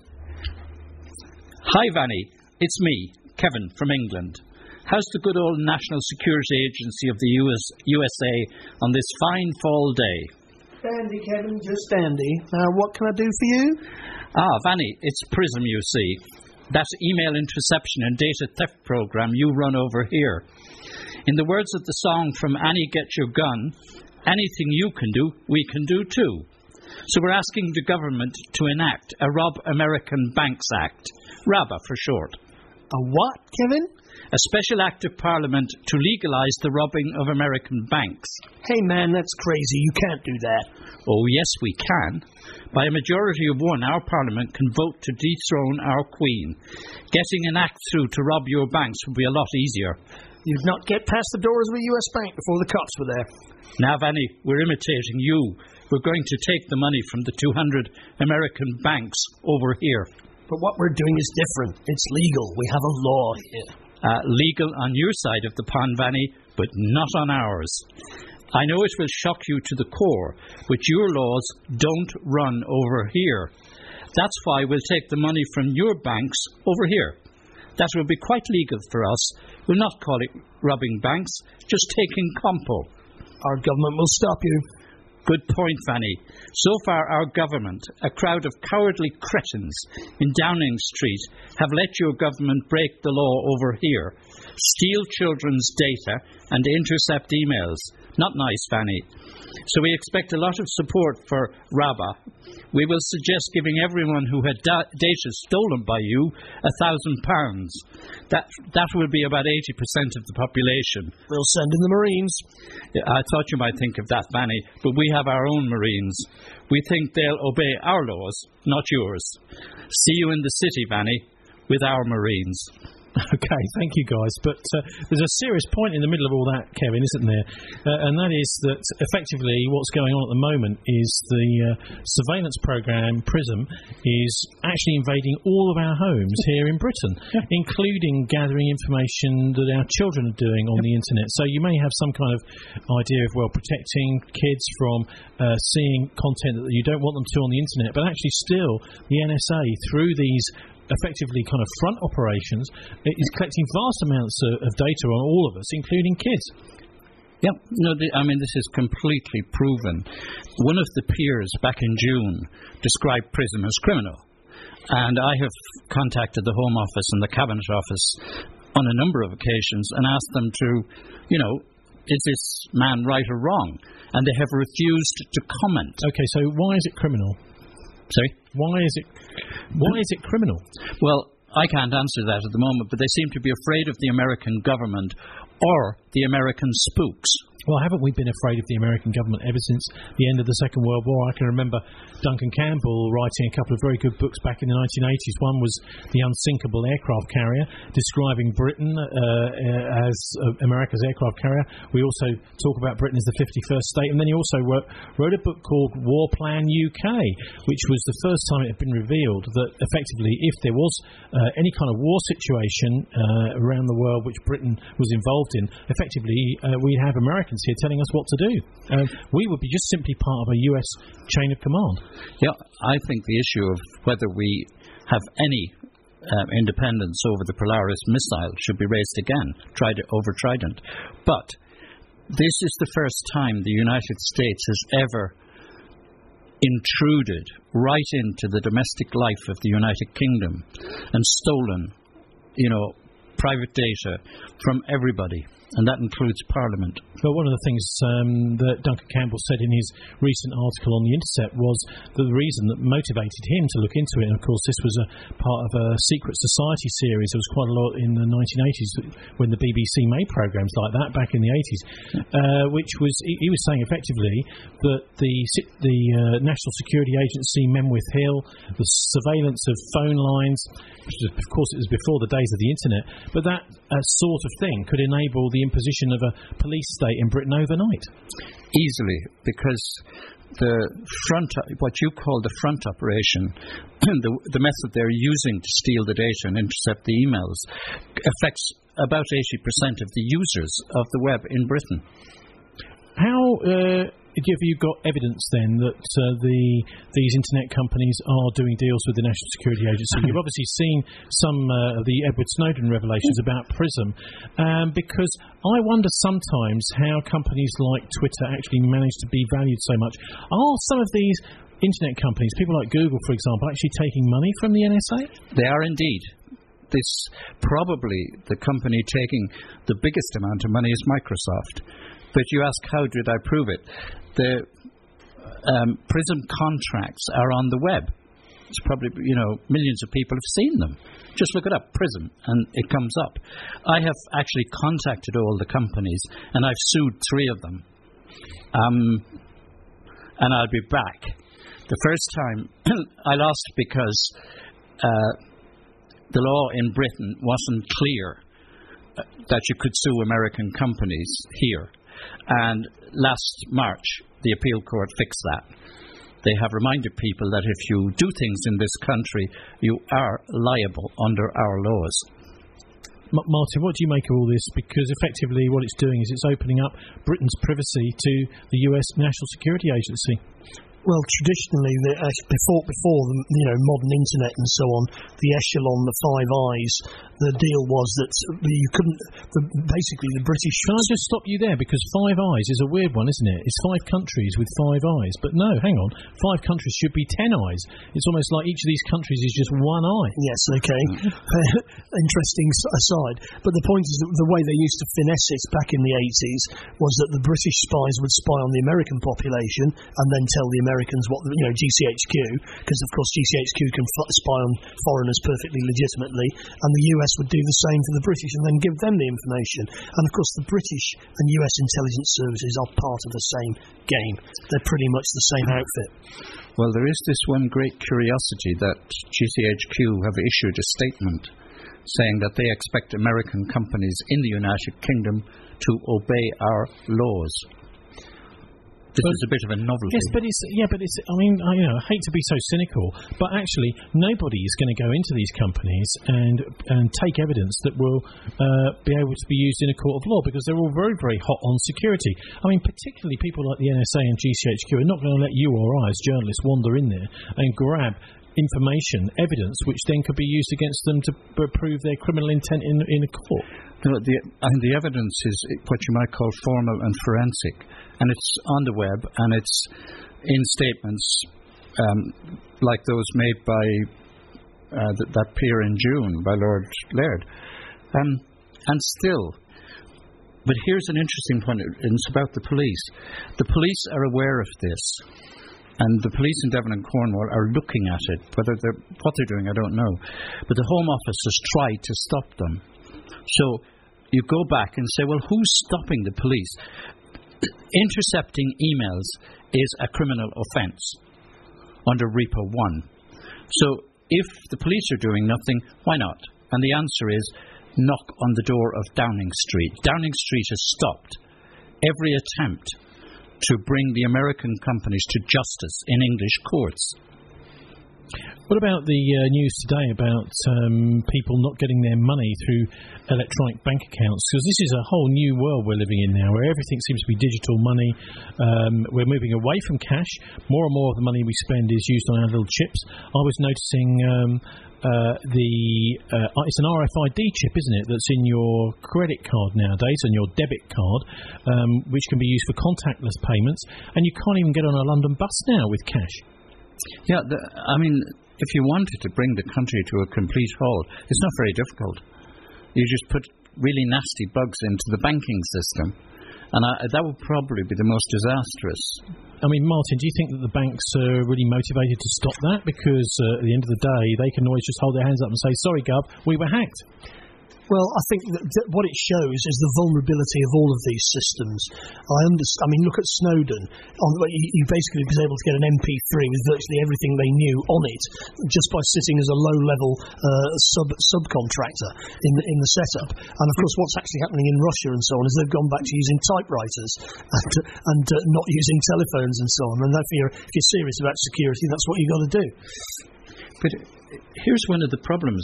Speaker 20: Hi, Vanny. It's me, Kevin from England. How's the good old National Security Agency of the U S, U S A on this fine fall day?
Speaker 21: Dandy, Kevin, just dandy. Now, what can I do for you?
Speaker 20: Ah, Vanny, it's PRISM, you see. That email interception and data theft program you run over here. In the words of the song from Annie Get Your Gun, anything you can do, we can do too. So we're asking the government to enact a Rob American Banks Act, RABA for short.
Speaker 21: A what, Kevin?
Speaker 20: A special act of Parliament to legalise the robbing of American banks.
Speaker 21: Hey man, that's crazy. You can't do that.
Speaker 20: Oh yes, we can. By a majority of one, our Parliament can vote to dethrone our Queen. Getting an act through to rob your banks would be a lot easier.
Speaker 21: You'd not get past the doors of a U S bank before the cops were there.
Speaker 20: Now, Vanny, we're imitating you. We're going to take the money from the two hundred American banks over here.
Speaker 21: But what we're doing is different. It's legal. We have a law here.
Speaker 20: Uh, legal on your side of the pond, Vanny, but not on ours. I know it will shock you to the core, but your laws don't run over here. That's why we'll take the money from your banks over here. That will be quite legal for us. We'll not call it robbing banks, just taking compo.
Speaker 21: Our government will stop you.
Speaker 20: Good point, Vanny. So far, our government, a crowd of cowardly cretins in Downing Street, have let your government break the law over here, steal children's data and intercept emails. Not nice, Vanny. So we expect a lot of support for RABA. We will suggest giving everyone who had da- data stolen by you a thousand pounds. That that will be about eighty percent of the population.
Speaker 21: We'll send in the Marines.
Speaker 20: I thought you might think of that, Vanny, but we have our own Marines. We think they'll obey our laws, not yours. See you in the city, Vanny, with our Marines.
Speaker 19: Okay, thank you guys. But uh, there's a serious point in the middle of all that, Kevin, isn't there? Uh, and that is that effectively what's going on at the moment is the uh, surveillance program PRISM is actually invading all of our homes here in Britain, yeah. including gathering information that our children are doing on yep. the internet. So you may have some kind of idea of, well, protecting kids from uh, seeing content that you don't want them to on the internet, but actually still the N S A, through these effectively kind of front operations, is collecting vast amounts of, of data on all of us, including kids.
Speaker 20: Yeah, no, the, I mean, this is completely proven. One of the peers back in June described PRISM as criminal, and I have contacted the Home Office and the Cabinet Office on a number of occasions and asked them to, you know, is this man right or wrong? And they have refused to comment.
Speaker 19: Okay, so why is it criminal?
Speaker 20: Sorry?
Speaker 19: Why is it why is it criminal?
Speaker 20: Well, I can't answer that at the moment, but they seem to be afraid of the American government or the American spooks.
Speaker 19: Well, haven't we been afraid of the American government ever since the end of the Second World War? I can remember Duncan Campbell writing a couple of very good books back in the nineteen eighties. One was The Unsinkable Aircraft Carrier, describing Britain uh, uh, as uh, America's aircraft carrier. We also talk about Britain as the fifty-first state, and then he also wrote, wrote a book called War Plan U K, which was the first time it had been revealed that effectively if there was uh, any kind of war situation uh, around the world which Britain was involved in, effectively uh, we'd have Americans here telling us what to do. Um, we would be just simply part of a U S chain of command.
Speaker 20: Yeah, I think the issue of whether we have any um, independence over the Polaris missile should be raised again, tried over Trident. But this is the first time the United States has ever intruded right into the domestic life of the United Kingdom and stolen, you know, private data from everybody, and that includes Parliament.
Speaker 19: Well, one of the things um, that Duncan Campbell said in his recent article on The Intercept was that the reason that motivated him to look into it, and of course this was a part of a Secret Society series. There was quite a lot in the nineteen eighties when the B B C made programmes like that back in the eighties, uh, which was, he, he was saying effectively that the, the uh, National Security Agency, Menwith Hill, the surveillance of phone lines, which was, of course it was before the days of the internet, but that uh, sort of thing could enable the imposition of a police state in Britain overnight.
Speaker 20: Easily, because the front, what you call the front operation, the, the method they're using to steal the data and intercept the emails, affects about eighty percent of the users of the web in Britain.
Speaker 19: How uh, have you got evidence then that uh, the these internet companies are doing deals with the National Security Agency? You've obviously seen some uh, of the Edward Snowden revelations about PRISM, um, because I wonder sometimes how companies like Twitter actually manage to be valued so much. Are some of these internet companies, people like Google, for example, actually taking money from the N S A?
Speaker 20: They are indeed. This probably the company taking the biggest amount of money is Microsoft. But you ask, how did I prove it? The um, PRISM contracts are on the web. It's probably, you know, millions of people have seen them. Just look it up, PRISM, and it comes up. I have actually contacted all the companies, and I've sued three of them. Um, and I'll be back. The first time I lost because uh, the law in Britain wasn't clear uh, that you could sue American companies here. And last March, the appeal court fixed that. They have reminded people that if you do things in this country, you are liable under our laws.
Speaker 19: M- Martin, what do you make of all this? Because effectively what it's doing is it's opening up Britain's privacy to the U S National Security Agency.
Speaker 21: Well, traditionally, the, uh, before before the you know modern internet and so on, the echelon, the Five Eyes, the deal was that you couldn't. The, basically, the British.
Speaker 19: Can I just stop you there, because Five Eyes is a weird one, isn't it? It's five countries with five eyes, but no, hang on, five countries should be ten eyes. It's almost like each of these countries is just one eye.
Speaker 21: Yes, okay. Interesting aside, but the point is that the way they used to finesse it back in the eighties was that the British spies would spy on the American population and then tell the Americans what the, you know G C H Q, because of course G C H Q can f- spy on foreigners perfectly legitimately, and the U S would do the same for the British and then give them the information. And of course the British and U S intelligence services are part of the same game. They're pretty much the same outfit.
Speaker 20: Well, there is this one great curiosity that G C H Q have issued a statement saying that they expect American companies in the United Kingdom to obey our laws. This
Speaker 19: but,
Speaker 20: is a bit of a novelty.
Speaker 19: Yes, but it's yeah, but it's. I mean, I, you know, I hate to be so cynical, but actually, nobody is going to go into these companies and and take evidence that will uh, be able to be used in a court of law, because they're all very, very hot on security. I mean, particularly people like the N S A and G C H Q are not going to let you or I, as journalists, wander in there and grab information, evidence, which then could be used against them to p- prove their criminal intent in in a court.
Speaker 20: No, the, I think the evidence is what you might call formal and forensic, and it's on the web, and it's in statements um, like those made by uh, th- that peer in June by Lord Laird. Um, and still, but here's an interesting point, and it's about the police. The police are aware of this, and the police in Devon and Cornwall are looking at it. Whether they're, what they're doing, I don't know. But the Home Office has tried to stop them. So you go back and say, well, who's stopping the police? Intercepting emails is a criminal offence under REPA one. So if the police are doing nothing, why not? And the answer is knock on the door of Downing Street. Downing Street has stopped every attempt to bring the American companies to justice in English courts.
Speaker 19: What about the uh, news today about um, people not getting their money through electronic bank accounts? Because this is a whole new world we're living in now, where everything seems to be digital money. Um, we're moving away from cash. More and more of the money we spend is used on our little chips. I was noticing um, uh, the uh, it's an R F I D chip, isn't it, that's in your credit card nowadays and your debit card, um, which can be used for contactless payments. And you can't even get on a London bus now with cash.
Speaker 20: Yeah, the, I mean, if you wanted to bring the country to a complete halt, it's not very difficult. You just put really nasty bugs into the banking system, and I, that would probably be the most disastrous.
Speaker 19: I mean, Martin, do you think that the banks are really motivated to stop that? Because uh, at the end of the day, they can always just hold their hands up and say, sorry, Gov, we were hacked.
Speaker 21: Well, I think that, that what it shows is the vulnerability of all of these systems. I understand. I mean, look at Snowden. On, he basically was able to get an M P three with virtually everything they knew on it, just by sitting as a low-level uh, sub subcontractor in the, in the setup. And of course, what's actually happening in Russia and so on is they've gone back to using typewriters and, and uh, not using telephones and so on. And if you're, if you're serious about security, that's what you've got to do.
Speaker 20: But here's one of the problems.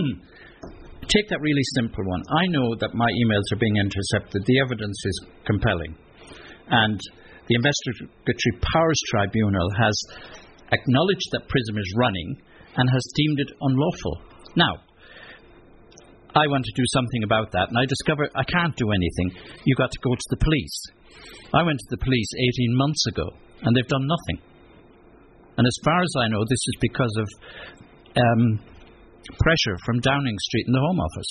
Speaker 20: Take that really simple one. I know that my emails are being intercepted. The evidence is compelling. And the Investigatory Powers Tribunal has acknowledged that PRISM is running and has deemed it unlawful. Now, I want to do something about that, and I discover I can't do anything. You've got to go to the police. I went to the police eighteen months ago, and they've done nothing. And as far as I know, this is because of Um, pressure from Downing Street and the Home Office.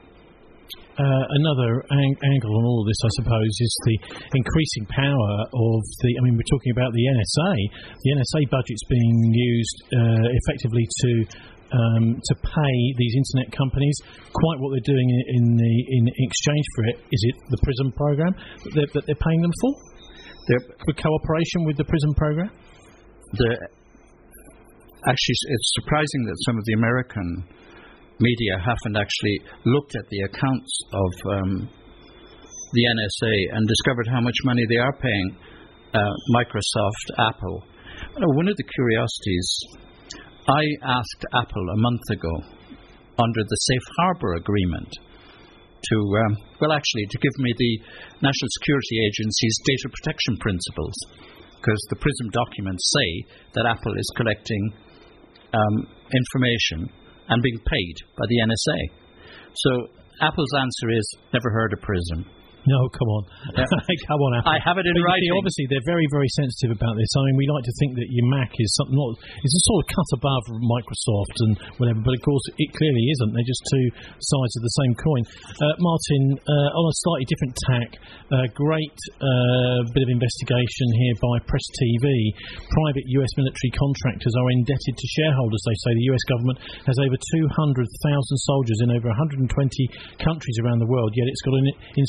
Speaker 19: Uh, another ang- angle on all of this, I suppose, is the increasing power of the... I mean, we're talking about the N S A. The N S A budget's being used uh, effectively to um, to pay these internet companies. Quite what they're doing in, in the in exchange for it is it the PRISM program that they're, that they're paying them for?
Speaker 20: They're,
Speaker 19: for cooperation with the PRISM program?
Speaker 20: The Actually, it's surprising that some of the American media haven't actually looked at the accounts of um, the N S A and discovered how much money they are paying uh, Microsoft, Apple. Uh, one of the curiosities, I asked Apple a month ago, under the Safe Harbor Agreement, to, um, well, actually, to give me the National Security Agency's data protection principles, because the PRISM documents say that Apple is collecting Um, information and being paid by the N S A. So Apple's answer is never heard of PRISM.
Speaker 19: No, come on. Yeah. come on, Apple.
Speaker 20: I have it in
Speaker 19: but
Speaker 20: writing.
Speaker 19: See, obviously, they're very, very sensitive about this. I mean, we like to think that your Mac is something not, it's a sort of cut above Microsoft and whatever, but of course, it clearly isn't. They're just two sides of the same coin. Uh, Martin, uh, on a slightly different tack, a uh, great uh, bit of investigation here by Press T V. Private U S military contractors are indebted to shareholders, they say. The U S government has over two hundred thousand soldiers in over one hundred twenty countries around the world, yet it's got an insatiable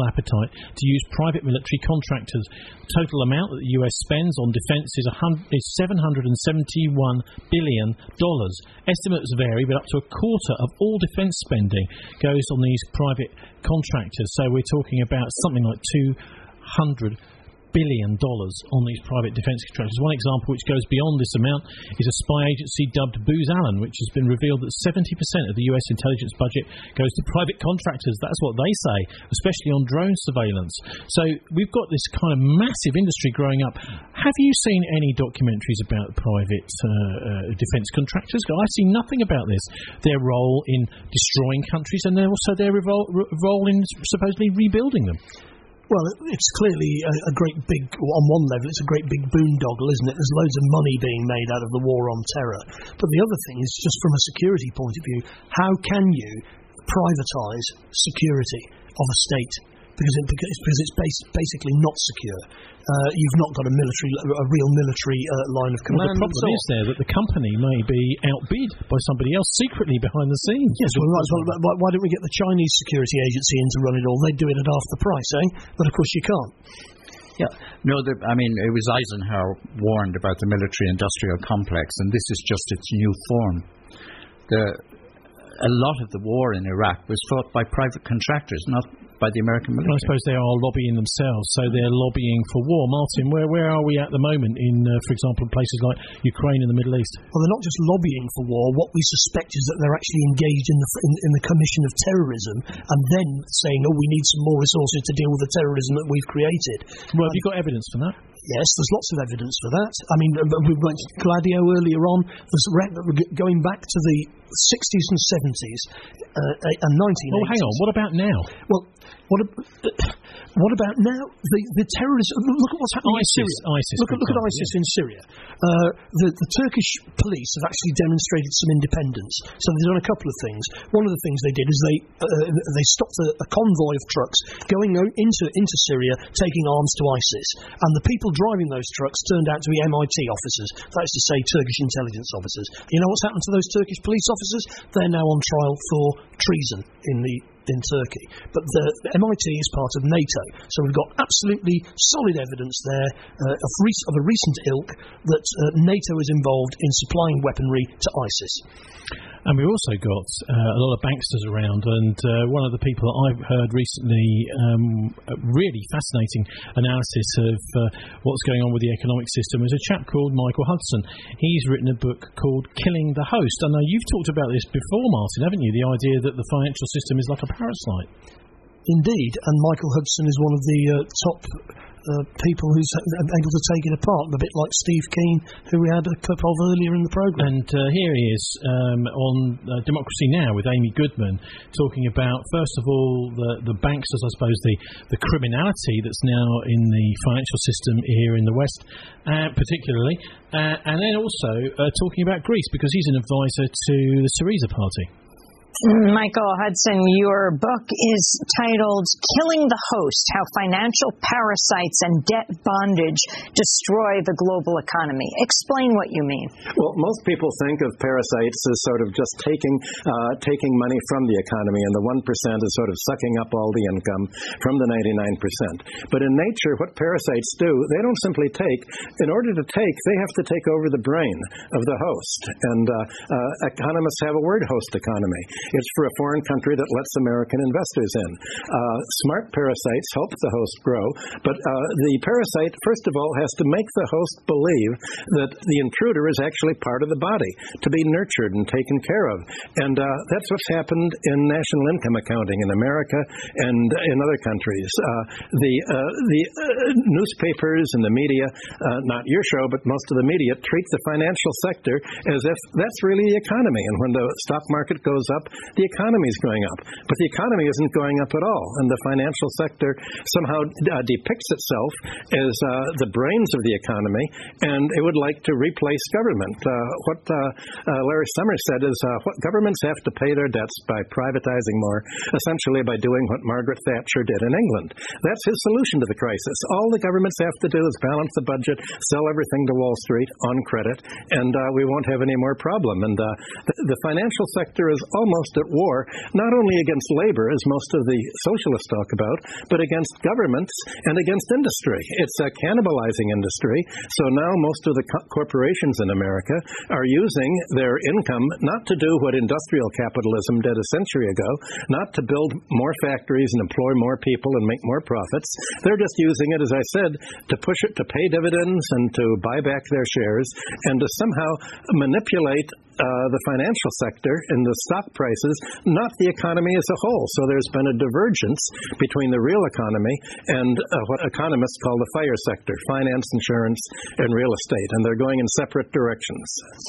Speaker 19: appetite to use private military contractors. The total amount that the U S spends on defence is, is seven hundred seventy-one billion dollars. Estimates vary, but up to a quarter of all defence spending goes on these private contractors. So we're talking about something like two hundred billion dollars on these private defence contractors. One example which goes beyond this amount is a spy agency dubbed Booz Allen, which has been revealed that seventy percent of the U S intelligence budget goes to private contractors. That's what they say, especially on drone surveillance. So we've got this kind of massive industry growing up. Have you seen any documentaries about private uh, uh, defence contractors? I see nothing about this. Their role in destroying countries and also their revol- role in supposedly rebuilding them.
Speaker 21: Well, it's clearly a, a great big, on one level, it's a great big boondoggle, isn't it? There's loads of money being made out of the war on terror. But the other thing is, just from a security point of view, how can you privatise security of a state? Because, it, because it's bas- basically not secure. Uh, you've not got a military, a real military uh, line of command.
Speaker 19: Well, the problem is there that the company may be outbid by somebody else secretly behind the scenes.
Speaker 21: Yes, well, right, well why, why don't we get the Chinese security agency in to run it all? They'd do it at half the price, eh? But of course you can't.
Speaker 20: Yeah, no, the, I mean, it was Eisenhower warned about the military-industrial complex, and this is just its new form. The, a lot of the war in Iraq was fought by private contractors, not by the American military.
Speaker 19: I suppose they are lobbying themselves, so they're lobbying for war. Martin, where where are we at the moment in, uh, for example, places like Ukraine and the Middle East?
Speaker 21: Well, they're not just lobbying for war. What we suspect is that they're actually engaged in the in, in the commission of terrorism, and then saying, "Oh, we need some more resources to deal with the terrorism that we've created."
Speaker 19: Well, have you got evidence for that?
Speaker 21: Yes, there's lots of evidence for that. I mean, we mentioned Gladio earlier on. There's going back to the sixties and seventies uh, and nineteen eighties.
Speaker 19: Oh, hang on. What about now?
Speaker 21: Well, what, uh, what about now? The, the terrorists. Look at what's happening
Speaker 19: ISIS,
Speaker 21: in Syria.
Speaker 19: ISIS,
Speaker 21: look at look at ISIS yeah. in Syria. Uh, the, the Turkish police have actually demonstrated some independence. So they've done a couple of things. One of the things they did is they uh, they stopped a, a convoy of trucks going into into Syria, taking arms to ISIS, and the people driving those trucks turned out to be M I T officers. That is to say, Turkish intelligence officers. You know what's happened to those Turkish police officers? They're now on trial for treason in the in Turkey. But the, the M I T is part of NATO, so we've got absolutely solid evidence there uh, of, re- of a recent ilk that uh, NATO is involved in supplying weaponry to ISIS.
Speaker 19: And we've also got uh, a lot of banksters around, and uh, one of the people that I've heard recently, um, a really fascinating analysis of uh, what's going on with the economic system, is a chap called Michael Hudson. He's written a book called Killing the Host. I know you've talked about this before, Martin, haven't you? The idea that the financial system is like a parasite.
Speaker 21: Indeed, and Michael Hudson is one of the uh, top uh, people who's able to take it apart, a bit like Steve Keen, who we had a clip of earlier in the programme.
Speaker 19: And uh, here he is um, on uh, Democracy Now! With Amy Goodman, talking about, first of all, the, the banksters, I suppose, the, the criminality that's now in the financial system here in the West, uh, particularly, uh, and then also uh, talking about Greece, because he's an advisor to the Syriza party.
Speaker 2: Michael Hudson, your book is titled Killing the Host, How Financial Parasites and Debt Bondage Destroy the Global Economy. Explain what you mean.
Speaker 22: Well, most people think of parasites as sort of just taking uh, taking money from the economy, and the one percent is sort of sucking up all the income from the ninety-nine percent. But in nature, what parasites do, they don't simply take. In order to take, they have to take over the brain of the host. And uh, uh, economists have a word, host economy. It's for a foreign country that lets American investors in. Uh, smart parasites help the host grow, but uh, the parasite, first of all, has to make the host believe that the intruder is actually part of the body, to be nurtured and taken care of. And uh, that's what's happened in national income accounting in America and in other countries. Uh, the uh, the uh, newspapers and the media, uh, not your show, but most of the media, treat the financial sector as if that's really the economy. And when the stock market goes up, the economy is going up. But the economy isn't going up at all. And the financial sector somehow uh, depicts itself as uh, the brains of the economy, and it would like to replace government. Uh, what uh, uh, Larry Summers said is uh, what governments have to pay their debts by privatizing more, essentially by doing what Margaret Thatcher did in England. That's his solution to the crisis. All the governments have to do is balance the budget, sell everything to Wall Street on credit, and uh, we won't have any more problem. And uh, the, the financial sector is almost almost at war, not only against labor, as most of the socialists talk about, but against governments and against industry. It's a cannibalizing industry. So now most of the co- corporations in America are using their income not to do what industrial capitalism did a century ago, not to build more factories and employ more people and make more profits. They're just using it, as I said, to push it to pay dividends and to buy back their shares and to somehow manipulate Uh, the financial sector and the stock prices, not the economy as a whole. So there's been a divergence between the real economy and uh, what economists call the FIRE sector, finance, insurance, and real estate, and they're going in separate directions.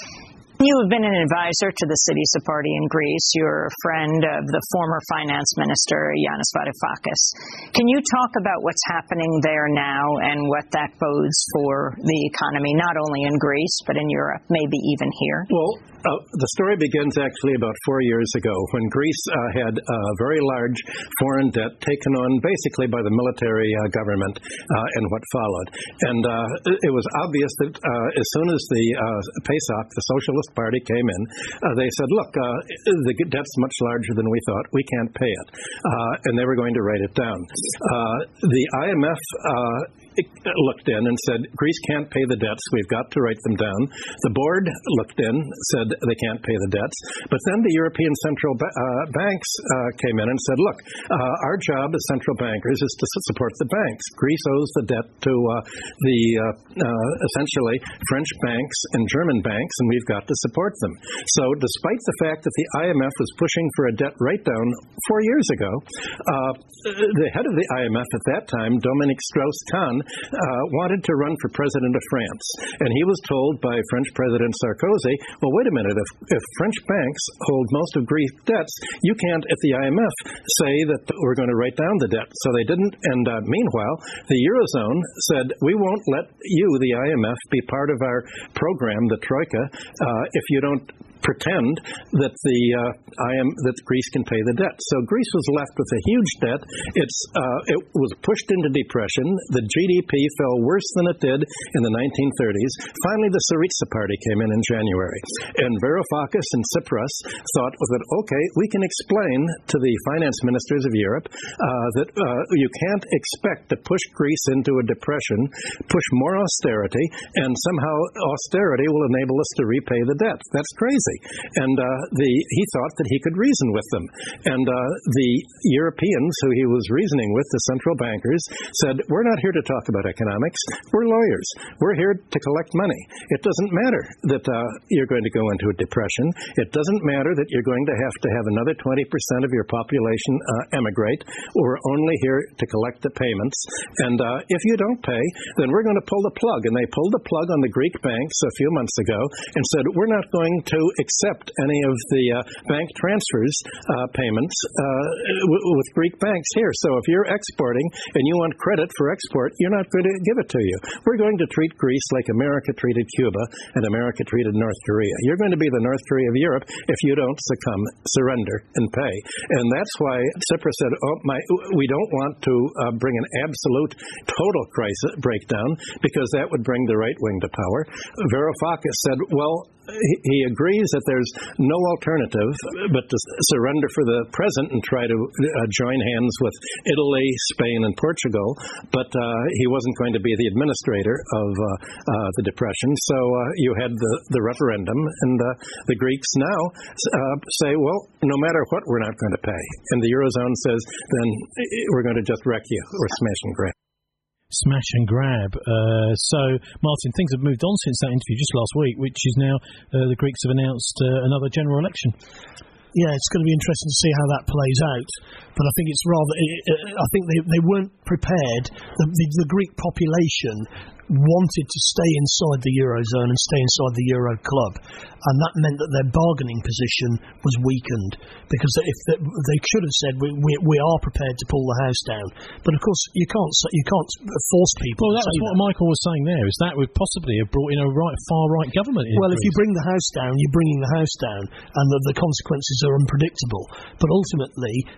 Speaker 2: You have been an advisor to the Syriza party in Greece. You're a friend of the former finance minister, Yanis Varoufakis. Can you talk about what's happening there now and what that bodes for the economy, not only in Greece, but in Europe, maybe even here?
Speaker 22: Well, uh, the story begins actually about four years ago when Greece uh, had a very large foreign debt taken on basically by the military uh, government uh, and what followed. And uh, it was obvious that uh, as soon as the uh, PASOK, the Socialist Party, came in, uh, they said, look, uh, the debt's much larger than we thought. We can't pay it. Uh, and they were going to write it down. Uh, the I M F uh, looked in and said, Greece can't pay the debts. We've got to write them down. The board looked in, said they can't pay the debts. But then the European central ba- uh, banks uh, came in and said, look, uh, our job as central bankers is to support the banks. Greece owes the debt to uh, the uh, uh, essentially French banks and German banks, and we've got to support them. So despite the fact that the I M F was pushing for a debt write-down four years ago, uh, the head of the I M F at that time, Dominique Strauss-Kahn, uh, wanted to run for president of France. And he was told by French President Sarkozy, well, wait a minute, if, if French banks hold most of Greek debts, you can't, at the I M F, say that we're going to write down the debt. So they didn't. And uh, meanwhile, the Eurozone said, we won't let you, the I M F, be part of our program, the Troika, uh, if you don't pretend that the uh, I am that Greece can pay the debt. So Greece was left with a huge debt. It's uh, it was pushed into depression. The G D P fell worse than it did in the nineteen thirties. Finally, the Syriza party came in in January, and Varoufakis and Tsipras thought that okay, we can explain to the finance ministers of Europe uh, that uh, you can't expect to push Greece into a depression, push more austerity, and somehow austerity will enable us to repay the debt. That's crazy. And uh, the, he thought that he could reason with them. And uh, the Europeans who he was reasoning with, the central bankers, said, we're not here to talk about economics. We're lawyers. We're here to collect money. It doesn't matter that uh, you're going to go into a depression. It doesn't matter that you're going to have to have another twenty percent of your population uh, emigrate. We're only here to collect the payments. And uh, if you don't pay, then we're going to pull the plug. And they pulled the plug on the Greek banks a few months ago and said, we're not going to accept any of the uh, bank transfers uh, payments uh, w- with Greek banks here. So if you're exporting and you want credit for export, you're not going to give it to you. We're going to treat Greece like America treated Cuba and America treated North Korea. You're going to be the North Korea of Europe if you don't succumb, surrender, and pay. And that's why Tsipras said, oh, my, we don't want to uh, bring an absolute total crisis breakdown because that would bring the right wing to power. Varoufakis said, well, he agrees that there's no alternative but to surrender for the present and try to uh, join hands with Italy, Spain, and Portugal, but uh, he wasn't going to be the administrator of uh, uh, the Depression. So uh, you had the, the referendum, and uh, the Greeks now uh, say, well, no matter what, we're not going to pay. And the Eurozone says, then we're going to just wreck you or smash and grab.
Speaker 19: Smash and grab. Uh, so, Martin, things have moved on since that interview just last week, which is now uh, the Greeks have announced uh, another general election.
Speaker 21: Yeah, it's going to be interesting to see how that plays out. But I think it's rather, I think they, they weren't prepared. The, the, the Greek population wanted to stay inside the Eurozone and stay inside the Euro club. And that meant that their bargaining position was weakened. Because if they, they should have said, we, we, we are prepared to pull the house down. But of course, you can't you can't force people
Speaker 19: well,
Speaker 21: to say that.
Speaker 19: Well, that's what Michael was saying there, is that would possibly have brought in a right, far-right government.
Speaker 21: Well,
Speaker 19: Greece.
Speaker 21: If you bring the house down, you're bringing the house down, and the, the consequences are unpredictable. But ultimately, you can't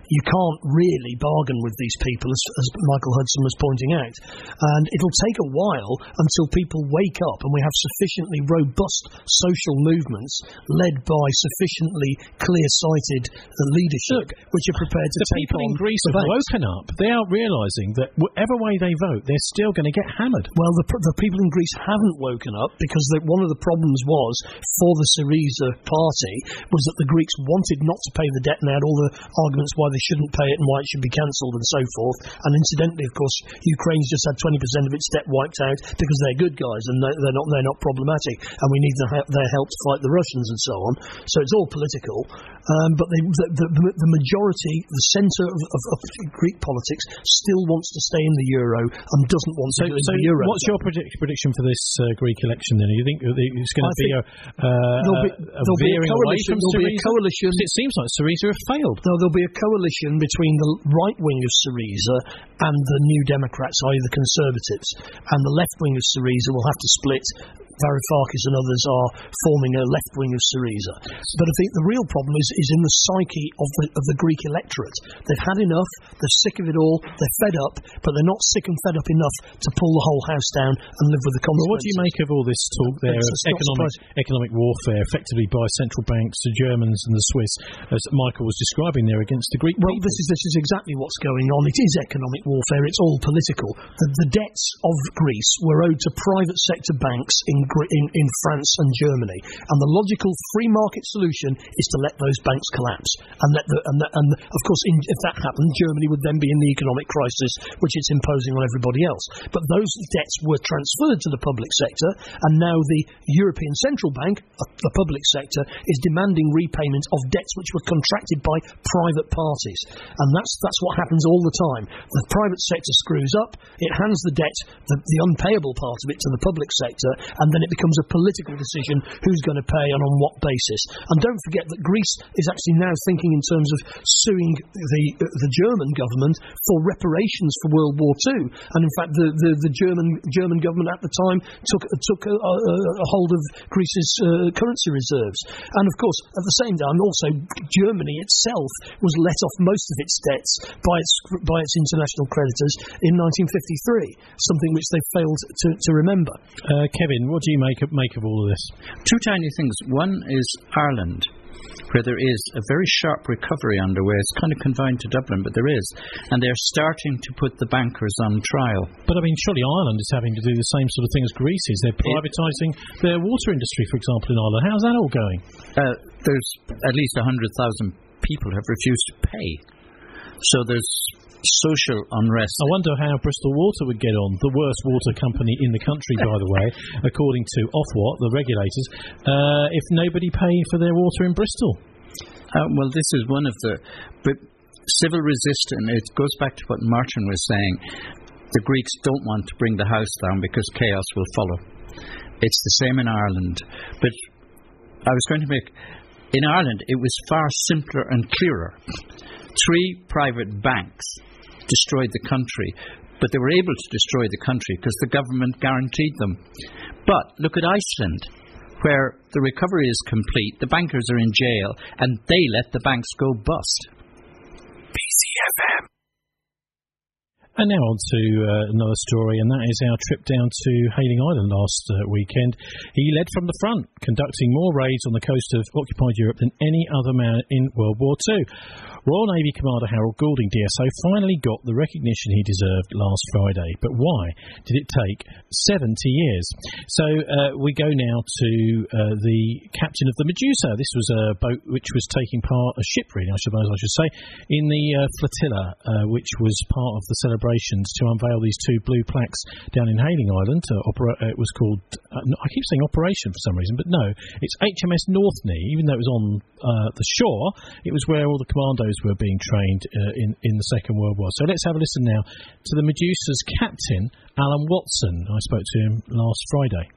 Speaker 21: can't really bargain with these people, as, as Michael Hudson was pointing out. And it'll take a while until people wake up and we have sufficiently robust social movements led by sufficiently clear-sighted uh, leadership,
Speaker 19: Look,
Speaker 21: which are prepared to
Speaker 19: the
Speaker 21: take
Speaker 19: people
Speaker 21: on
Speaker 19: in Greece
Speaker 21: the
Speaker 19: have
Speaker 21: banks.
Speaker 19: woken up. They are realising that whatever way they vote, they're still going to get hammered.
Speaker 21: Well, the, the people in Greece haven't woken up because the, one of the problems was for the Syriza party was that the Greeks wanted not to pay the debt and they had all the arguments why they shouldn't pay it and why it should be cancelled and so forth. And incidentally, of course, Ukraine's just had twenty percent of its debt wiped out because they're good guys and they're, they're not they're not problematic, and we need their, their help to fight the Russians and so on. So it's all political. Um, but they, the, the, the majority, the centre of, of, of Greek politics, still wants to stay in the euro and doesn't want
Speaker 19: So,
Speaker 21: to leave
Speaker 19: so
Speaker 21: the euro.
Speaker 19: what's your predict- prediction for this uh, Greek election then? Do you think it's going to be a, uh,
Speaker 21: there'll be,
Speaker 19: a
Speaker 21: there'll be a
Speaker 19: veering away
Speaker 21: coalition.
Speaker 19: from
Speaker 21: There'll be a
Speaker 19: Syriza?
Speaker 21: coalition.
Speaker 19: It seems like Syriza have failed.
Speaker 21: No, there'll be a coalition between the right wing of Syriza and the New Democrats, that is the Conservatives, and the left wing of Syriza will have to split. Varoufakis and others are forming a left wing of Syriza. But I think the real problem is, is in the psyche of the, of the Greek electorate. They've had enough, they're sick of it all, they're fed up, but they're not sick and fed up enough to pull the whole house down and live with the consequences.
Speaker 19: Well, what do you make of all this talk there
Speaker 21: It's,
Speaker 19: of
Speaker 21: it's not
Speaker 19: economic, economic warfare, effectively by central banks, the Germans and the Swiss, as Michael was describing there, against the Greek
Speaker 21: Well,
Speaker 19: people?
Speaker 21: this is this is exactly what's going on. It is economic warfare. It's all political. The, the debts of Greece were owed to private sector banks in, Gre- in in France and Germany, and the logical free market solution is to let those banks collapse. And let the and, the, and the, of course, in, if that happened, Germany would then be in the economic crisis, which it's imposing on everybody else. But those debts were transferred to the public sector, and now the European Central Bank, uh, the public sector, is demanding repayment of debts which were contracted by private parties. And that's that's what happens all the time. The private sector screws up, it hands the debt, the, the unpayable part of it, to the public sector, and then it becomes a political decision who's going to pay and on what basis. And don't forget that Greece is actually now thinking in terms of suing the uh, the German government for reparations for World War Two. And in fact, the, the, the German German government at the time took took a, a, a hold of Greece's uh, currency reserves. And of course, at the same time, also Germany itself was let off most of its debts by its by its international creditors in nineteen fifty-three, something which they failed to, to remember.
Speaker 19: Uh, Kevin, what do you make of, make of all of this?
Speaker 20: Two tiny things. One is Ireland, where there is a very sharp recovery underway. It's kind of confined to Dublin, but there is. And they're starting to put the bankers on trial.
Speaker 19: But I mean, surely Ireland is having to do the same sort of thing as Greece is. They're privatising their water industry, for example, in Ireland. How's that all going?
Speaker 20: Uh, there's at least one hundred thousand people have refused to pay. So there's social unrest.
Speaker 19: I wonder how Bristol Water would get on, the worst water company in the country, by the way, according to Ofwat, the regulators, uh, if nobody paid for their water in Bristol.
Speaker 20: Uh, well, this is one of the... But civil resistance, it goes back to what Martin was saying. The Greeks don't want to bring the house down because chaos will follow. It's the same in Ireland. But I was going to make... In Ireland, it was far simpler and clearer. Three private banks destroyed the country, but they were able to destroy the country because the government guaranteed them. But look at Iceland, where the recovery is complete, the bankers are in jail, and they let the banks go bust.
Speaker 12: B C F M.
Speaker 19: And now on to uh, another story, and that is our trip down to Hayling Island last uh, weekend. He led from the front, conducting more raids on the coast of occupied Europe than any other man in World War Two. Royal Navy Commander Harold Goulding, D S O, finally got the recognition he deserved last Friday. But why did it take seventy years? So uh, we go now to uh, the captain of the Medusa. This was a boat which was taking part, a ship really, I suppose I should say, in the uh, flotilla, uh, which was part of the celebrations to unveil these two blue plaques down in Hayling Island. Uh, opera- uh, it was called, uh, I keep saying Operation for some reason, but no, it's H M S Northney. Even though it was on uh, the shore, it was where all the commandos were being trained uh, in, in the Second World War. So let's have a listen now to the Medusa's captain, Alan Watson. I spoke to him last Friday.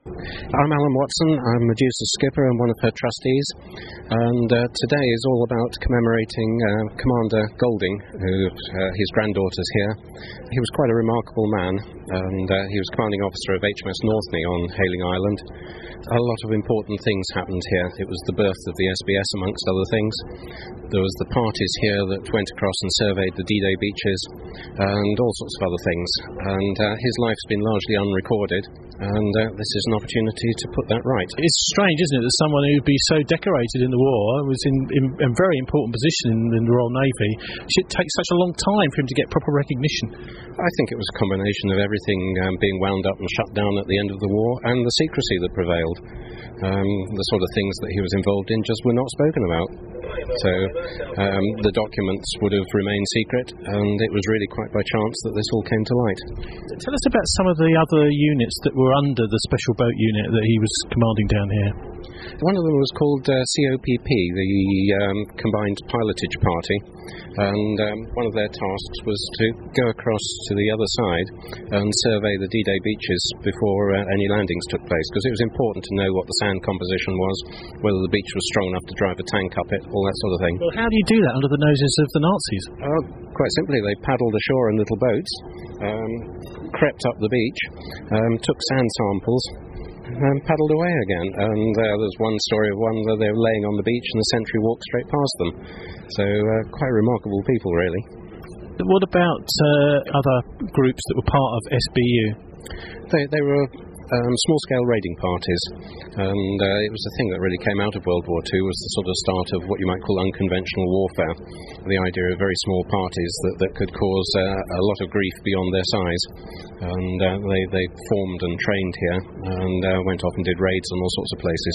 Speaker 4: I'm Alan Watson. I'm Medusa's skipper and one of her trustees. And uh, today is all about commemorating uh, Commander Golding, who uh, his granddaughter's here. He was quite a remarkable man, and uh, he was commanding officer of H M S Northney on Hayling Island. A lot of important things happened here. It was the birth of the S B S, amongst other things. There was the parties here that went across and surveyed the D-Day beaches, and all sorts of other things. And uh, his life's been largely unrecorded, and uh, this is an opportunity to put that right.
Speaker 19: It's strange, isn't it, that someone who'd be so decorated in the war, was in, in a very important position in, in the Royal Navy, should take such a long time for him to get proper recognition.
Speaker 4: I think it was a combination of everything um, being wound up and shut down at the end of the war, and the secrecy that prevailed. Um, the sort of things that he was involved in just were not spoken about. So um, the documents would have remained secret, and it was really quite by chance that this all came to light.
Speaker 19: Tell us about some of the other units that were under the special boat unit that he was commanding down here.
Speaker 4: One of them was called uh, C O P P, the um, Combined Pilotage Party, and um, one of their tasks was to go across to the other side and survey the D-Day beaches before uh, any landings took place, because it was important to know what the sand composition was, whether the beach was strong enough to drive a tank up it, all that sort of thing.
Speaker 19: Well, how do you do that under the noses of the Nazis?
Speaker 4: Uh, quite simply, they paddled ashore in little boats, um, crept up the beach, um, took sand samples, and paddled away again. And uh, there's one story of one where they were laying on the beach and the sentry walked straight past them. So uh, quite remarkable people, really.
Speaker 19: What about uh, other groups that were part of S B U?
Speaker 4: They, they were um, small-scale raiding parties, and uh, it was the thing that really came out of World War Two, was the sort of start of what you might call unconventional warfare, the idea of very small parties that, that could cause uh, a lot of grief beyond their size. And uh, they, they formed and trained here, and uh, went off and did raids on all sorts of places.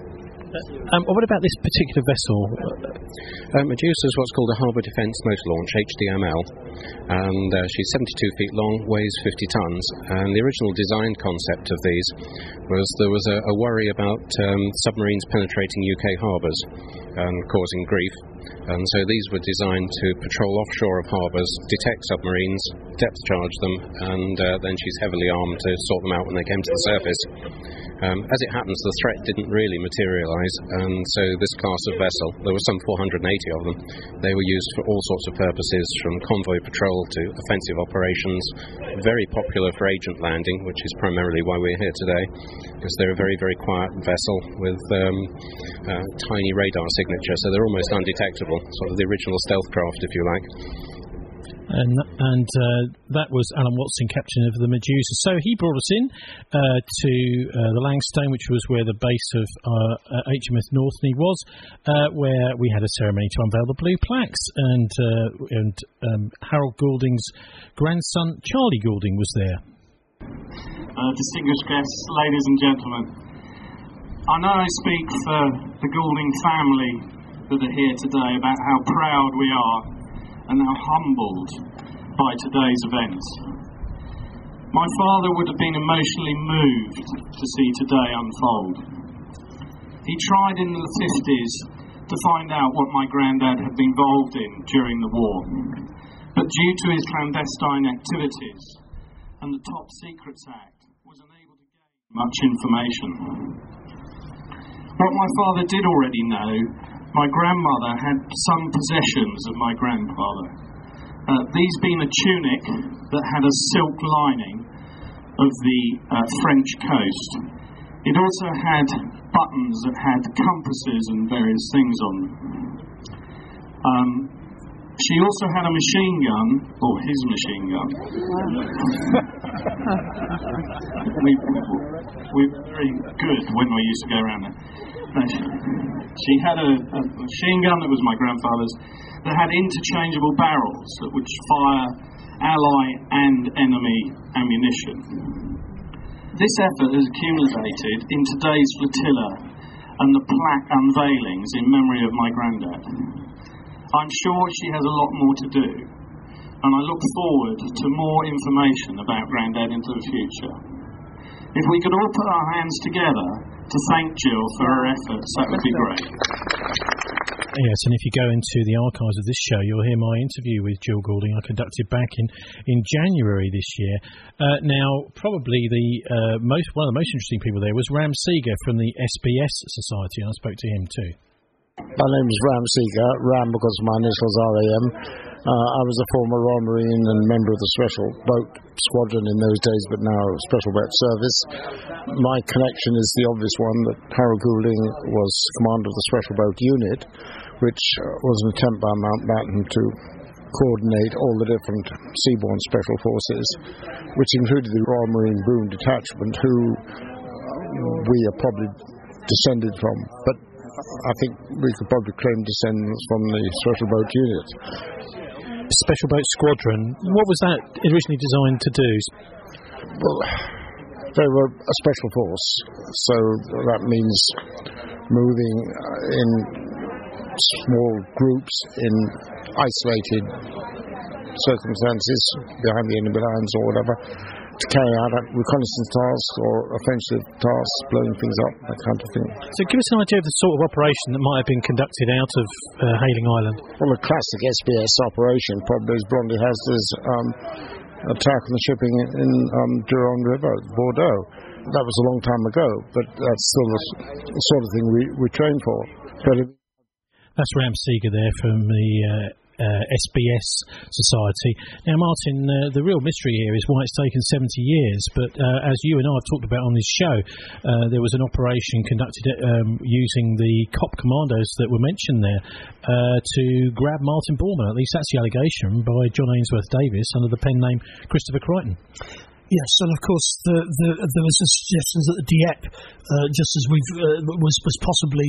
Speaker 19: Um, what about this particular vessel?
Speaker 4: Uh, Medusa is what's called a Harbour Defence Motor Launch, H D M L, and uh, she's seventy-two feet long, weighs fifty tonnes, and the original design concept of these was there was a, a worry about um, submarines penetrating U K harbours and causing grief, and so these were designed to patrol offshore of harbours, detect submarines, depth charge them, and uh, then she's heavily armed to sort them out when they came to the surface. Um, as it happens, the threat didn't really materialise, and so this class of vessel, there were some four hundred eighty of them, they were used for all sorts of purposes, from convoy patrol to offensive operations, very popular for agent landing, which is primarily why we're here today, because they're a very, very quiet vessel with um, uh, tiny radar signature, so they're almost undetectable, sort of the original stealth craft, if you like.
Speaker 19: And, and uh, that was Alan Watson, captain of the Medusa. So he brought us in uh, to uh, the Langstone, which was where the base of uh, H M S Northney was, uh, where we had a ceremony to unveil the blue plaques. And, uh, and um, Harold Goulding's grandson, Charlie Goulding, was there.
Speaker 6: Uh, distinguished guests, ladies and gentlemen, I know I speak for the Goulding family that are here today about how proud we are and how humbled by today's events. My father would have been emotionally moved to see today unfold. He tried in the fifties to find out what my granddad had been involved in during the war, but due to his clandestine activities and the Top Secrets Act, was unable to gain much information. What my father did already know, my grandmother had some possessions of my grandfather. Uh, these being a tunic that had a silk lining of the uh, French coast. It also had buttons that had compasses and various things on them. Um, she also had a machine gun, or his machine gun. we, we were very good when we used to go around there. She had a, a machine gun that was my grandfather's that had interchangeable barrels that would fire ally and enemy ammunition. This effort has accumulated in today's flotilla and the plaque unveilings in memory of my granddad. I'm sure she has a lot more to do, and I look forward to more information about Granddad into the future. If we could all put our hands together to thank Jill for her efforts, that would be great.
Speaker 19: Yes, and if you go into the archives of this show, you'll hear my interview with Jill Goulding I conducted back in, in January this year. Uh, now, probably the uh, most one of the most interesting people there was Ram Seeger from the S B S Society, and I spoke to him too.
Speaker 7: My name is Ram Seeger, Ram because my initials are R A M. Uh, I was a former Royal Marine and member of the Special Boat Squadron in those days, but now Special Boat Service. My connection is the obvious one that Harold Goulding was commander of the Special Boat Unit, which was an attempt by Mountbatten to coordinate all the different seaborne special forces, which included the Royal Marine Boom Detachment, who we are probably descended from. But I think we could probably claim descendants from the Special Boat Unit.
Speaker 19: Special Boat Squadron, what was that originally designed to do?
Speaker 7: Well, they were a special force, so that means moving in small groups in isolated circumstances behind the enemy lines or whatever, to carry out reconnaissance tasks or offensive tasks, blowing things up, that kind of thing.
Speaker 19: So give us an idea of the sort of operation that might have been conducted out of uh, Hayling Island.
Speaker 7: Well, a classic S B S operation probably is Blondie Hasler's um, attack on the shipping in um, Durand River, Bordeaux. That was a long time ago, but that's still the sort of thing we, we train for. But it
Speaker 19: That's Ram Seeger there from the uh, uh, S B S Society. Now, Martin, uh, the real mystery here is why it's taken seventy years, but uh, as you and I have talked about on this show, uh, there was an operation conducted um, using the C O P commandos that were mentioned there uh, to grab Martin Bormann. At least that's the allegation by John Ainsworth Davis under the pen name Christopher Crichton.
Speaker 21: Yes, and of course the, the, there was a suggestion that the Dieppe, uh, just as we've uh, was was possibly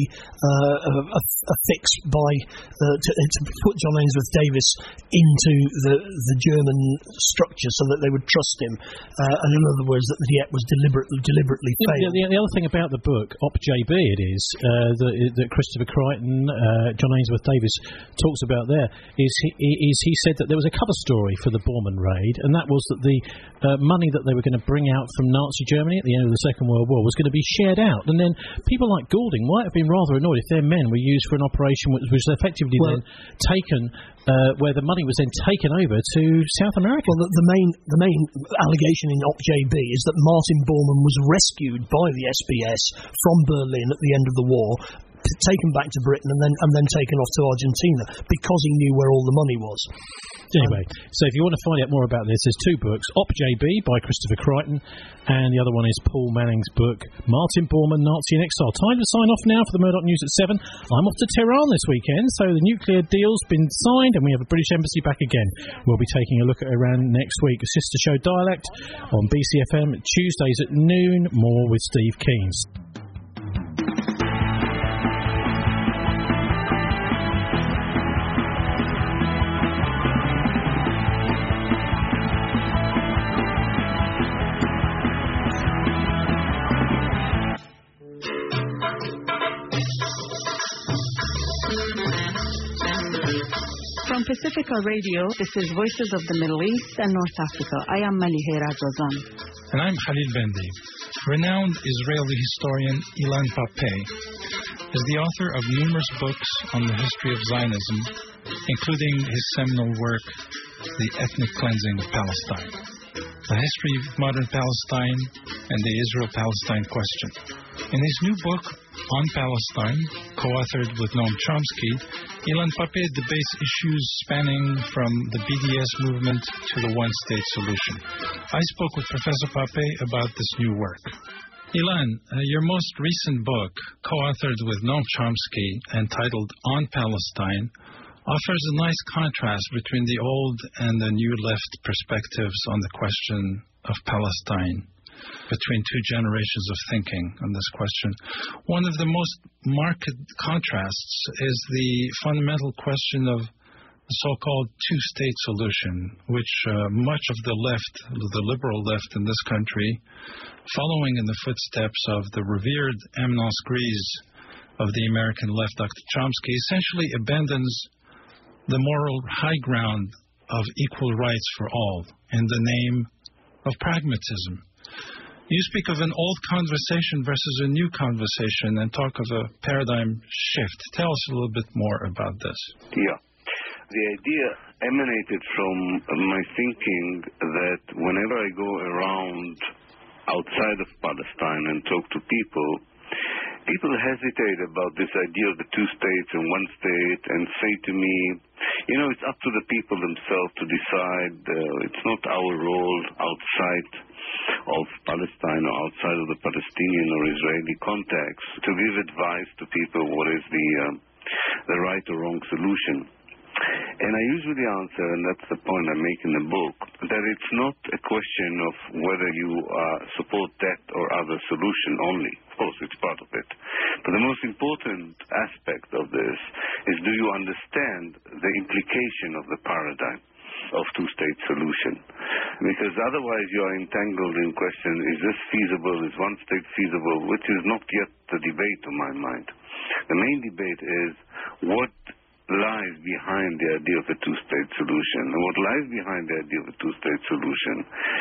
Speaker 21: uh, a, a fix by uh, to, to put John Ainsworth Davis into the the German structure so that they would trust him, uh, and in other words that the Dieppe was deliberately deliberately failed.
Speaker 19: The, the, the other thing about the book, Op J B, it is uh, that, that Christopher Crichton, uh, John Ainsworth Davis talks about there is he, is he said that there was a cover story for the Bormann raid, and that was that the uh, money that they were going to bring out from Nazi Germany at the end of the Second World War was going to be shared out, and then people like Goulding might have been rather annoyed if their men were used for an operation which was effectively well, then taken, uh, where the money was then taken over to South America.
Speaker 21: Well, the, the main the main allegation in Op J B is that Martin Bormann was rescued by the S B S from Berlin at the end of the war, taken back to Britain and then and then taken off to Argentina because he knew where all the money was.
Speaker 19: Anyway, so if you want to find out more about this, there's two books, Op J B by Christopher Crichton, and the other one is Paul Manning's book, Martin Bormann, Nazi in Exile. Time to sign off now for the Murdoch News at seven. I'm off to Tehran this weekend, so the nuclear deal's been signed and we have a British embassy back again. We'll be taking a look at Iran next week. A sister show Dialect on B C F M Tuesdays at noon, more with Steve Keynes.
Speaker 9: From Pacifica Radio, this is Voices of the Middle East and North Africa. I am Malihe Rajazan.
Speaker 23: And I'm Khalil Bendi. Renowned Israeli historian Ilan Pappé is the author of numerous books on the history of Zionism, including his seminal work, The Ethnic Cleansing of Palestine, The History of Modern Palestine, and the Israel-Palestine Question. In his new book, On Palestine, co-authored with Noam Chomsky, Ilan Pappé debates issues spanning from the B D S movement to the one-state solution. I spoke with Professor Pappé about this new work. Ilan, uh, your most recent book, co-authored with Noam Chomsky, entitled On Palestine, offers a nice contrast between the old and the new left perspectives on the question of Palestine, between two generations of thinking on this question. One of the most marked contrasts is the fundamental question of the so-called two-state solution, which uh, much of the left, the liberal left in this country, following in the footsteps of the revered eminence grise of the American left, Doctor Chomsky, essentially abandons the moral high ground of equal rights for all in the name of pragmatism. You speak of an old conversation versus a new conversation and talk of a paradigm shift. Tell us a little bit more about this.
Speaker 3: Yeah. The idea emanated from my thinking that whenever I go around outside of Palestine and talk to people, people hesitate about this idea of the two states and one state and say to me, you know, it's up to the people themselves to decide. Uh, it's not our role outside of Palestine or outside of the Palestinian or Israeli context to give advice to people what is the, uh, the right or wrong solution. And I usually answer, and that's the point I make in the book, that it's not a question of whether you uh, support that or other solution only. Of course, it's part of it. But the most important aspect of this is, do you understand the implication of the paradigm of two-state solution? Because otherwise you are entangled in question, is this feasible, is one state feasible, which is not yet the debate to my mind. The main debate is what lies behind the idea of a two-state solution. And what lies behind the idea of a two-state solution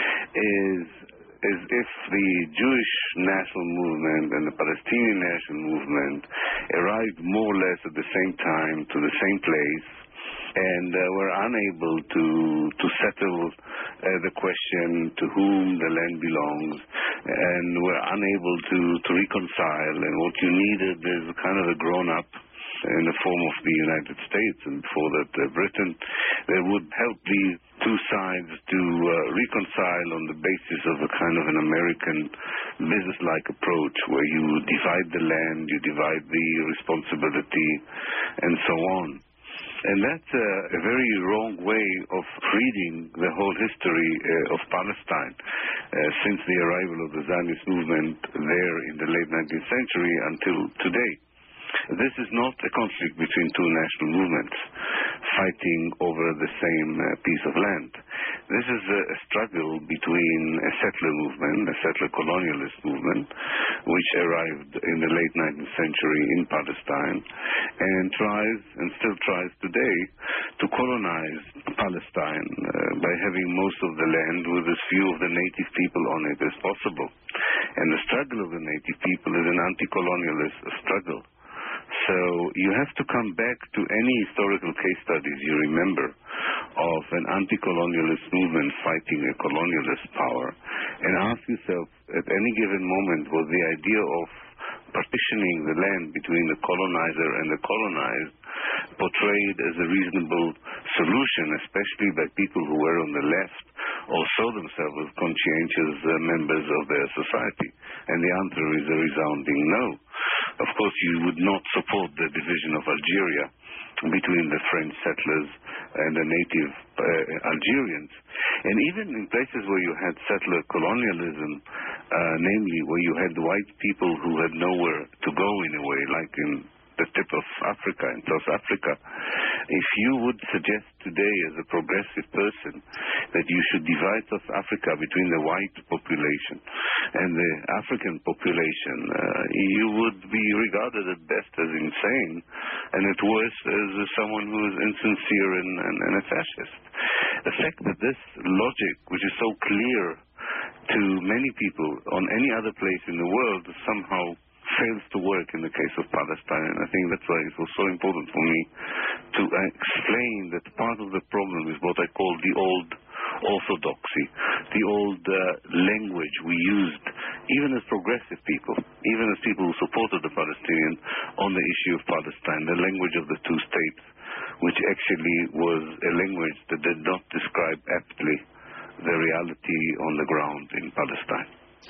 Speaker 3: is, is if the Jewish national movement and the Palestinian national movement arrived more or less at the same time to the same place and uh, were unable to to settle uh, the question to whom the land belongs, and were unable to, to reconcile, and what you needed is kind of a grown-up in the form of the United States, and before that uh, Britain, that would help these two sides to uh, reconcile on the basis of a kind of an American business-like approach, where you divide the land, you divide the responsibility, and so on. And that's a, a very wrong way of reading the whole history uh, of Palestine uh, since the arrival of the Zionist movement there in the late nineteenth century until today. This is not a conflict between two national movements fighting over the same uh, piece of land. This is a, a struggle between a settler movement, a settler colonialist movement, which arrived in the late nineteenth century in Palestine and tries, and still tries today, to colonize Palestine uh, by having most of the land with as few of the native people on it as possible. And the struggle of the native people is an anti-colonialist struggle. So you have to come back to any historical case studies you remember of an anti-colonialist movement fighting a colonialist power, and ask yourself at any given moment, was the idea of partitioning the land between the colonizer and the colonized portrayed as a reasonable solution, especially by people who were on the left or saw themselves as conscientious uh, members of their society? And the answer is a resounding no. Of course, you would not support the division of Algeria between the French settlers and the native uh, Algerians. And even in places where you had settler colonialism, uh, namely where you had white people who had nowhere to go in a way, like in the tip of Africa, in South Africa, if you would suggest today as a progressive person that you should divide South Africa between the white population and the African population, uh, you would be regarded at best as insane, and at worst as someone who is insincere and, and, and a fascist. The fact that this logic, which is so clear to many people on any other place in the world, somehow fails to work in the case of Palestine. And I think that's why it was so important for me to explain that part of the problem is what I call the old orthodoxy, the old uh, language we used, even as progressive people, even as people who supported the Palestinians on the issue of Palestine, the language of the two states, which actually was a language that did not describe aptly the reality on the ground in Palestine.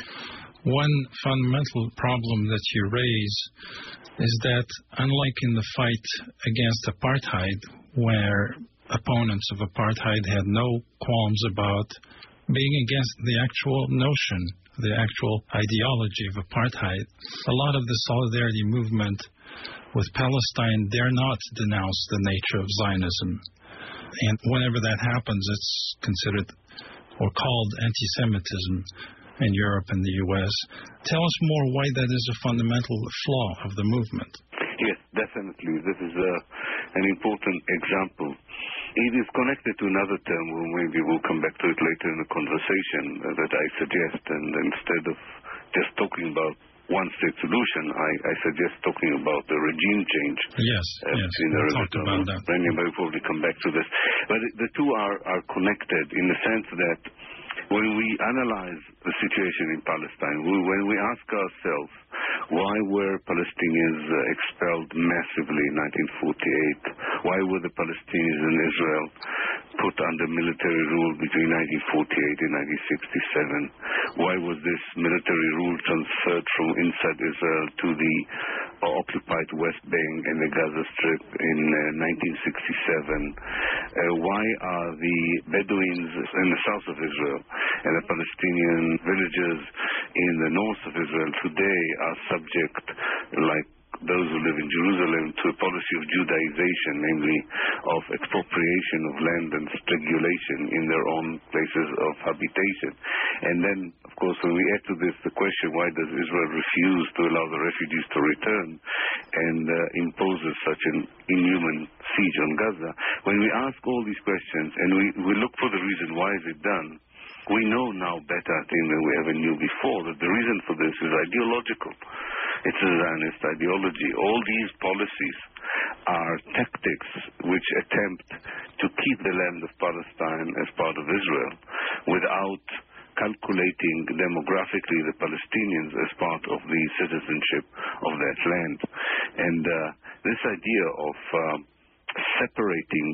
Speaker 23: One fundamental problem that you raise is that, unlike in the fight against apartheid, where opponents of apartheid had no qualms about being against the actual notion, the actual ideology of apartheid, a lot of the solidarity movement with Palestine dare not denounce the nature of Zionism. And whenever that happens, it's considered or called anti-Semitism in Europe and the U S. Tell us more why that is a fundamental flaw of the movement.
Speaker 3: Yes, definitely. This is a, an important example It is connected to another term, or maybe we'll come back to it later in the conversation, uh, that I suggest, and instead of just talking about one-state solution, I, I suggest talking about the regime change.
Speaker 23: Yes,
Speaker 3: uh,
Speaker 23: yes,
Speaker 3: in
Speaker 23: we'll
Speaker 3: the
Speaker 23: talk about that.
Speaker 3: Anybody will probably come back to this. But the two are, are connected in the sense that when we analyze the situation in Palestine, we, when we ask ourselves why were Palestinians uh, expelled massively in nineteen forty-eight, why were the Palestinians in Israel put under military rule between nineteen forty-eight and nineteen sixty-seven, why was this military rule transferred from inside Israel to the uh, occupied West Bank and the Gaza Strip in uh, nineteen sixty-seven, uh, why are the Bedouins in the south of Israel and the Palestinian villages in the north of Israel today are subject, like those who live in Jerusalem, to a policy of Judaization, namely of expropriation of land and strangulation in their own places of habitation. And then, of course, when we add to this the question, why does Israel refuse to allow the refugees to return and uh, imposes such an inhuman siege on Gaza? When we ask all these questions and we, we look for the reason why is it done, we know now better, I think, than we ever knew before, that the reason for this is ideological. It's a Zionist ideology. All these policies are tactics which attempt to keep the land of Palestine as part of Israel without calculating demographically the Palestinians as part of the citizenship of that land. And uh, this idea of uh, separating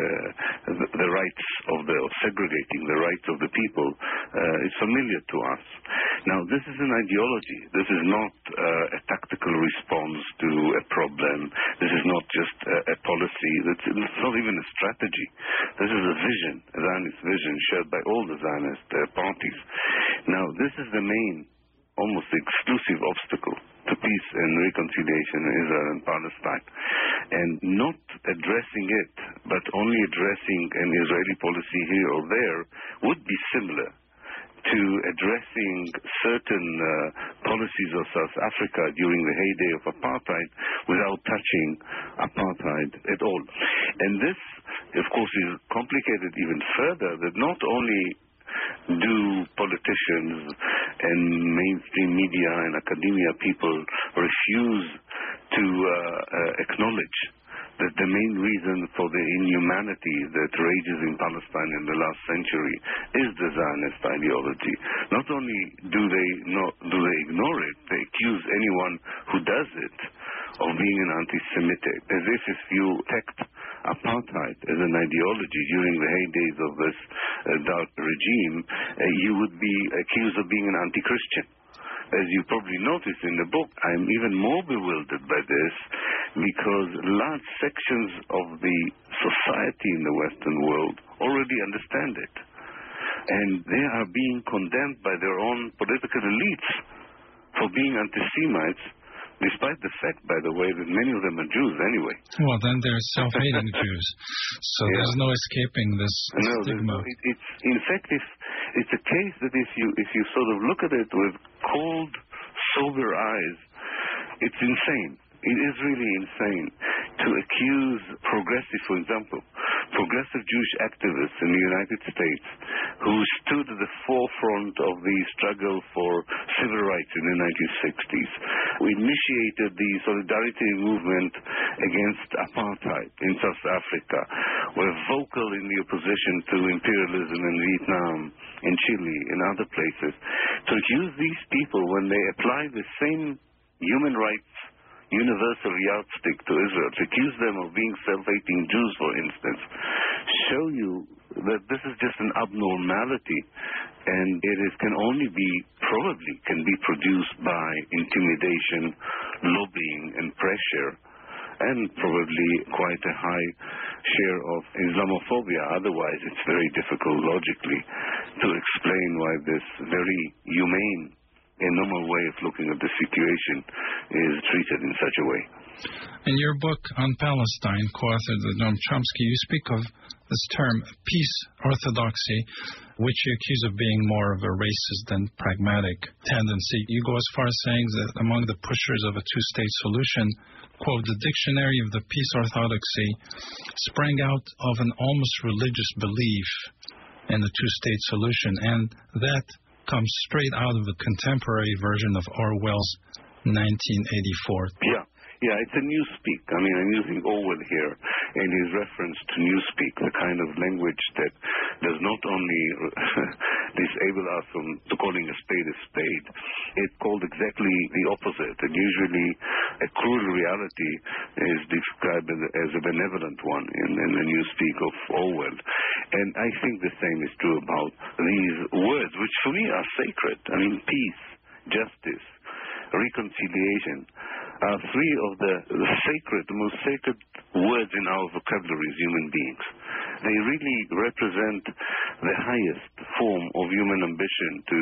Speaker 3: uh, the, the rights of the, or segregating the rights of the people uh, is familiar to us. Now, this is an ideology. This is not uh, a tactical response to a problem. This is not just a, a policy. It's, it's not even a strategy. This is a vision, a Zionist vision shared by all the Zionist uh, parties. Now, this is the main, almost exclusive obstacle to peace and reconciliation in Israel and Palestine. And not addressing it, but only addressing an Israeli policy here or there, would be similar to addressing certain uh, policies of South Africa during the heyday of apartheid without touching apartheid at all. And this, of course, is complicated even further, that not only do politicians and mainstream media and academia people refuse to uh, uh, acknowledge that the main reason for the inhumanity that rages in Palestine in the last century is the Zionist ideology. Not only do they not, do they ignore it, they accuse anyone who does it of being an anti-Semitic, as if if you attacked apartheid as an ideology during the heydays of this uh, dark regime, uh, you would be accused of being an anti-Christian. As you probably notice in the book, I'm even more bewildered by this because large sections of the society in the Western world already understand it. And they are being condemned by their own political elites for being anti-Semites, despite the fact, by the way, that many of them are Jews anyway.
Speaker 23: Well, then they're self-hating Jews. So yeah. There's no escaping this
Speaker 3: no,
Speaker 23: stigma.
Speaker 3: It, it's, in fact, it's, it's a case that if you, if you sort of look at it with cold, sober eyes, it's insane. It is really insane to accuse progressive, for example, progressive Jewish activists in the United States who stood at the forefront of the struggle for civil rights in the nineteen sixties, who initiated the solidarity movement against apartheid in South Africa, were vocal in the opposition to imperialism in Vietnam, in Chile, in other places. To accuse these people when they apply the same human rights universal yardstick to Israel, to accuse them of being self-hating Jews, for instance, show you that this is just an abnormality, and it is, can only be, probably, can be produced by intimidation, lobbying, and pressure, and probably quite a high share of Islamophobia. Otherwise, it's very difficult logically to explain why this very humane a normal way of looking at the situation is treated in such a way.
Speaker 23: In your book on Palestine, co-authored with Noam Chomsky, you speak of this term, peace orthodoxy, which you accuse of being more of a racist than pragmatic tendency. You go as far as saying that among the pushers of a two-state solution, quote, the dictionary of the peace orthodoxy sprang out of an almost religious belief in the two-state solution, and that comes straight out of the contemporary version of Orwell's nineteen eighty-four.
Speaker 3: Yeah. Yeah, it's a newspeak. I mean, I'm using Orwell here in his reference to newspeak, the kind of language that does not only disable us from calling a spade a spade, it's called exactly the opposite. And usually a cruel reality is described as a benevolent one in, in the newspeak of Orwell. And I think the same is true about these words, which for me are sacred. I mean, peace, justice, reconciliation are three of the, the sacred, the most sacred words in our vocabulary as human beings. They really represent the highest form of human ambition to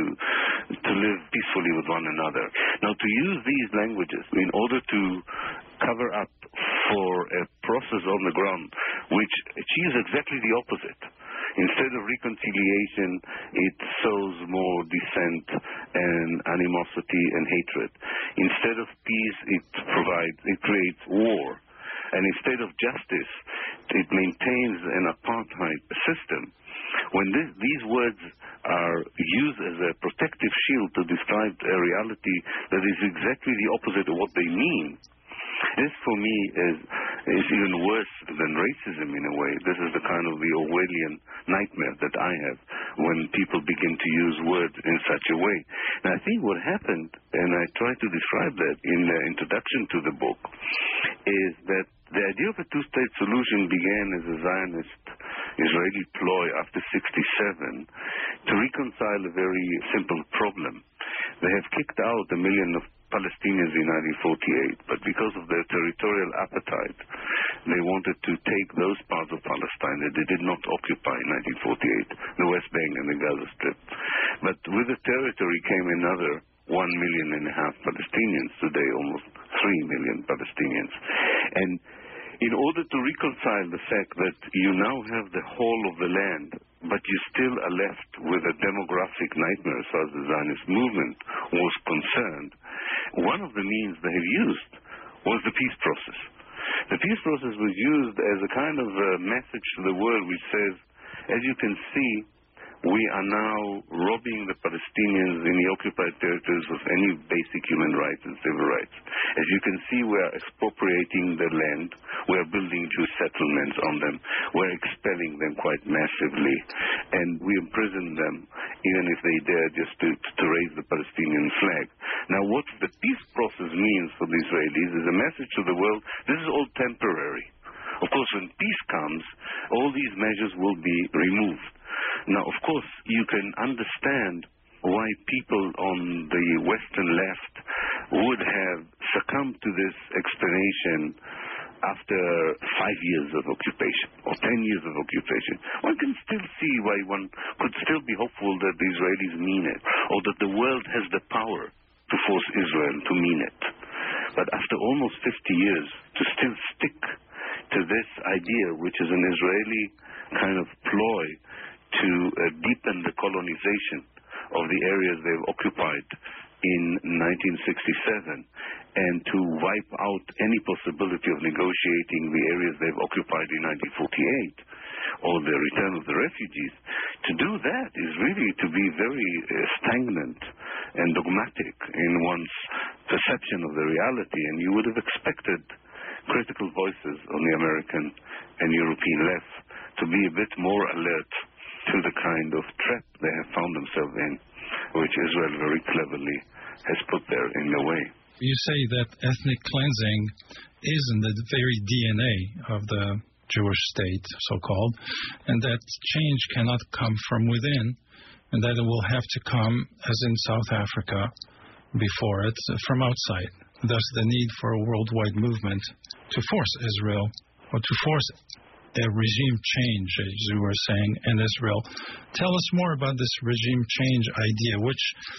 Speaker 3: to live peacefully with one another. Now, to use these languages in order to cover up for a process on the ground which achieves exactly the opposite. Instead of reconciliation, it sows more dissent and animosity and hatred. Instead of peace, it provides, it creates war. And instead of justice, it maintains an apartheid system. When this, these words are used as a protective shield to describe a reality that is exactly the opposite of what they mean, this, for me, is, is even worse than racism in a way. This is the kind of the Orwellian nightmare that I have when people begin to use words in such a way. Now, I think what happened, and I try to describe that in the introduction to the book, is that the idea of a two-state solution began as a Zionist Israeli ploy after sixty-seven to reconcile a very simple problem. They have kicked out a million of Palestinians in nineteen forty-eight, but because of their territorial appetite, they wanted to take those parts of Palestine that they did not occupy in nineteen forty-eight, the West Bank and the Gaza Strip. But with the territory came another one million and a half Palestinians, today almost three million Palestinians. And in order to reconcile the fact that you now have the whole of the land, but you still are left with a demographic nightmare as far as the Zionist movement was concerned, one of the means they have used was the peace process. The peace process was used as a kind of a message to the world which says, as you can see, we are now robbing the Palestinians in the occupied territories of any basic human rights and civil rights. As you can see, we are expropriating their land. We are building Jewish settlements on them. We're expelling them quite massively. And we imprison them, even if they dare just to, to raise the Palestinian flag. Now, what the peace process means for the Israelis is a message to the world, this is all temporary. Of course, when peace comes, all these measures will be removed. Now, of course, you can understand why people on the Western left would have succumbed to this explanation after five years of occupation or ten years of occupation. One can still see why one could still be hopeful that the Israelis mean it, or that the world has the power to force Israel to mean it. But after almost fifty years, to still stick to this idea, which is an Israeli kind of ploy to uh, deepen the colonization of the areas they've occupied in nineteen sixty-seven and to wipe out any possibility of negotiating the areas they've occupied in nineteen forty-eight or the return of the refugees. To do that is really to be very uh, stagnant and dogmatic in one's perception of the reality, and you would have expected critical voices on the American and European left to be a bit more alert to the kind of trap they have found themselves in, which Israel very cleverly has put there in their way.
Speaker 23: You say that ethnic cleansing is in the very D N A of the Jewish state, so-called, and that change cannot come from within, and that it will have to come, as in South Africa before it, from outside. Thus the need for a worldwide movement to force Israel, or to force a regime change, as you were saying, in Israel. Tell us more about this regime change idea, which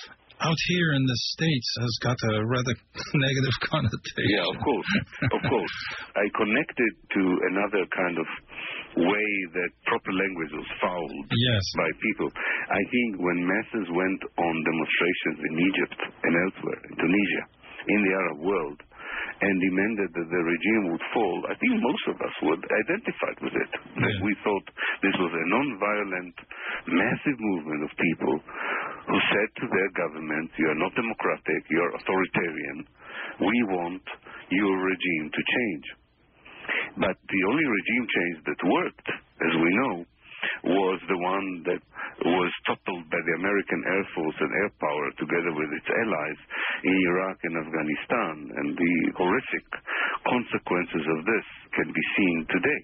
Speaker 23: out here in the States has got a rather negative connotation.
Speaker 3: Yeah, of course, of course. I connected to another kind of way that proper language was fouled
Speaker 23: yes.
Speaker 3: by people. I think when masses went on demonstrations in Egypt and elsewhere, in Tunisia, in the Arab world, and demanded that the regime would fall, I think most of us would identify with it.
Speaker 23: Yeah.
Speaker 3: That we thought this was a non-violent, massive movement of people who said to their governments, you are not democratic, you are authoritarian, we want your regime to change. But the only regime change that worked, as we know, was the one that was toppled by the American Air Force and air power together with its allies in Iraq and Afghanistan. And the horrific consequences of this can be seen today.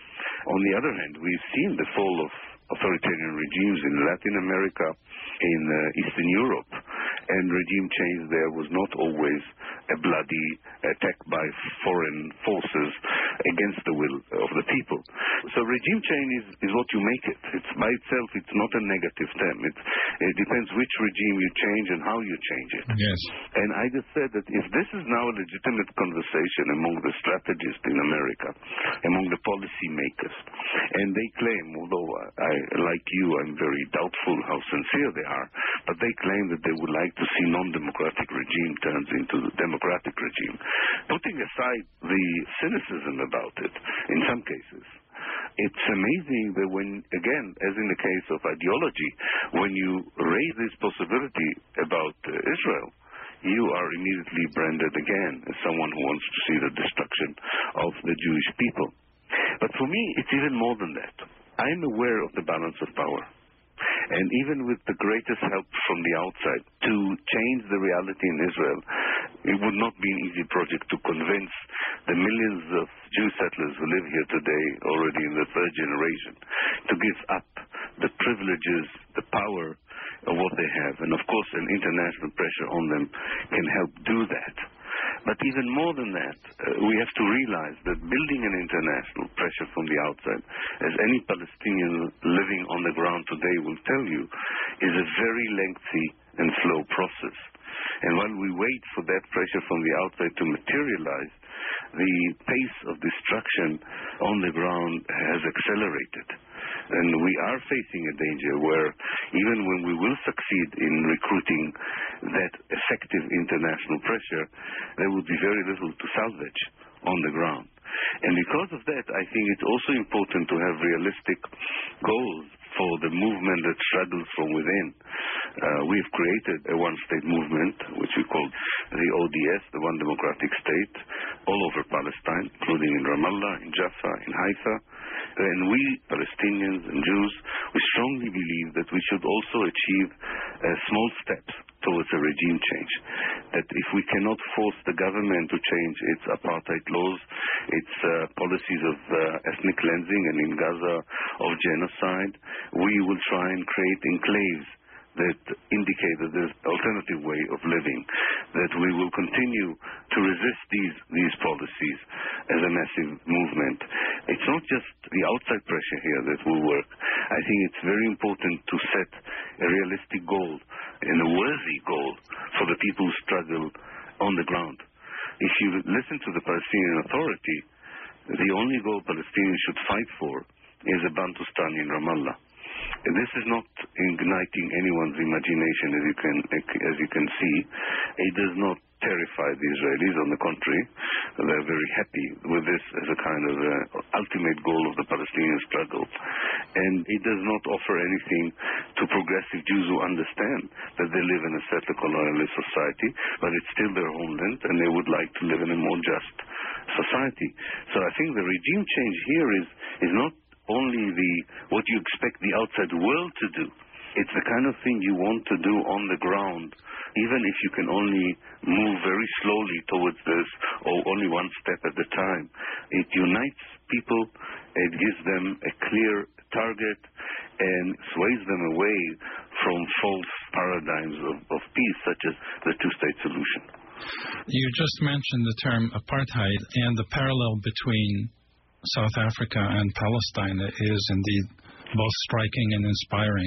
Speaker 3: On the other hand, we've seen the fall of authoritarian regimes in Latin America, in uh, Eastern Europe, and regime change there was not always a bloody attack by foreign forces against the will of the people. So regime change is, is what you make it. It's by itself, it's not a negative term. It's, it depends which regime you change and how you change it.
Speaker 23: Yes.
Speaker 3: And I just said that if this is now a legitimate conversation among the strategists in America, among the policy makers, and they claim, although I, like you, I'm very doubtful how sincere they are, but they claim that they would like to see non-democratic regime turns into the democratic regime. Putting aside the cynicism about it, in some cases, it's amazing that when, again, as in the case of ideology, when you raise this possibility about uh, Israel, you are immediately branded again as someone who wants to see the destruction of the Jewish people. But for me, it's even more than that. I am aware of the balance of power. And even with the greatest help from the outside to change the reality in Israel, it would not be an easy project to convince the millions of Jew settlers who live here today, already in the third generation, to give up the privileges, the power of what they have. And of course, an international pressure on them can help do that. But even more than that, uh, we have to realize that building an international pressure from the outside, as any Palestinian living on the ground today will tell you, is a very lengthy and slow process. And while we wait for that pressure from the outside to materialize, the pace of destruction on the ground has accelerated. And we are facing a danger where even when we will succeed in recruiting that effective international pressure, there will be very little to salvage on the ground. And because of that, I think it's also important to have realistic goals for the movement that struggles from within. Uh, we've created a one-state movement, which we call the O D S, the One Democratic State, all over Palestine, including in Ramallah, in Jaffa, in Haifa. And we, Palestinians and Jews, we strongly believe that we should also achieve uh, small steps towards a regime change. That if we cannot force the government to change its apartheid laws, its uh, policies of uh, ethnic cleansing, and in Gaza of genocide, we will try and create enclaves that indicate that there's an alternative way of living, that we will continue to resist these, these policies as a massive movement. It's not just the outside pressure here that will work. I think it's very important to set a realistic goal and a worthy goal for the people who struggle on the ground. If you listen to the Palestinian Authority, the only goal Palestinians should fight for is a Bantustan in Ramallah. And this is not igniting anyone's imagination, as you can as you can see. It does not terrify the Israelis. On the contrary, they're very happy with this as a kind of uh, ultimate goal of the Palestinian struggle. And it does not offer anything to progressive Jews who understand that they live in a settler colonialist society, but it's still their homeland, and they would like to live in a more just society. So I think the regime change here is is not only the what you expect the outside world to do. It's the kind of thing you want to do on the ground, even if you can only move very slowly towards this, or only one step at a time. It unites people, it gives them a clear target, and sways them away from false paradigms of, of peace, such as the two-state solution.
Speaker 23: You just mentioned the term apartheid, and the parallel between South Africa and Palestine is indeed both striking and inspiring.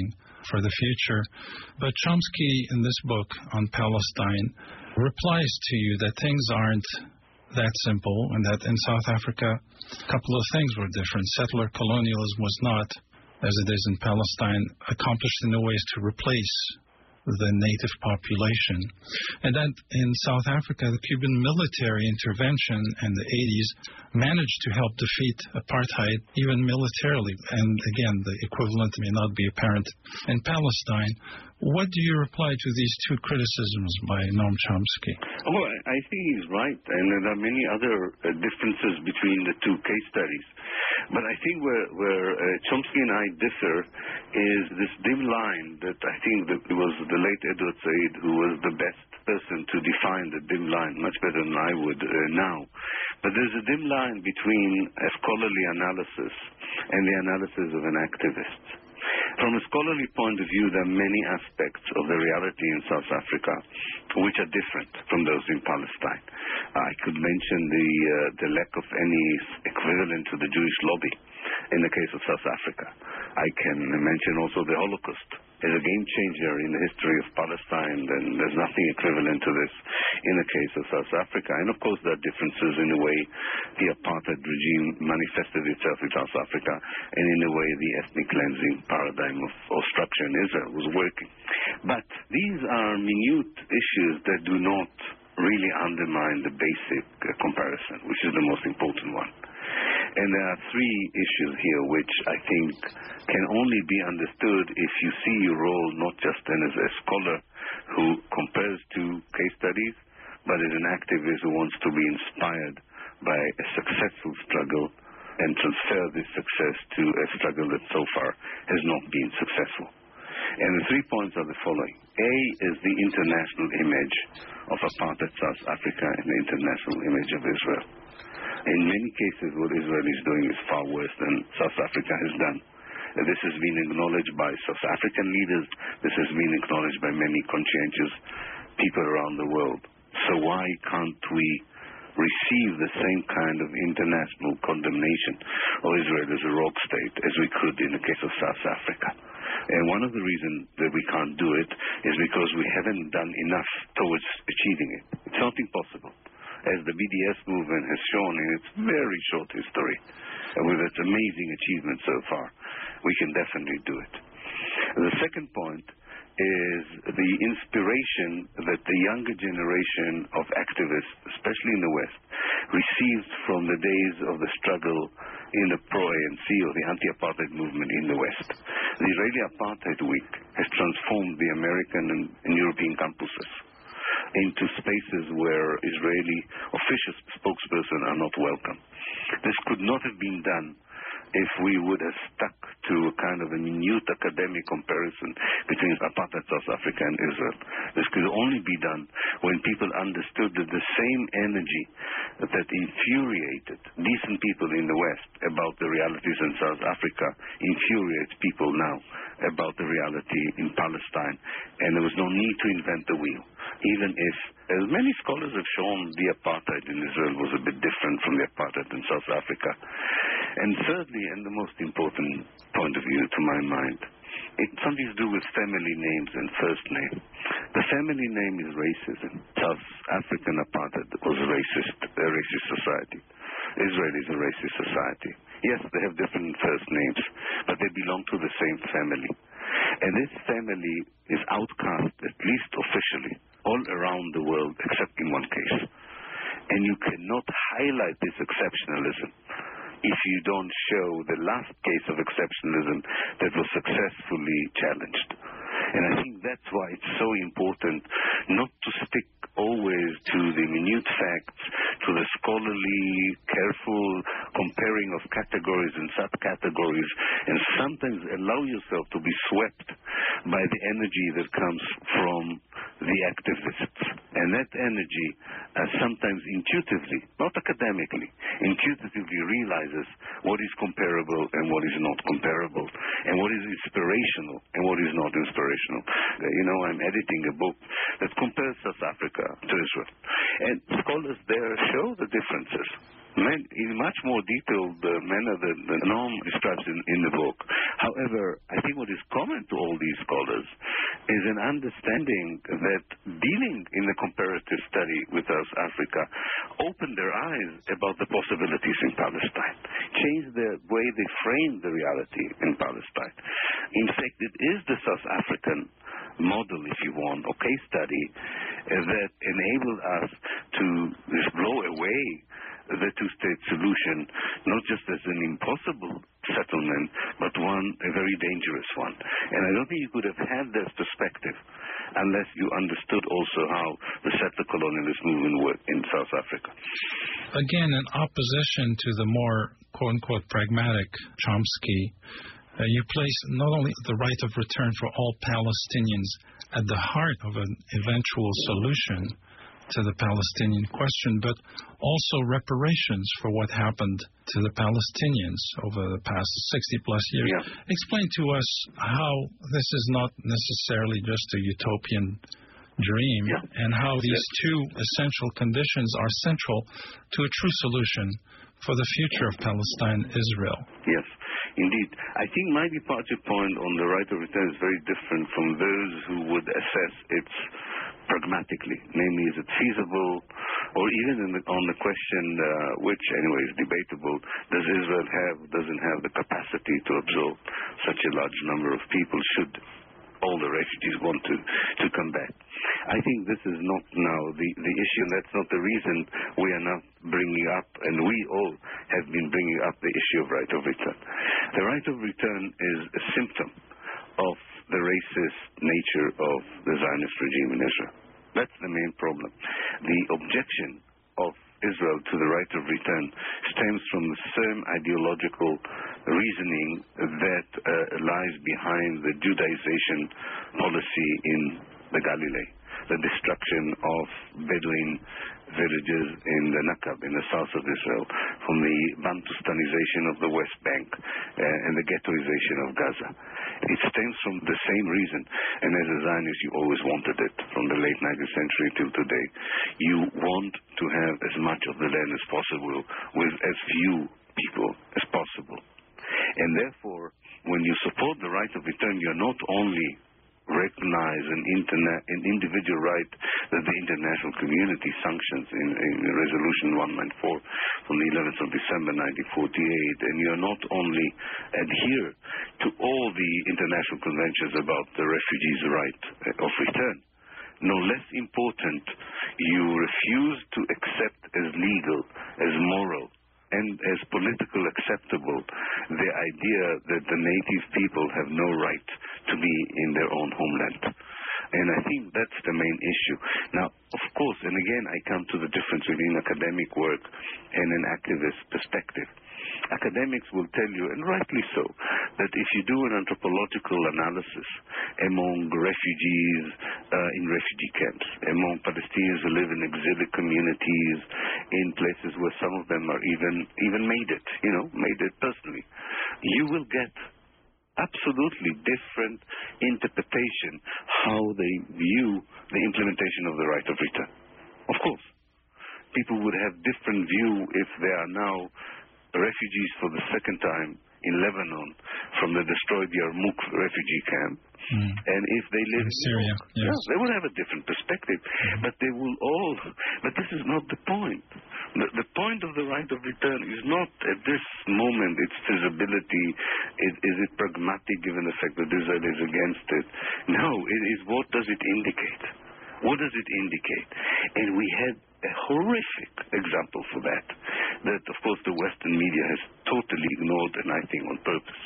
Speaker 23: for the future. But Chomsky, in this book on Palestine, replies to you that things aren't that simple, and that in South Africa, a couple of things were different. Settler colonialism was not, as it is in Palestine, accomplished in the ways to replace the native population. And that in South Africa, the Cuban military intervention in the eighties managed to help defeat apartheid, even militarily. And again, the equivalent may not be apparent in Palestine. What do you reply to these two criticisms by Noam Chomsky?
Speaker 3: Oh, I think he's right, and there are many other uh, differences between the two case studies. But I think where, where uh, Chomsky and I differ is this dim line that I think that it was the late Edward Said who was the best person to define the dim line, much better than I would uh, now. But there's a dim line between a scholarly analysis and the analysis of an activist. From a scholarly point of view, there are many aspects of the reality in South Africa which are different from those in Palestine. I could mention the, uh, the lack of any equivalent to the Jewish lobby in the case of South Africa. I can mention also the Holocaust as a game changer in the history of Palestine, and there's nothing equivalent to this in the case of South Africa. And of course there are differences in the way the apartheid regime manifested itself in South Africa and in the way the ethnic cleansing paradigm of, of structure in Israel was working. But these are minute issues that do not really undermine the basic uh, comparison, which is the most important one. And there are three issues here which I think can only be understood if you see your role not just as a scholar who compares two case studies, but as an activist who wants to be inspired by a successful struggle and transfer this success to a struggle that so far has not been successful. And the three points are the following. A is the international image of apartheid South Africa and the international image of Israel. In many cases, what Israel is doing is far worse than South Africa has done. Uh, this has been acknowledged by South African leaders. This has been acknowledged by many conscientious people around the world. So why can't we receive the same kind of international condemnation of Israel as a rogue state as we could in the case of South Africa? And one of the reasons that we can't do it is because we haven't done enough towards achieving it. It's not impossible. As the B D S movement has shown in its very short history, and with its amazing achievements so far, we can definitely do it. The second point is the inspiration that the younger generation of activists, especially in the West, received from the days of the struggle in the pro-A N C or the anti-apartheid movement in the West. The Israeli Apartheid Week has transformed the American and, and European campuses into spaces where Israeli official spokespersons are not welcome. This could not have been done if we would have stuck to a kind of a minute academic comparison between apartheid South Africa and Israel. This could only be done when people understood that the same energy that infuriated decent people in the West about the realities in South Africa infuriates people now about the reality in Palestine. And there was no need to invent the wheel, even if, as many scholars have shown, the apartheid in Israel was a bit different from the apartheid in South Africa. And thirdly, and the most important point of view to my mind, it's something to do with family names and first name. The family name is racism. South African apartheid was a racist, a racist society. Israel is a racist society. Yes, they have different first names, but they belong to the same family. And this family is outcast, at least officially, all around the world, except in one case. And you cannot highlight this exceptionalism if you don't show the last case of exceptionalism that was successfully challenged. And I think that's why it's so important not to stick always to the minute facts, to the scholarly, careful comparing of categories and subcategories, and sometimes allow yourself to be swept by the energy that comes from the activists. And that energy uh, sometimes intuitively, not academically, intuitively realizes what is comparable and what is not comparable, and what is inspirational and what is not inspirational. Uh, you know, I'm editing a book that compares South Africa to Israel. And scholars there show the differences. in much more detailed uh, manner than, than Noam describes in, in the book. However, I think what is common to all these scholars is an understanding that dealing in the comparative study with South Africa opened their eyes about the possibilities in Palestine, changed the way they framed the reality in Palestine. In fact, it is the South African model, if you want, or case study uh, that enabled us to just blow away the two-state solution, not just as an impossible settlement, but one, a very dangerous one. And I don't think you could have had this perspective unless you understood also how the settler colonialist movement worked in South Africa.
Speaker 23: Again, in opposition to the more, quote-unquote, pragmatic Chomsky, uh, you place not only the right of return for all Palestinians at the heart of an eventual solution to the Palestinian question, but also reparations for what happened to the Palestinians over the past sixty plus years.
Speaker 3: Yeah.
Speaker 23: Explain to us how this is not necessarily just a utopian dream,
Speaker 3: yeah.
Speaker 23: and how these yeah. two essential conditions are central to a true solution for the future of Palestine-Israel.
Speaker 3: Yes, indeed. I think my departure point on the right of return is very different from those who would assess its pragmatically, namely, is it feasible, or even in the, on the question, uh, which anyway is debatable, does Israel have, doesn't have the capacity to absorb such a large number of people should all the refugees want to, to come back. I think this is not now the, the issue, and that's not the reason we are not bringing up, and we all have been bringing up the issue of right of return. The right of return is a symptom of the racist nature of the Zionist regime in Israel. That's the main problem. The objection of Israel to the right of return stems from the same ideological reasoning that uh, lies behind the Judaization policy in the Galilee, the destruction of Bedouin villages in the Nakab, in the south of Israel, from the Bantustanization of the West Bank uh, and the ghettoization of Gaza. It stems from the same reason, and as a Zionist you always wanted it from the late nineteenth century till today. You want to have as much of the land as possible with as few people as possible. And therefore, when you support the right of return, you're not only recognize an, interna- an individual right that the international community sanctions in, in Resolution one ninety-four from the eleventh of December nineteen forty-eight, and you are not only adhere to all the international conventions about the refugees' right of return. No less important, you refuse to accept as legal, as moral, and as political acceptable the idea that the native people have no right to be in their own homeland. And I think that's the main issue. Now, of course, and again, I come to the difference between academic work and an activist perspective. Academics will tell you, and rightly so, that if you do an anthropological analysis among refugees uh, in refugee camps, among Palestinians who live in exilic communities, in places where some of them are even even made it, you know, made it personally, you will get absolutely different interpretation how they view the implementation of the right of return. Of course, people would have different view if they are now refugees for the second time in Lebanon from the destroyed Yarmouk refugee camp, mm. and if they live
Speaker 23: in Syria,
Speaker 3: in,
Speaker 23: yes.
Speaker 3: yeah, they will have a different perspective, mm. but they will all, but this is not the point. The, the point of the right of return is not at this moment its feasibility, is, is it pragmatic given the fact that Israel is against it. No, it is what does it indicate? What does it indicate? And we had a horrific example for that, that of course the Western media has totally ignored, and I think on purpose.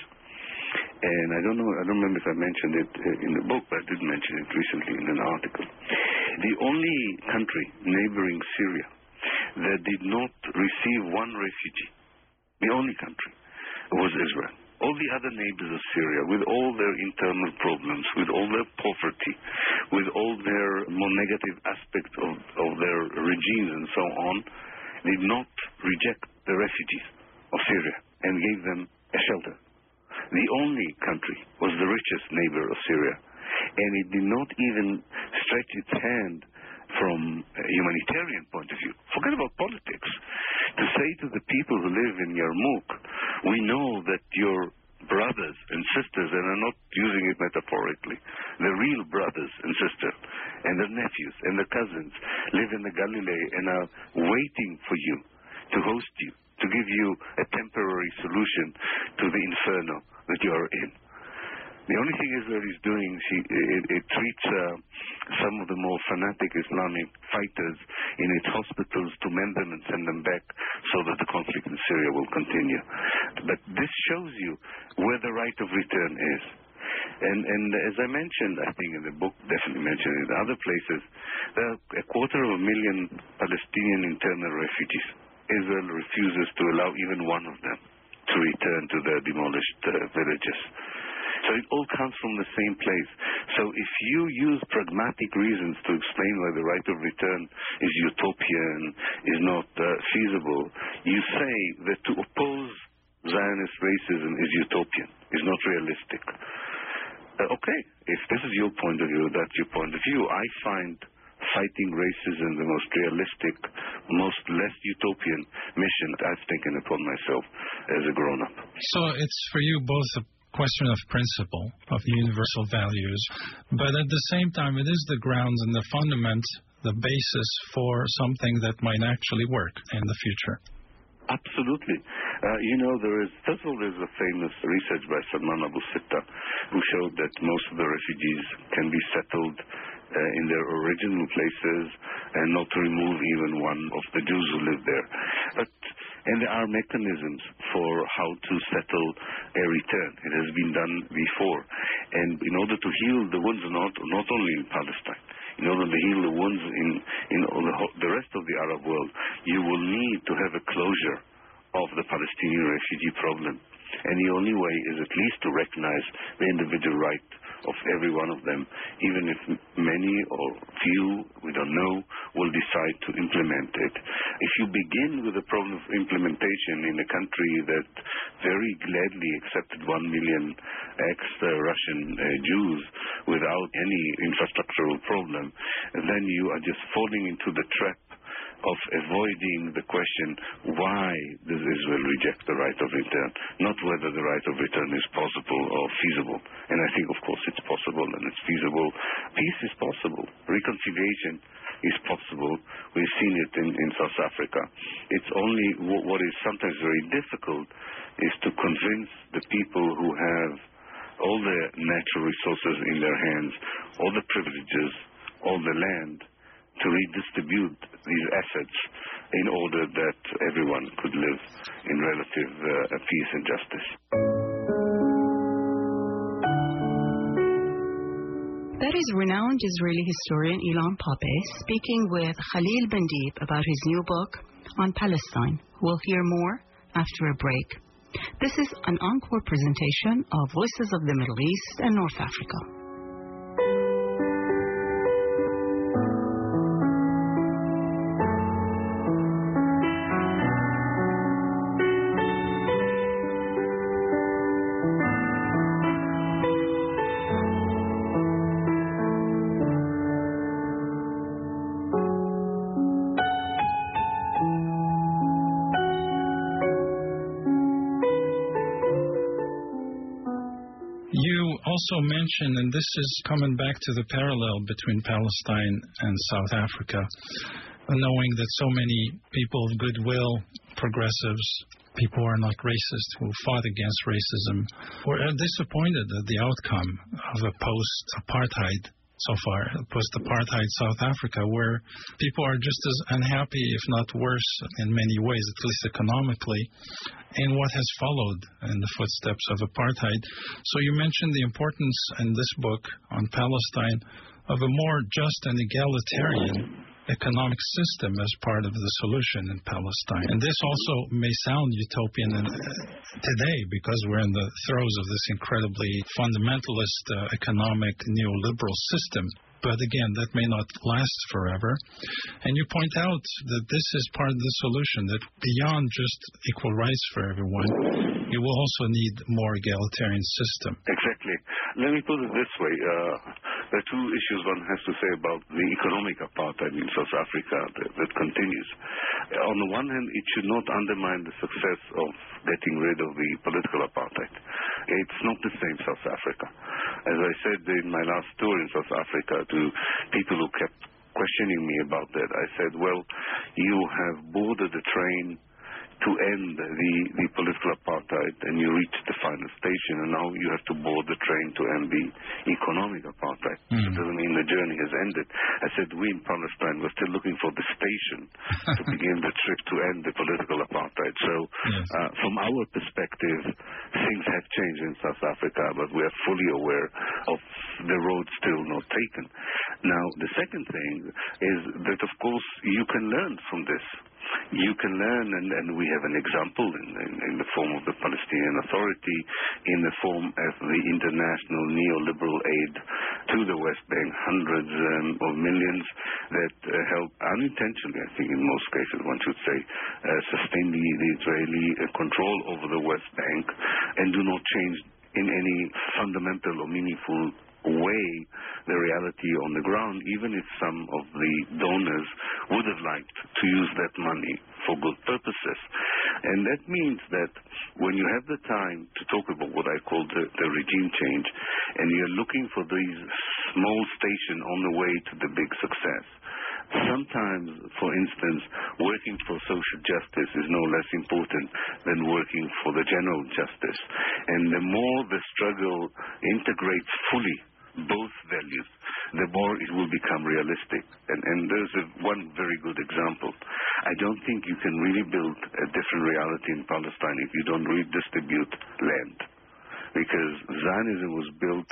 Speaker 3: And I don't know, I don't remember if I mentioned it in the book, but I did mention it recently in an article. The only country neighboring Syria that did not receive one refugee, the only country, was Israel. All the other neighbors of Syria, with all their internal problems, with all their poverty, with all their more negative aspects of, of their regimes and so on, did not reject the refugees of Syria and gave them a shelter. The only country was the richest neighbor of Syria, and it did not even stretch its hand from a humanitarian point of view, forget about politics, to say say to the people who live in Yarmouk, we know that your brothers and sisters, and I'm not using it metaphorically, the real brothers and sisters, and their nephews and their cousins live in the Galilee and are waiting for you to host you, to give you a temporary solution to the inferno that you are in. The only thing Israel is doing, she, it, it treats uh, some of the more fanatic Islamic fighters in its hospitals to mend them and send them back so that the conflict in Syria will continue. But this shows you where the right of return is. And, and as I mentioned, I think in the book, definitely mentioned in other places, there are a quarter of a million Palestinian internal refugees. Israel refuses to allow even one of them to return to their demolished uh, villages. So it all comes from the same place. So if you use pragmatic reasons to explain why the right of return is utopian, is not uh, feasible, you say that to oppose Zionist racism is utopian, is not realistic. Uh, okay, if this is your point of view, that's your point of view. I find fighting racism the most realistic, most less utopian mission I've taken upon myself as a grown-up.
Speaker 23: So it's for you both a question of principle, of universal values, but at the same time it is the grounds and the fundament, the basis for something that might actually work in the future.
Speaker 3: Absolutely. Uh, you know, there is, first of all, there's a famous research by Salman Abu Sitta who showed that most of the refugees can be settled uh, in their original places and not remove even one of the Jews who live there. But And there are mechanisms for how to settle a return. It has been done before. And in order to heal the wounds, not, not only in Palestine, in order to heal the wounds in, in all the, the rest of the Arab world, you will need to have a closure of the Palestinian refugee problem. And the only way is at least to recognize the individual right of every one of them, even if many or few, we don't know, will decide to implement it. If you begin with the problem of implementation in a country that very gladly accepted one million ex-Russian uh, Jews without any infrastructural problem, then you are just falling into the trap of avoiding the question, why does Israel reject the right of return? Not whether the right of return is possible or feasible. And I think, of course, it's possible and it's feasible. Peace is possible. Reconciliation is possible. We've seen it in, in South Africa. It's only w- what is sometimes very difficult is to convince the people who have all the natural resources in their hands, all the privileges, all the land, to redistribute these assets in order that everyone could live in relative uh, peace and justice.
Speaker 1: That is renowned Israeli historian Ilan Pappé speaking with Khalil Bandib about his new book on Palestine. We'll hear more after a break. This is an encore presentation of Voices of the Middle East and North Africa.
Speaker 23: Also mentioned, and this is coming back to the parallel between Palestine and South Africa, knowing that so many people of goodwill, progressives, people who are not racist, who fought against racism, were disappointed at the outcome of a post-apartheid so far, post-apartheid South Africa, where people are just as unhappy, if not worse, in many ways, at least economically, in what has followed in the footsteps of apartheid. So you mentioned the importance in this book on Palestine of a more just and egalitarian economic system as part of the solution in Palestine. And this also may sound utopian in, uh, today because we're in the throes of this incredibly fundamentalist uh, economic neoliberal system. But again, that may not last forever. And you point out that this is part of the solution, that beyond just equal rights for everyone, you will also need a more egalitarian system.
Speaker 3: Exactly. Let me put it this way. Uh, there are two issues one has to say about the economic apartheid in South Africa that, that continues. on the one hand, it should not undermine the success of getting rid of the political apartheid. It's not the same South Africa. As I said in my last tour in South Africa to people who kept questioning me about that, I said, well, you have boarded a train to end the, the political apartheid, and you reach the final station, and now you have to board the train to end the economic apartheid. Mm. It doesn't mean the journey has ended. I said, we in Palestine, we're still looking for the station to begin the trip to end the political apartheid. So yes. uh, from our perspective, things have changed in South Africa, but we are fully aware of the road still not taken. Now, the second thing is that, of course, you can learn from this. You can learn, and, and we have an example in, in, in the form of the Palestinian Authority, in the form of the international neoliberal aid to the West Bank, hundreds um, of millions that uh, help unintentionally, I think in most cases one should say, uh, sustain the, the Israeli uh, control over the West Bank and do not change in any fundamental or meaningful way the reality on the ground, even if some of the donors would have liked to use that money for good purposes. And that means that when you have the time to talk about what I call the, the regime change, and you're looking for these small stations on the way to the big success, sometimes, for instance, working for social justice is no less important than working for the general justice. And the more the struggle integrates fully both values, the more it will become realistic. And, and there's a, one very good example. I don't think you can really build a different reality in Palestine if you don't redistribute land. Because Zionism was built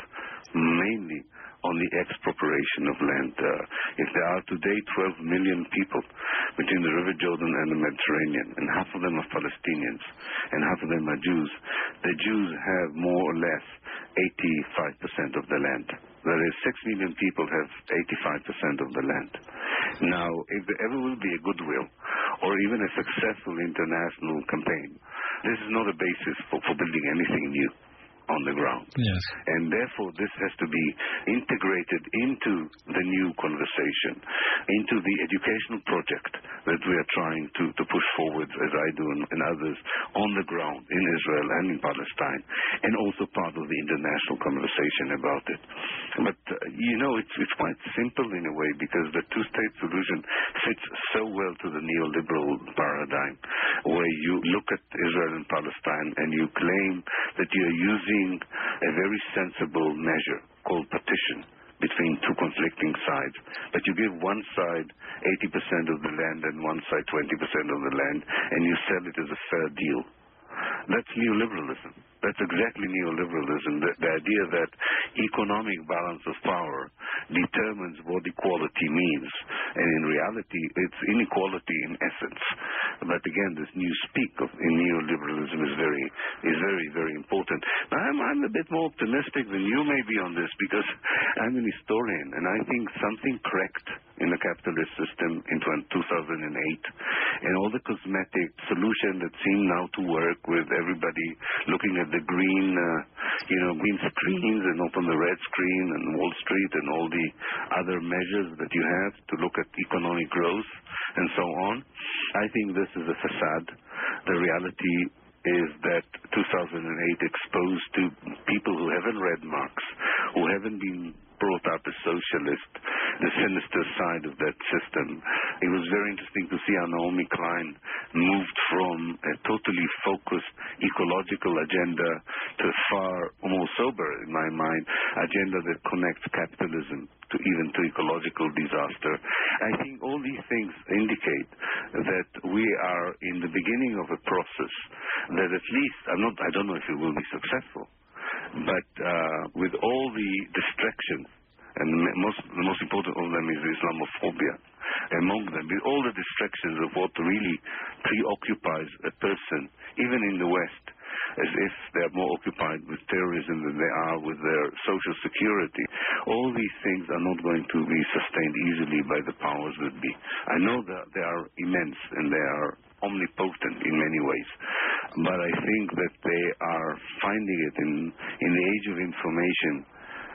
Speaker 3: mainly on the expropriation of land. Uh, if there are today twelve million people between the River Jordan and the Mediterranean, and half of them are Palestinians, and half of them are Jews, the Jews have more or less eighty-five percent of the land. That is, six million people have eighty-five percent of the land. Now, if there ever will be a goodwill, or even a successful international campaign, this is not a basis for, for building anything new on the ground.
Speaker 16: Yes.
Speaker 3: And therefore this has to be integrated into the new conversation, into the educational project that we are trying to, to push forward, as I do and, and others, on the ground in Israel and in Palestine, and also part of the international conversation about it. But, uh, you know, it's, it's quite simple in a way, because the two-state solution fits so well to the neoliberal paradigm, where you look at Israel and Palestine and you claim that you're using a very sensible measure called partition between two conflicting sides. But you give one side eighty percent of the land and one side twenty percent of the land, and you sell it as a fair deal. That's neoliberalism. That's exactly neoliberalism, the, the idea that economic balance of power determines what equality means. And in reality, it's inequality in essence. But again, this new speak of in neoliberalism is very, is very, very important. Now, I'm, I'm a bit more optimistic than you may be on this, because I'm an historian, and I think something cracked in the capitalist system in two thousand eight, and all the cosmetic solutions that seem now to work, with everybody looking at the green, uh, you know, green screens and not on the red screen, and Wall Street and all the other measures that you have to look at economic growth and so on. I think this is a facade. The reality is that two thousand eight exposed to people who haven't read Marx, who haven't been brought up as socialist, the sinister side of that system. It was very interesting to see how Naomi Klein moved from a totally focused ecological agenda to a far more sober, in my mind, agenda that connects capitalism to even to ecological disaster. I think all these things indicate that we are in the beginning of a process that at least, I'm not, I don't know if it will be successful, but uh, with all the distractions, and the most, the most important of them is Islamophobia, among them, with all the distractions of what really preoccupies a person, even in the West, as if they're more occupied with terrorism than they are with their social security. All these things are not going to be sustained easily by the powers that be. I know that they are immense and they are omnipotent in many ways, but I think that they are finding it in, in the age of information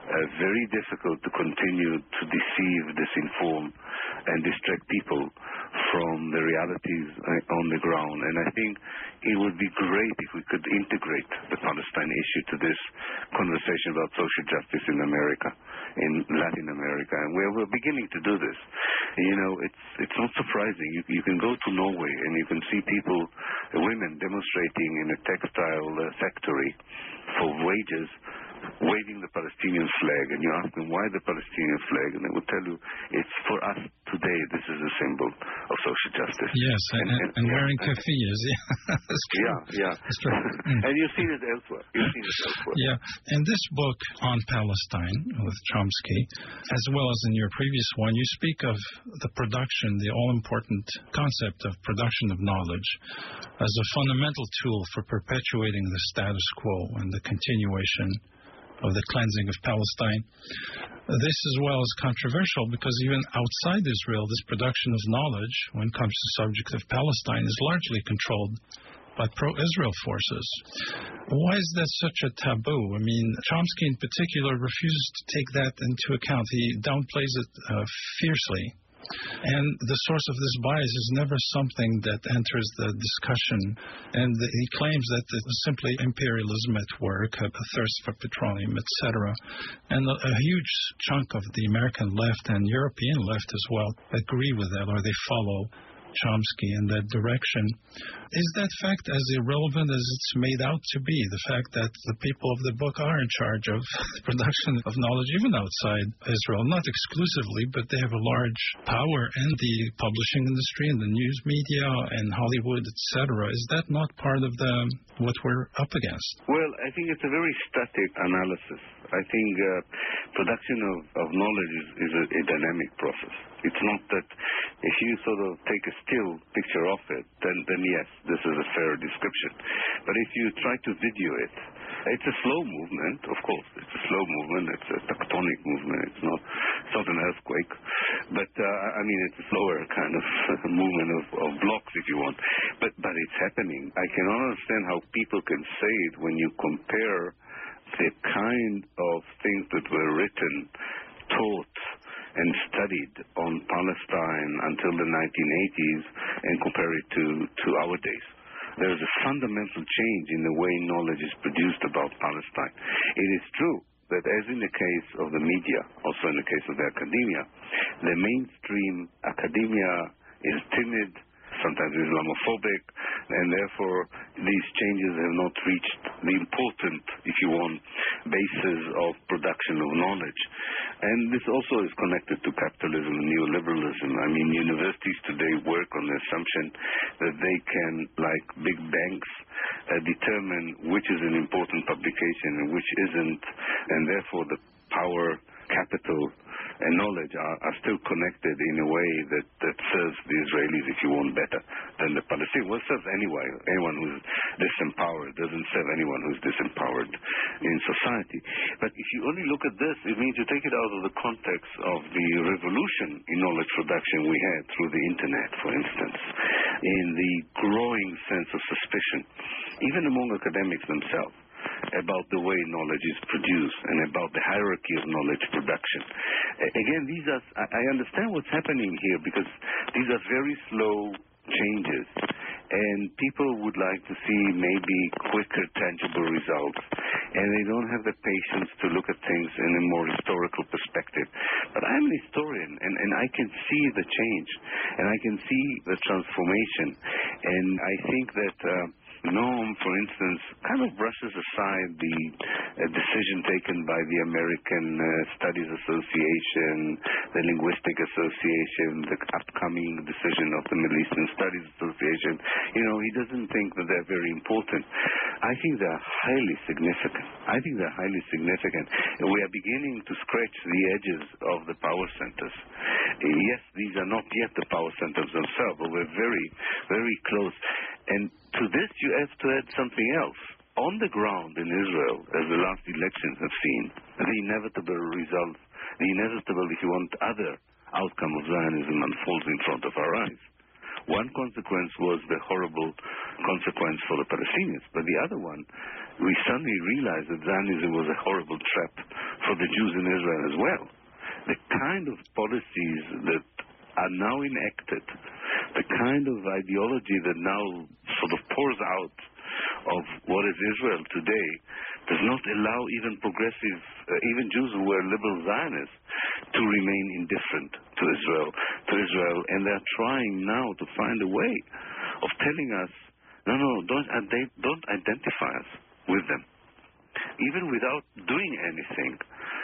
Speaker 3: uh, very difficult to continue to deceive, disinform, and distract people from the realities uh, on the ground. And I think it would be great if we could integrate the Palestine issue to this conversation about social justice in America, in Latin America, and we're, we're beginning to do this. You know, it's it's not surprising. You, you can go to Norway and you can see people, uh, women demonstrating in a textile uh, factory for wages, waving the Palestinian flag, and you ask them why the Palestinian flag, and they will tell you it's for us today. This is a symbol of social justice.
Speaker 23: Yes, and, and, and
Speaker 3: yeah,
Speaker 23: wearing keffiyehs. Yeah, that's true.
Speaker 3: Yeah, yeah.
Speaker 23: That's true. Mm.
Speaker 3: And you've seen it elsewhere. You've seen it elsewhere.
Speaker 23: Yeah, in this book on Palestine with Chomsky, as well as in your previous one, you speak of the production, the all-important concept of production of knowledge as a fundamental tool for perpetuating the status quo and the continuation of the cleansing of Palestine. This as well is controversial because even outside Israel, this production of knowledge, when it comes to the subject of Palestine, is largely controlled by pro-Israel forces. Why is that such a taboo? I mean, Chomsky in particular refuses to take that into account. He downplays it uh, fiercely. And the source of this bias is never something that enters the discussion. And the, he claims that it was simply imperialism at work, a thirst for petroleum, et cetera. And a, a huge chunk of the American left and European left as well agree with that, or they follow Chomsky in that direction. Is that fact as irrelevant as it's made out to be? The fact that the people of the book are in charge of the production of knowledge even outside Israel, not exclusively, but they have a large power in the publishing industry and the news media and Hollywood, et cetera. Is that not part of the what we're up against?
Speaker 3: Well, I think it's a very static analysis. I think uh, production of, of knowledge is, is a, a dynamic process. It's not that if you sort of take a still picture of it, then, then yes, this is a fair description. But if you try to video it, it's a slow movement, of course. It's a slow movement. It's a tectonic movement. It's not, it's not an earthquake. But, uh, I mean, it's a slower kind of movement of, of blocks, if you want. But, but it's happening. I cannot understand how people can say it when you compare the kind of things that were written, taught, and studied on Palestine until the nineteen eighties and compare it to, to our days. There is a fundamental change in the way knowledge is produced about Palestine. It is true that as in the case of the media, also in the case of the academia, the mainstream academia is timid, sometimes Islamophobic, and therefore these changes have not reached the important, if you want, basis of production of knowledge. And this also is connected to capitalism and neoliberalism. I mean, universities today work on the assumption that they can, like big banks, uh, determine which is an important publication and which isn't, and therefore the power, capital, and knowledge are, are still connected in a way that, that serves the Israelis, if you want, better than the Palestinians. Well, serves anyway, anyone who's disempowered. It doesn't serve anyone who's disempowered in society. But if you only look at this, it means you take it out of the context of the revolution in knowledge production we had through the internet, for instance, in the growing sense of suspicion, even among academics themselves, about the way knowledge is produced and about the hierarchy of knowledge production. Again, these are, I understand what's happening here because these are very slow changes and people would like to see maybe quicker, tangible results, and they don't have the patience to look at things in a more historical perspective. But I'm an historian, and, and I can see the change, and I can see the transformation, and I think that uh, Noam, for instance, kind of brushes aside the uh, decision taken by the American uh, Studies Association, the Linguistic Association, the upcoming decision of the Middle Eastern Studies Association. You know, he doesn't think that they're very important. I think they're highly significant. I think they're highly significant. We are beginning to scratch the edges of the power centers. Yes, these are not yet the power centers themselves, but we're very, very close. And to this, you have to add something else. On the ground in Israel, as the last elections have seen, the inevitable results, the inevitable, if you want, other outcome of Zionism unfolds in front of our eyes. One consequence was the horrible consequence for the Palestinians, but the other one, we suddenly realized that Zionism was a horrible trap for the Jews in Israel as well. The kind of policies that are now enacted, the kind of ideology that now sort of pours out of what is Israel today, does not allow even progressive, uh, even Jews who were liberal Zionists, to remain indifferent to Israel, to Israel, and they're trying now to find a way of telling us, no, no, don't, don't identify us with them. Even without doing anything,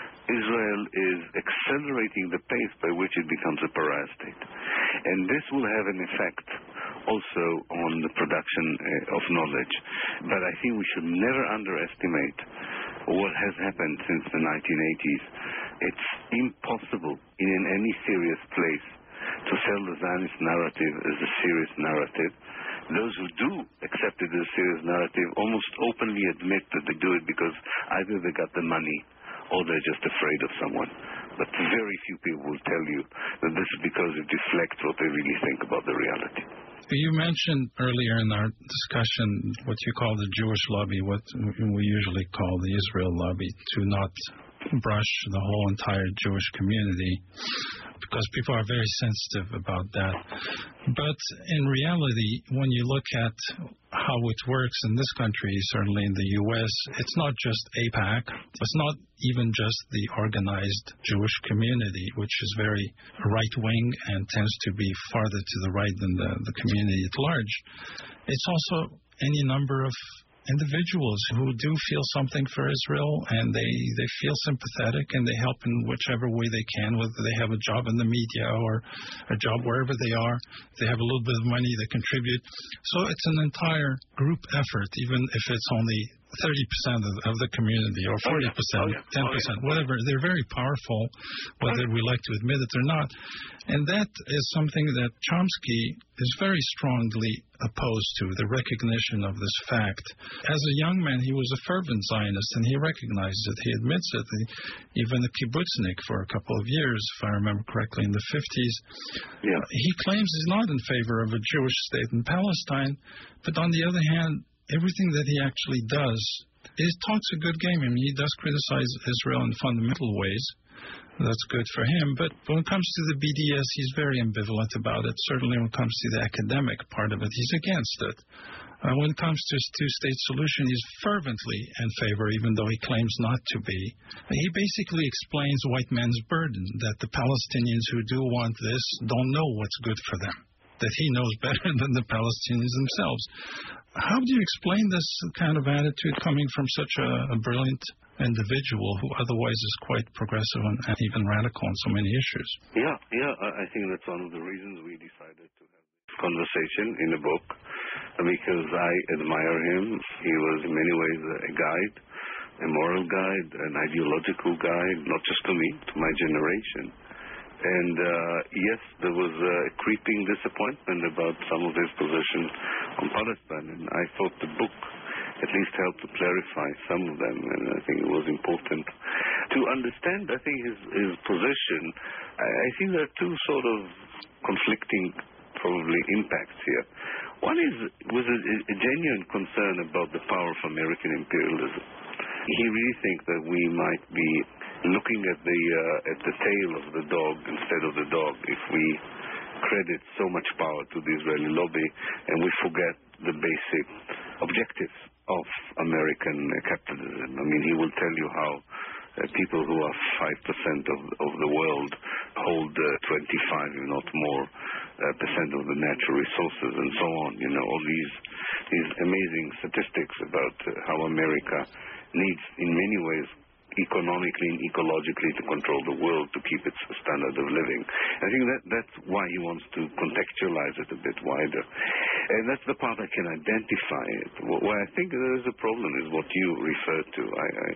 Speaker 3: Israel is accelerating the pace by which it becomes a pariah state. And this will have an effect also on the production uh, of knowledge. But I think we should never underestimate what has happened since the nineteen eighties. It's impossible in any serious place to sell the Zionist narrative as a serious narrative. Those who do accept it as a serious narrative almost openly admit that they do it because either they got the money or they're just afraid of someone. But very few people will tell you that this is because it reflects what they really think about the reality.
Speaker 23: You mentioned earlier in our discussion what you call the Jewish lobby, what we usually call the Israel lobby, to not brush the whole entire Jewish community, because people are very sensitive about that. But in reality, when you look at how it works in this country, certainly in the U S, it's not just AIPAC. It's not even just the organized Jewish community, which is very right-wing and tends to be farther to the right than the, the community at large. It's also any number of individuals who do feel something for Israel, and they, they feel sympathetic, and they help in whichever way they can, whether they have a job in the media or a job wherever they are. They have a little bit of money, they contribute. So it's an entire group effort, even if it's only thirty percent of, of the community, or forty percent, oh, yeah. Oh, yeah. ten percent, oh, yeah. whatever. They're very powerful, whether we like to admit it or not. And that is something that Chomsky is very strongly opposed to, the recognition of this fact. As a young man, he was a fervent Zionist, and he recognizes it. He admits it. He, even a kibbutznik for a couple of years, if I remember correctly, in the fifties.
Speaker 3: Yeah.
Speaker 23: He claims he's not in favor of a Jewish state in Palestine, but on the other hand, everything that he actually does is talks a good game. I mean, he does criticize Israel in fundamental ways. That's good for him. But when it comes to the B D S, he's very ambivalent about it. Certainly when it comes to the academic part of it, he's against it. Uh, when it comes to his two-state solution, he's fervently in favor, even though he claims not to be. He basically explains white man's burden, that the Palestinians who do want this don't know what's good for them, that he knows better than the Palestinians themselves. How do you explain this kind of attitude coming from such a, a brilliant individual who otherwise is quite progressive and, and even radical on so many issues?
Speaker 3: Yeah, yeah, I think that's one of the reasons we decided to have this conversation in the book, because I admire him. He was in many ways a guide, a moral guide, an ideological guide, not just to me, to my generation. And uh, yes, there was a creeping disappointment about some of his position on Palestine, and I thought the book at least helped to clarify some of them, and I think it was important to understand, I think, his, his position. I, I think there are two sort of conflicting, probably, impacts here. One is was a, a genuine concern about the power of American imperialism. He really thinks that we might be looking at the uh, at the tail of the dog instead of the dog if we credit so much power to the Israeli lobby and we forget the basic objectives of American uh, capitalism. I mean, he will tell you how uh, people who are five percent of, of the world hold uh, twenty-five, if not more, uh, percent of the natural resources and so on. You know, all these, these amazing statistics about uh, how America needs, in many ways, economically and ecologically to control the world, to keep its standard of living. I think that that's why he wants to contextualize it a bit wider. And that's the part I can identify it. Where I think there is a problem is what you referred to. I, I,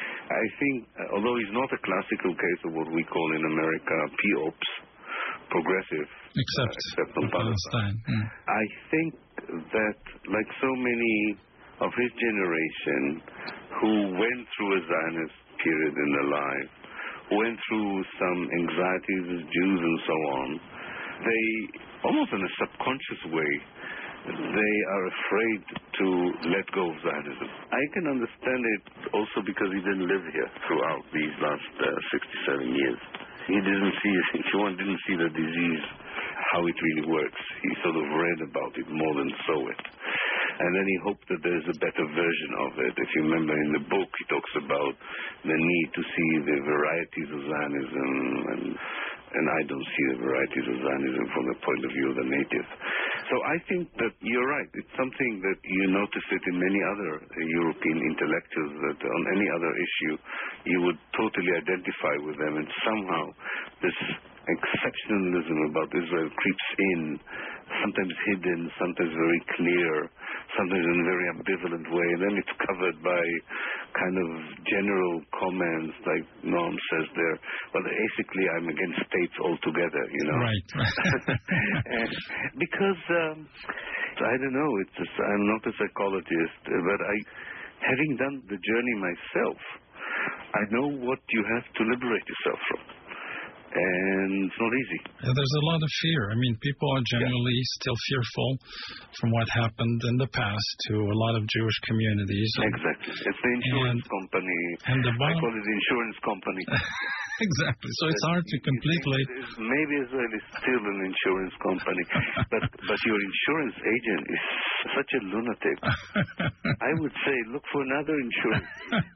Speaker 3: I think, uh, although he's not a classical case of what we call in America P O P S, progressive,
Speaker 23: except,
Speaker 3: uh, except on Palestine,
Speaker 23: mm.
Speaker 3: I think that, like so many of his generation who went through a Zionist period in their life, went through some anxieties as Jews and so on, they, almost in a subconscious way, they are afraid to let go of Zionism. I can understand it also because he didn't live here throughout these last uh, sixty-seven years. He didn't see, if you want, didn't see the disease, how it really works. He sort of read about it more than saw it. And then he hoped that there's a better version of it. If you remember in the book, he talks about the need to see the varieties of Zionism, and, and I don't see the varieties of Zionism from the point of view of the native. So I think that you're right. It's something that you notice it in many other European intellectuals, that on any other issue, you would totally identify with them, and somehow this exceptionalism about Israel creeps in, sometimes hidden, sometimes very clear, sometimes in a very ambivalent way, and then it's covered by kind of general comments like Noam says there, well, basically I'm against states altogether, you know.
Speaker 23: Right.
Speaker 3: And because, um, I don't know, it's just, I'm not a psychologist, but I, having done the journey myself, I know what you have to liberate yourself from. And it's not easy.
Speaker 23: There's a lot of fear. I mean, people are generally yeah. still fearful from what happened in the past to a lot of Jewish communities.
Speaker 3: Exactly. It's the insurance
Speaker 23: and,
Speaker 3: company.
Speaker 23: And the
Speaker 3: I call it the insurance company.
Speaker 23: Exactly. So it's hard to completely...
Speaker 3: Maybe Israel is still an insurance company, but but your insurance agent is such a lunatic. I would say, look for another insurance.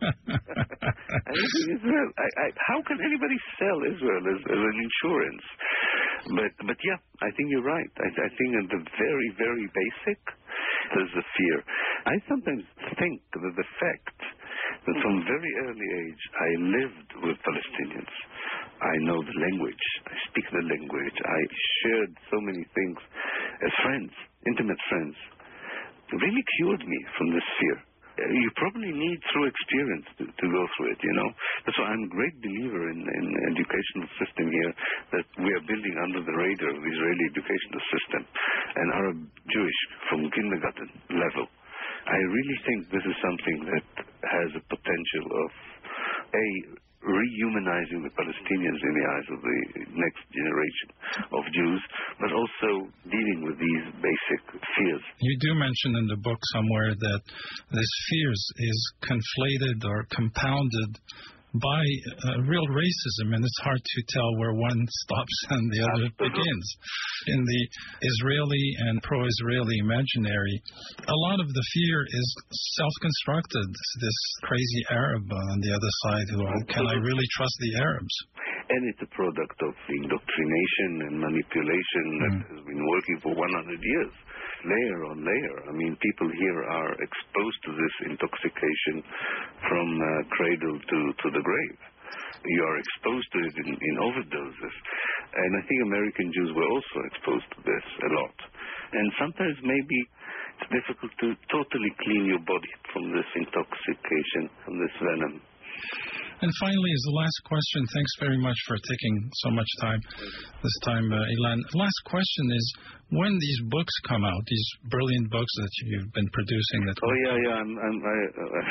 Speaker 3: I think Israel, I, I, how can anybody sell Israel as, as an insurance? But but yeah, I think you're right. I, I think at the very, very basic, there's a fear. I sometimes think that the fact that from very early age I lived with Palestinians, I know the language, I speak the language, I shared so many things as friends, intimate friends, really cured me from this fear. You probably need through experience to, to go through it, you know. So I'm a great believer in in the educational system here that we are building under the radar of the Israeli educational system and Arab Jewish from kindergarten level. I really think this is something that has a potential of, A, rehumanizing the Palestinians in the eyes of the next generation of Jews, but also dealing with these basic fears.
Speaker 23: You do mention in the book somewhere that this fears is conflated or compounded by uh, real racism, and it's hard to tell where one stops and the other begins. In the Israeli and pro-Israeli imaginary, a lot of the fear is self-constructed. This crazy Arab on the other side who, can I really trust the Arabs?
Speaker 3: And it's a product of indoctrination and manipulation mm. that has been working for one hundred years. Layer on layer. I mean, people here are exposed to this intoxication from uh, cradle to, to the grave. You are exposed to it in, in overdoses. And I think American Jews were also exposed to this a lot. And sometimes maybe it's difficult to totally clean your body from this intoxication, from this venom.
Speaker 23: And finally, as the last question, thanks very much for taking so much time this time, uh, Ilan. The last question is, when these books come out, these brilliant books that you've been producing, that
Speaker 3: oh yeah, yeah, I'm, I'm, I,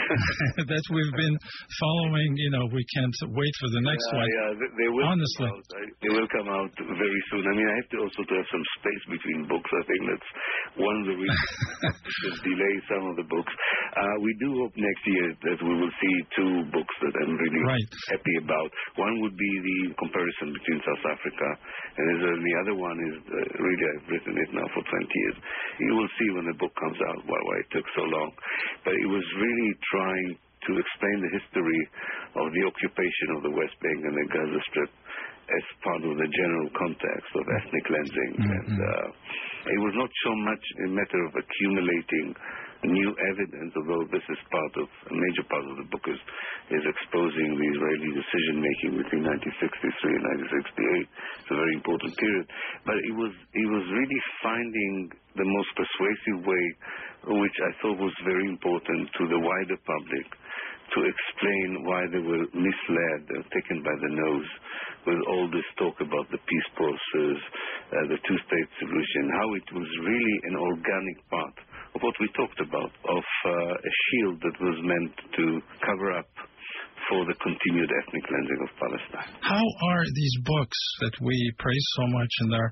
Speaker 3: uh,
Speaker 23: that we've been following, you know, we can't wait for the next
Speaker 3: yeah,
Speaker 23: one.
Speaker 3: Yeah, they, they will
Speaker 23: honestly,
Speaker 3: come out. I, they will come out very soon. I mean, I have to also to have some space between books. I think that's one of the reasons to delay some of the books. Uh, we do hope next year that we will see two books that I'm really
Speaker 23: right.
Speaker 3: happy about. One would be the comparison between South Africa and Israel. The other one is uh, really I've written it now for twenty years. You will see when the book comes out why, why it took so long. But it was really trying to explain the history of the occupation of the West Bank and the Gaza Strip as part of the general context of ethnic cleansing. Mm-hmm. And uh, it was not so much a matter of accumulating new evidence, although this is part of, a major part of the book is, is exposing the Israeli decision-making between nineteen sixty-three and nineteen sixty-eight. It's a very important period. But it was, it was really finding the most persuasive way, which I thought was very important to the wider public, to explain why they were misled and taken by the nose with all this talk about the peace process, uh, the two-state solution, how it was really an organic part of what we talked about, of uh, a shield that was meant to cover up for the continued ethnic cleansing of Palestine.
Speaker 23: How are these books that we praise so much and are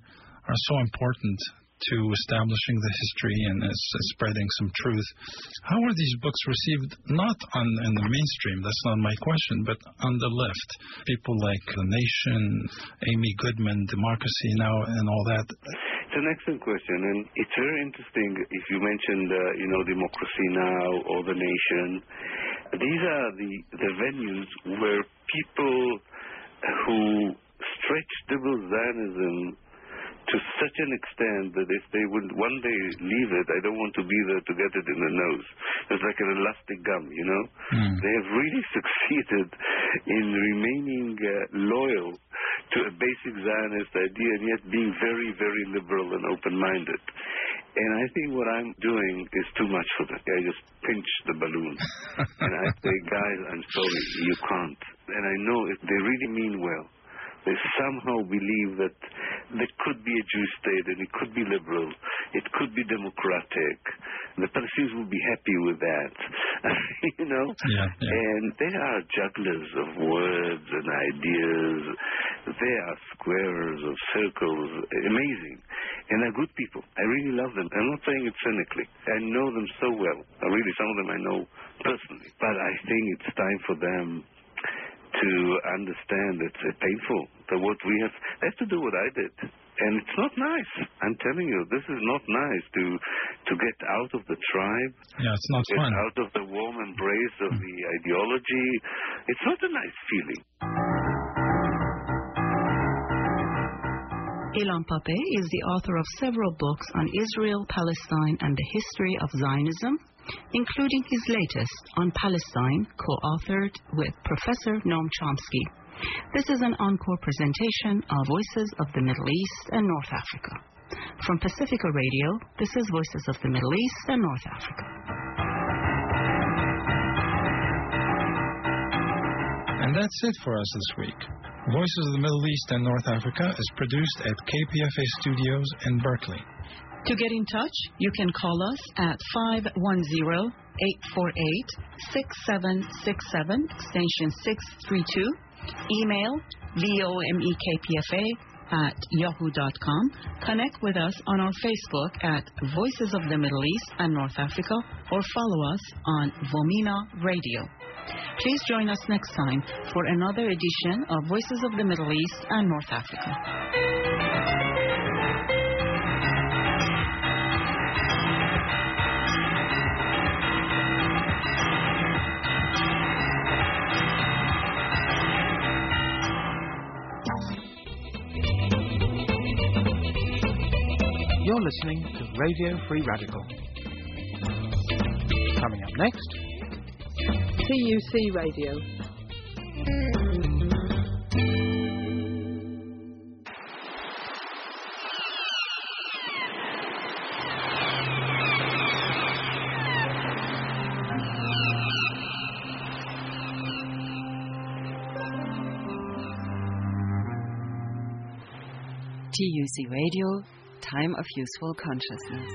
Speaker 23: are so important to establishing the history and uh, spreading some truth. How are these books received, not on in the mainstream, that's not my question, but on the left? People like The Nation, Amy Goodman, Democracy Now!, and all that.
Speaker 3: It's an excellent question, and it's very interesting if you mentioned, uh, you know, Democracy Now! Or The Nation. These are the, the venues where people who stretch liberal Zionism to such an extent that if they would one day leave it, I don't want to be there to get it in the nose. It's like an elastic gum, you know? Mm. They have really succeeded in remaining uh, loyal to a basic Zionist idea and yet being very, very liberal and open-minded. And I think what I'm doing is too much for them. I just pinch the balloon. And I say, guys, I'm sorry, you can't. And I know if they really mean well, they somehow believe that there could be a Jewish state and it could be liberal, it could be democratic. The Palestinians will be happy with that, you know?
Speaker 23: Yeah, yeah.
Speaker 3: And they are jugglers of words and ideas. They are squarers of circles. Amazing. And they're good people. I really love them. I'm not saying it cynically. I know them so well. Really, some of them I know personally. But I think it's time for them to understand it's uh, painful, that what we have, they have to do what I did. And it's not nice. I'm telling you, this is not nice to to get out of the tribe.
Speaker 23: Yeah, it's not
Speaker 3: get
Speaker 23: fun.
Speaker 3: out of the warm embrace of the ideology. It's not a nice feeling.
Speaker 1: Ilan Pappé is the author of several books on Israel, Palestine, and the history of Zionism, including his latest on Palestine, co-authored with Professor Noam Chomsky. This is an encore presentation of Voices of the Middle East and North Africa. From Pacifica Radio, this is Voices of the Middle East and North Africa.
Speaker 23: And that's it for us this week. Voices of the Middle East and North Africa is produced at K P F A Studios in Berkeley.
Speaker 1: To get in touch, you can call us at five one zero, eight four eight, six seven six seven, extension six three two. Email vomekpfa at yahoo dot com. Connect with us on our Facebook at Voices of the Middle East and North Africa, or follow us on Vomina Radio. Please join us next time for another edition of Voices of the Middle East and North Africa.
Speaker 12: You're listening to Radio Free Radical. Coming up next,
Speaker 13: T U C Radio.
Speaker 5: T U C Radio, Time of Useful Consciousness.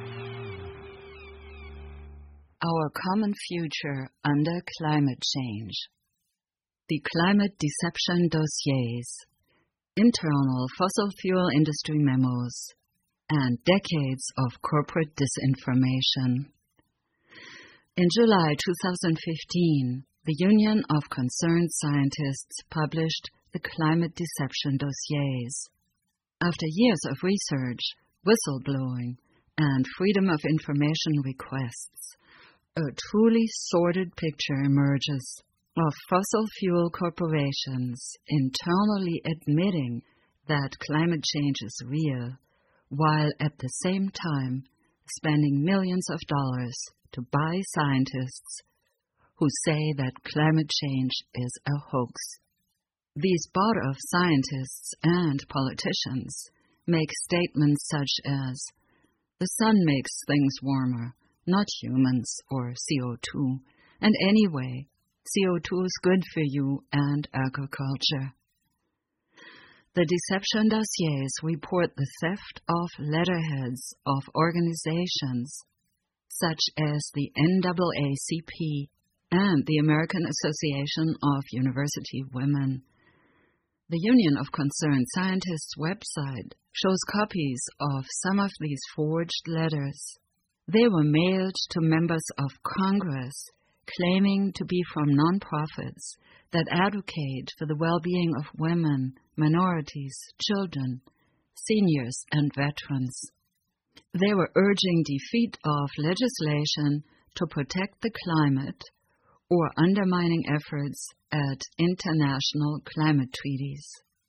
Speaker 5: Our common future under climate change. The climate deception dossiers, internal fossil fuel industry memos, and decades of corporate disinformation. In July two thousand fifteen, the Union of Concerned Scientists published the Climate Deception Dossiers. After years of research, whistleblowing, and freedom of information requests, a truly sordid picture emerges of fossil fuel corporations internally admitting that climate change is real, while at the same time spending millions of dollars to buy scientists who say that climate change is a hoax. These bought-off scientists and politicians make statements such as, "The sun makes things warmer, not humans or C O two, and anyway, C O two is good for you and agriculture." The deception dossiers report the theft of letterheads of organizations such as the N double A C P and the American Association of University Women. The Union of Concerned Scientists website shows copies of some of these forged letters. They were mailed to members of Congress claiming to be from nonprofits that advocate for the well-being of women, minorities, children, seniors, and veterans. They were urging defeat of legislation to protect the climate or undermining efforts at international climate treaties.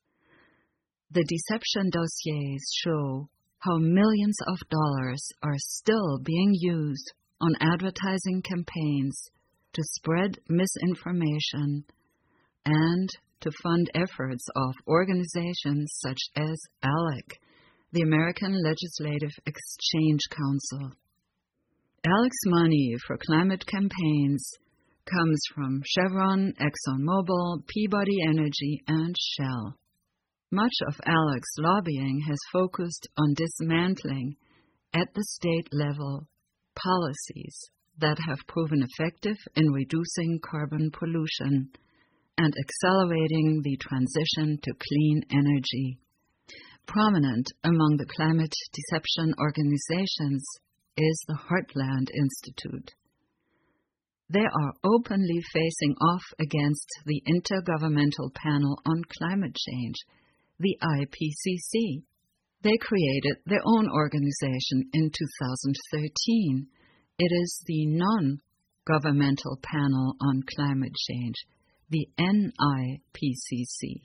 Speaker 5: The deception dossiers show how millions of dollars are still being used on advertising campaigns to spread misinformation and to fund efforts of organizations such as ALEC, the American Legislative Exchange Council. ALEC's money for climate campaigns comes from Chevron, ExxonMobil, Peabody Energy, and Shell. Much of ALEC's lobbying has focused on dismantling, at the state level, policies that have proven effective in reducing carbon pollution and accelerating the transition to clean energy. Prominent among the climate deception organizations is the Heartland Institute. They are openly facing off against the Intergovernmental Panel on Climate Change, the I P C C. They created their own organization in two thousand thirteen. It is the Non-Governmental Panel on Climate Change, the N I P C C.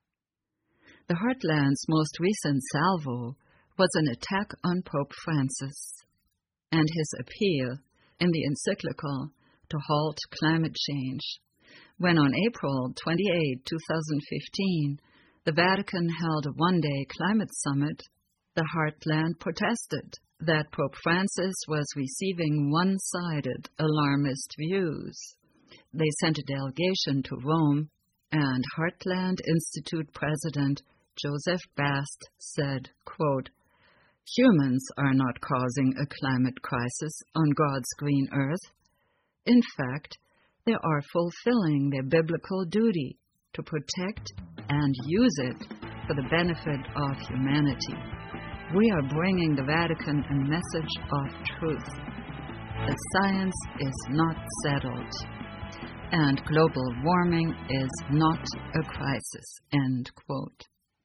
Speaker 5: The Heartland's most recent salvo was an attack on Pope Francis and his appeal in the encyclical to halt climate change, when on April twenty-eighth, two thousand fifteen, the Vatican held a one-day climate summit, the Heartland protested that Pope Francis was receiving one-sided alarmist views. They sent a delegation to Rome, and Heartland Institute President Joseph Bast said, quote, "Humans are not causing a climate crisis on God's green earth. In fact, they are fulfilling their biblical duty to protect and use it for the benefit of humanity. We are bringing the Vatican a message of truth. The science is not settled, and global warming is not a crisis," end quote.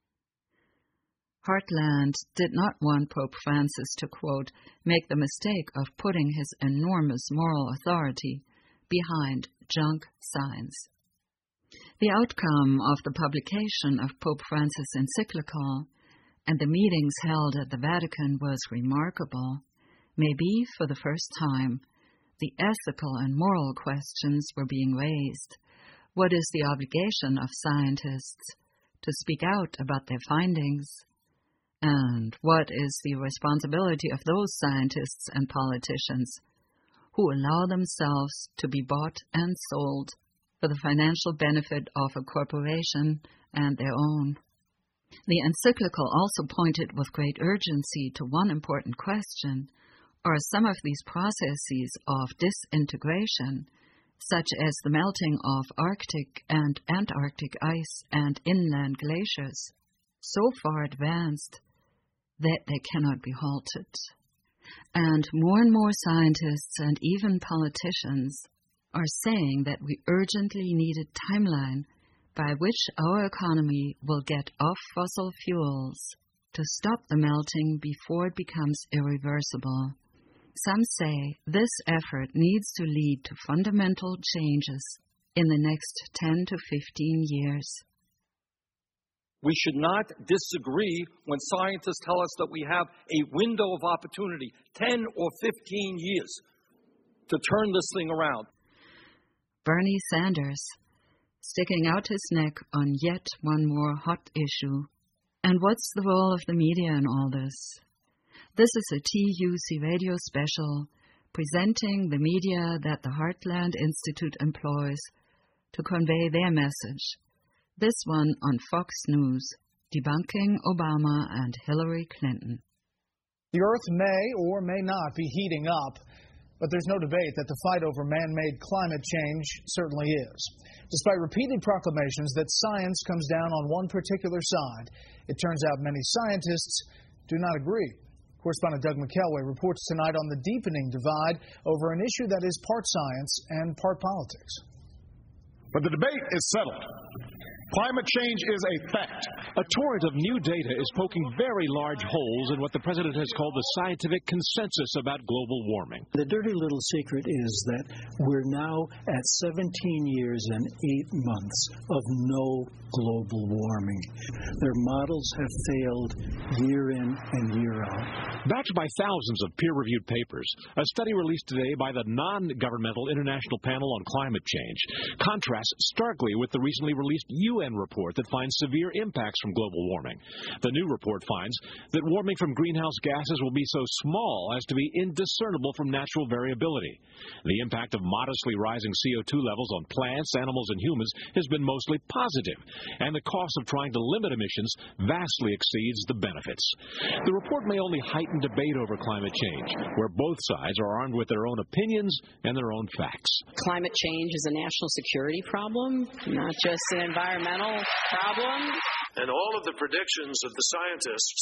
Speaker 5: Heartland did not want Pope Francis to, quote, "make the mistake of putting his enormous moral authority behind junk science." The outcome of the publication of Pope Francis' encyclical and the meetings held at the Vatican was remarkable. Maybe for the first time, the ethical and moral questions were being raised. What is the obligation of scientists to speak out about their findings? And what is the responsibility of those scientists and politicians who allow themselves to be bought and sold for the financial benefit of a corporation and their own? The encyclical also pointed with great urgency to one important question: are some of these processes of disintegration, such as the melting of Arctic and Antarctic ice and inland glaciers, so far advanced that they cannot be halted? And more and more scientists and even politicians are saying that we urgently need a timeline by which our economy will get off fossil fuels to stop the melting before it becomes irreversible. Some say this effort needs to lead to fundamental changes in the next ten to fifteen years.
Speaker 8: We should not disagree when scientists tell us that we have a window of opportunity, ten or fifteen years, to turn this thing around.
Speaker 5: Bernie Sanders, sticking out his neck on yet one more hot issue. And what's the role of the media in all this? This is a T U C radio special presenting the media that the Heartland Institute employs to convey their message. This one on Fox News, debunking Obama and Hillary Clinton.
Speaker 10: The Earth may or may not be heating up. But there's no debate that the fight over man-made climate change certainly is. Despite repeated proclamations that science comes down on one particular side, it turns out many scientists do not agree. Correspondent Doug McKelway reports tonight on the deepening divide over an issue that is part science and part politics.
Speaker 11: But the debate is settled. Climate change is a fact.
Speaker 15: A torrent of new data is poking very large holes in what the president has called the scientific consensus about global warming.
Speaker 24: The dirty little secret is that we're now at seventeen years and eight months of no global warming. Their models have failed year in and year out.
Speaker 15: Backed by thousands of peer-reviewed papers, a study released today by the non-governmental International Panel on Climate Change contrasts starkly with the recently released U N report that finds severe impacts from global warming. The new report finds that warming from greenhouse gases will be so small as to be indiscernible from natural variability. The impact of modestly rising C O two levels on plants, animals, and humans has been mostly positive, and the cost of trying to limit emissions vastly exceeds the benefits. The report may only heighten debate over climate change, where both sides are armed with their own opinions and their own facts.
Speaker 25: Climate change is a national security problem, not just an environmental problem.
Speaker 26: And all of the predictions of the scientists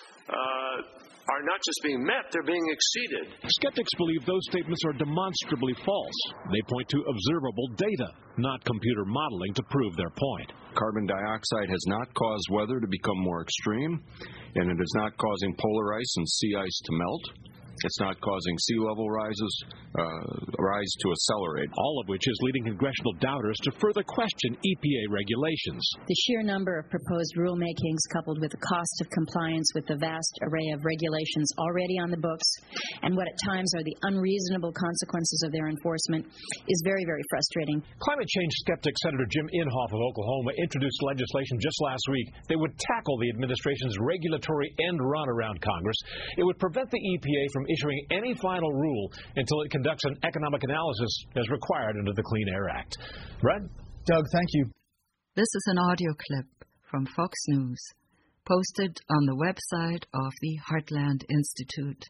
Speaker 26: uh, are not just being met, they're being exceeded.
Speaker 15: Skeptics believe those statements are demonstrably false. They point to observable data, not computer modeling, to prove their point.
Speaker 27: Carbon dioxide has not caused weather to become more extreme, and it is not causing polar ice and sea ice to melt. It's not causing sea level rises, uh, rise to accelerate.
Speaker 15: All of which is leading congressional doubters to further question E P A regulations.
Speaker 28: The sheer number of proposed rulemakings, coupled with the cost of compliance with the vast array of regulations already on the books, and what at times are the unreasonable consequences of their enforcement, is very, very frustrating.
Speaker 15: Climate change skeptic Senator Jim Inhofe of Oklahoma introduced legislation just last week that would tackle the administration's regulatory end run around Congress. It would prevent the E P A from issuing any final rule until it conducts an economic analysis as required under the Clean Air Act. Brad?
Speaker 10: Doug, thank you.
Speaker 5: This is an audio clip from Fox News, posted on the website of the Heartland Institute.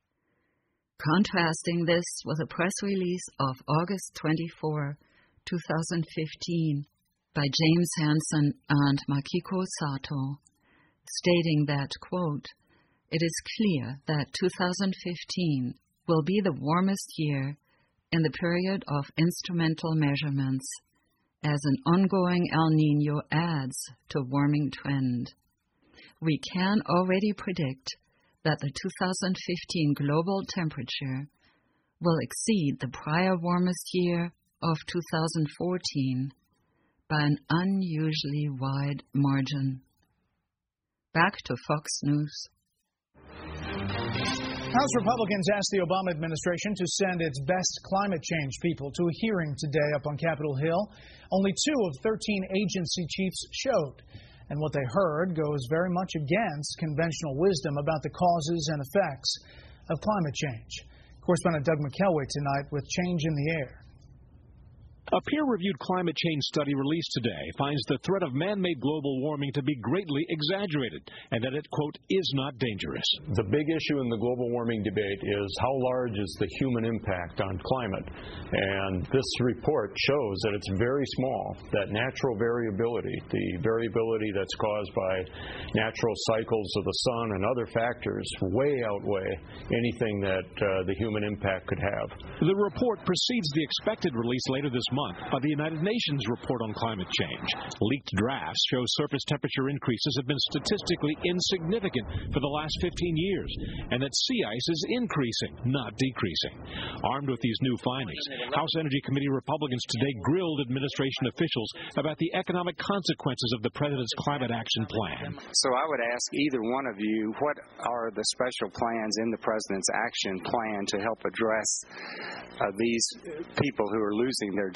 Speaker 5: Contrasting this with a press release of August twenty-fourth, two thousand fifteen, by James Hansen and Makiko Sato, stating that, quote, "It is clear that two thousand fifteen will be the warmest year in the period of instrumental measurements, as an ongoing El Niño adds to warming trend. We can already predict that the two thousand fifteen global temperature will exceed the prior warmest year of two thousand fourteen by an unusually wide margin." Back to Fox News.
Speaker 10: House Republicans asked the Obama administration to send its best climate change people to a hearing today up on Capitol Hill. Only two of thirteen agency chiefs showed, and what they heard goes very much against conventional wisdom about the causes and effects of climate change. Correspondent Doug McKelway tonight with Change in the Air.
Speaker 15: A peer-reviewed climate change study released today finds the threat of man-made global warming to be greatly exaggerated and that it, quote, "is not dangerous."
Speaker 29: The big issue in the global warming debate is how large is the human impact on climate. And this report shows that it's very small, that natural variability, the variability that's caused by natural cycles of the sun and other factors, way outweigh anything that uh, the human impact could have.
Speaker 15: The report precedes the expected release later this month by the United Nations report on climate change. Leaked drafts show surface temperature increases have been statistically insignificant for the last fifteen years, and that sea ice is increasing, not decreasing. Armed with these new findings, House Energy Committee Republicans today grilled administration officials about the economic consequences of the president's climate action plan.
Speaker 30: So I would ask either one of you, what are the special plans in the president's action plan to help address uh, these people who are losing their jobs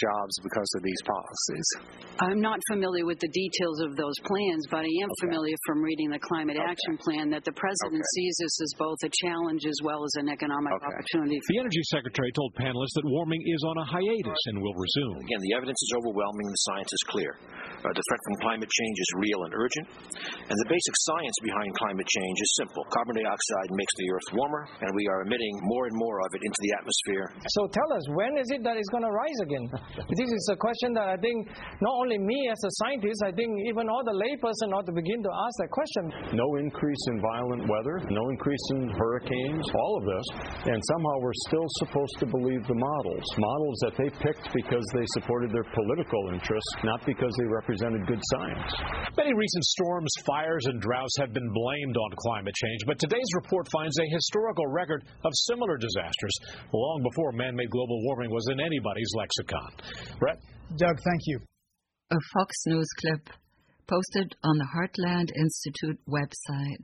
Speaker 2: jobs because of these policies?
Speaker 25: I'm not familiar with the details of those plans, but I am
Speaker 2: okay.
Speaker 25: familiar from reading the Climate
Speaker 2: okay.
Speaker 25: Action Plan that the President
Speaker 2: okay.
Speaker 25: sees this as both a challenge as well as an economic
Speaker 2: okay.
Speaker 25: opportunity.
Speaker 15: The Energy Secretary told panelists that warming is on a hiatus and will resume.
Speaker 4: Again, the evidence is overwhelming. The science is clear. Uh, the threat from climate change is real and urgent. And the basic science behind climate change is simple. Carbon dioxide makes the Earth warmer, and we are emitting more and more of it into the atmosphere.
Speaker 6: So tell us, when is it that it's going to rise again? This is a question that I think not only me as a scientist, I think even all the layperson ought to begin to ask that question.
Speaker 29: No increase in violent weather, no increase in hurricanes, all of this, and somehow we're still supposed to believe the models. Models that they picked because they supported their political interests, not because they represented good science.
Speaker 15: Many recent storms, fires, and droughts have been blamed on climate change, but today's report finds a historical record of similar disasters long before man-made global warming was in anybody's lexicon. Brett?
Speaker 10: Doug, thank you.
Speaker 5: A Fox News clip posted on the Heartland Institute website.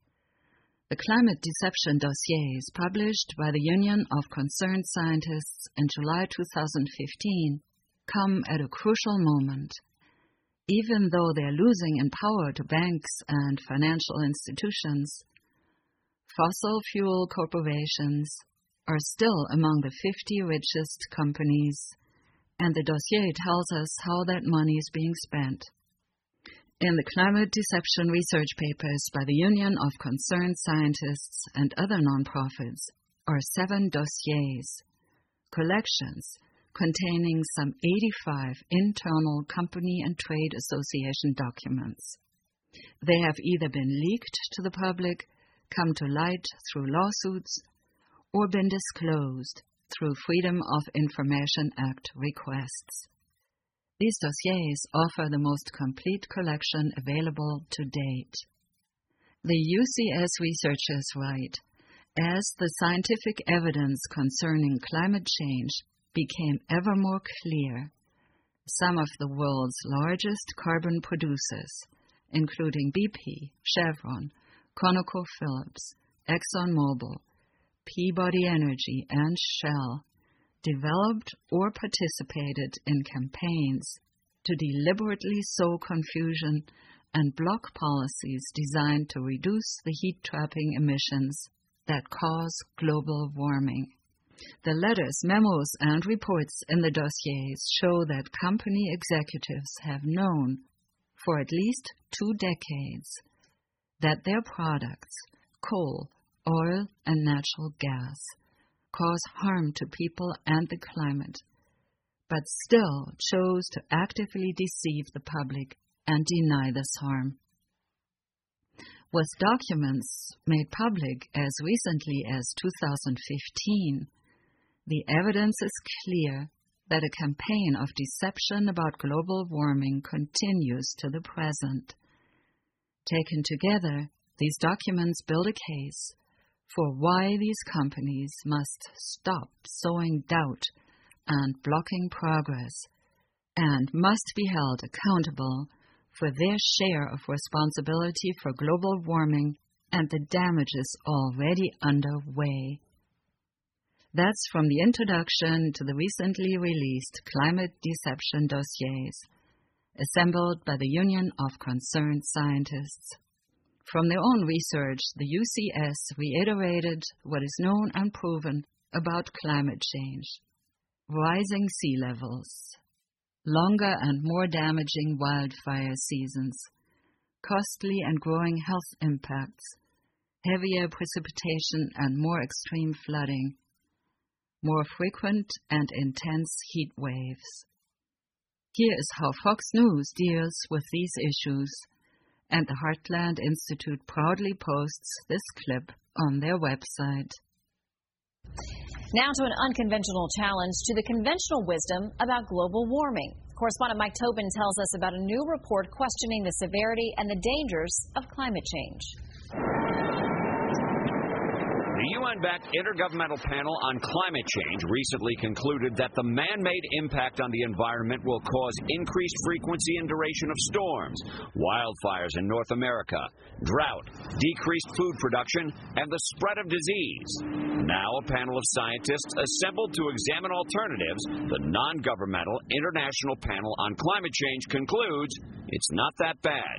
Speaker 5: The Climate Deception Dossiers, published by the Union of Concerned Scientists in July two thousand fifteen, come at a crucial moment. Even though they're losing in power to banks and financial institutions, fossil fuel corporations are still among the fifty richest companies, and the dossier tells us how that money is being spent. In the climate deception research papers by the Union of Concerned Scientists and other nonprofits are seven dossiers, collections containing some eighty-five internal company and trade association documents. They have either been leaked to the public, come to light through lawsuits, or been disclosed through Freedom of Information Act requests. These dossiers offer the most complete collection available to date. The U C S researchers write, as the scientific evidence concerning climate change became ever more clear, some of the world's largest carbon producers, including B P, Chevron, ConocoPhillips, ExxonMobil, Peabody Energy, and Shell, developed or participated in campaigns to deliberately sow confusion and block policies designed to reduce the heat-trapping emissions that cause global warming. The letters, memos, and reports in the dossiers show that company executives have known for at least two decades that their products, coal, oil, and natural gas, cause harm to people and the climate, but still chose to actively deceive the public and deny this harm. With documents made public as recently as two thousand fifteen, the evidence is clear that a campaign of deception about global warming continues to the present. Taken together, these documents build a case for why these companies must stop sowing doubt and blocking progress, and must be held accountable for their share of responsibility for global warming and the damages already underway. That's from the introduction to the recently released Climate Deception Dossiers, assembled by the Union of Concerned Scientists. From their own research, the U C S reiterated what is known and proven about climate change: rising sea levels, longer and more damaging wildfire seasons, costly and growing health impacts, heavier precipitation and more extreme flooding, more frequent and intense heat waves. Here is how Fox News deals with these issues, and the Heartland Institute proudly posts this clip on their website.
Speaker 7: Now to an unconventional challenge to the conventional wisdom about global warming. Correspondent Mike Tobin tells us about a new report questioning the severity and the dangers of climate change.
Speaker 14: The
Speaker 3: The U N-backed Intergovernmental Panel on Climate Change recently concluded that the man-made impact on the environment will cause increased frequency and duration of storms, wildfires in North America, drought, decreased food production, and the spread of disease. Now a panel of scientists assembled to examine alternatives, the non-governmental International Panel on Climate Change concludes it's not that bad.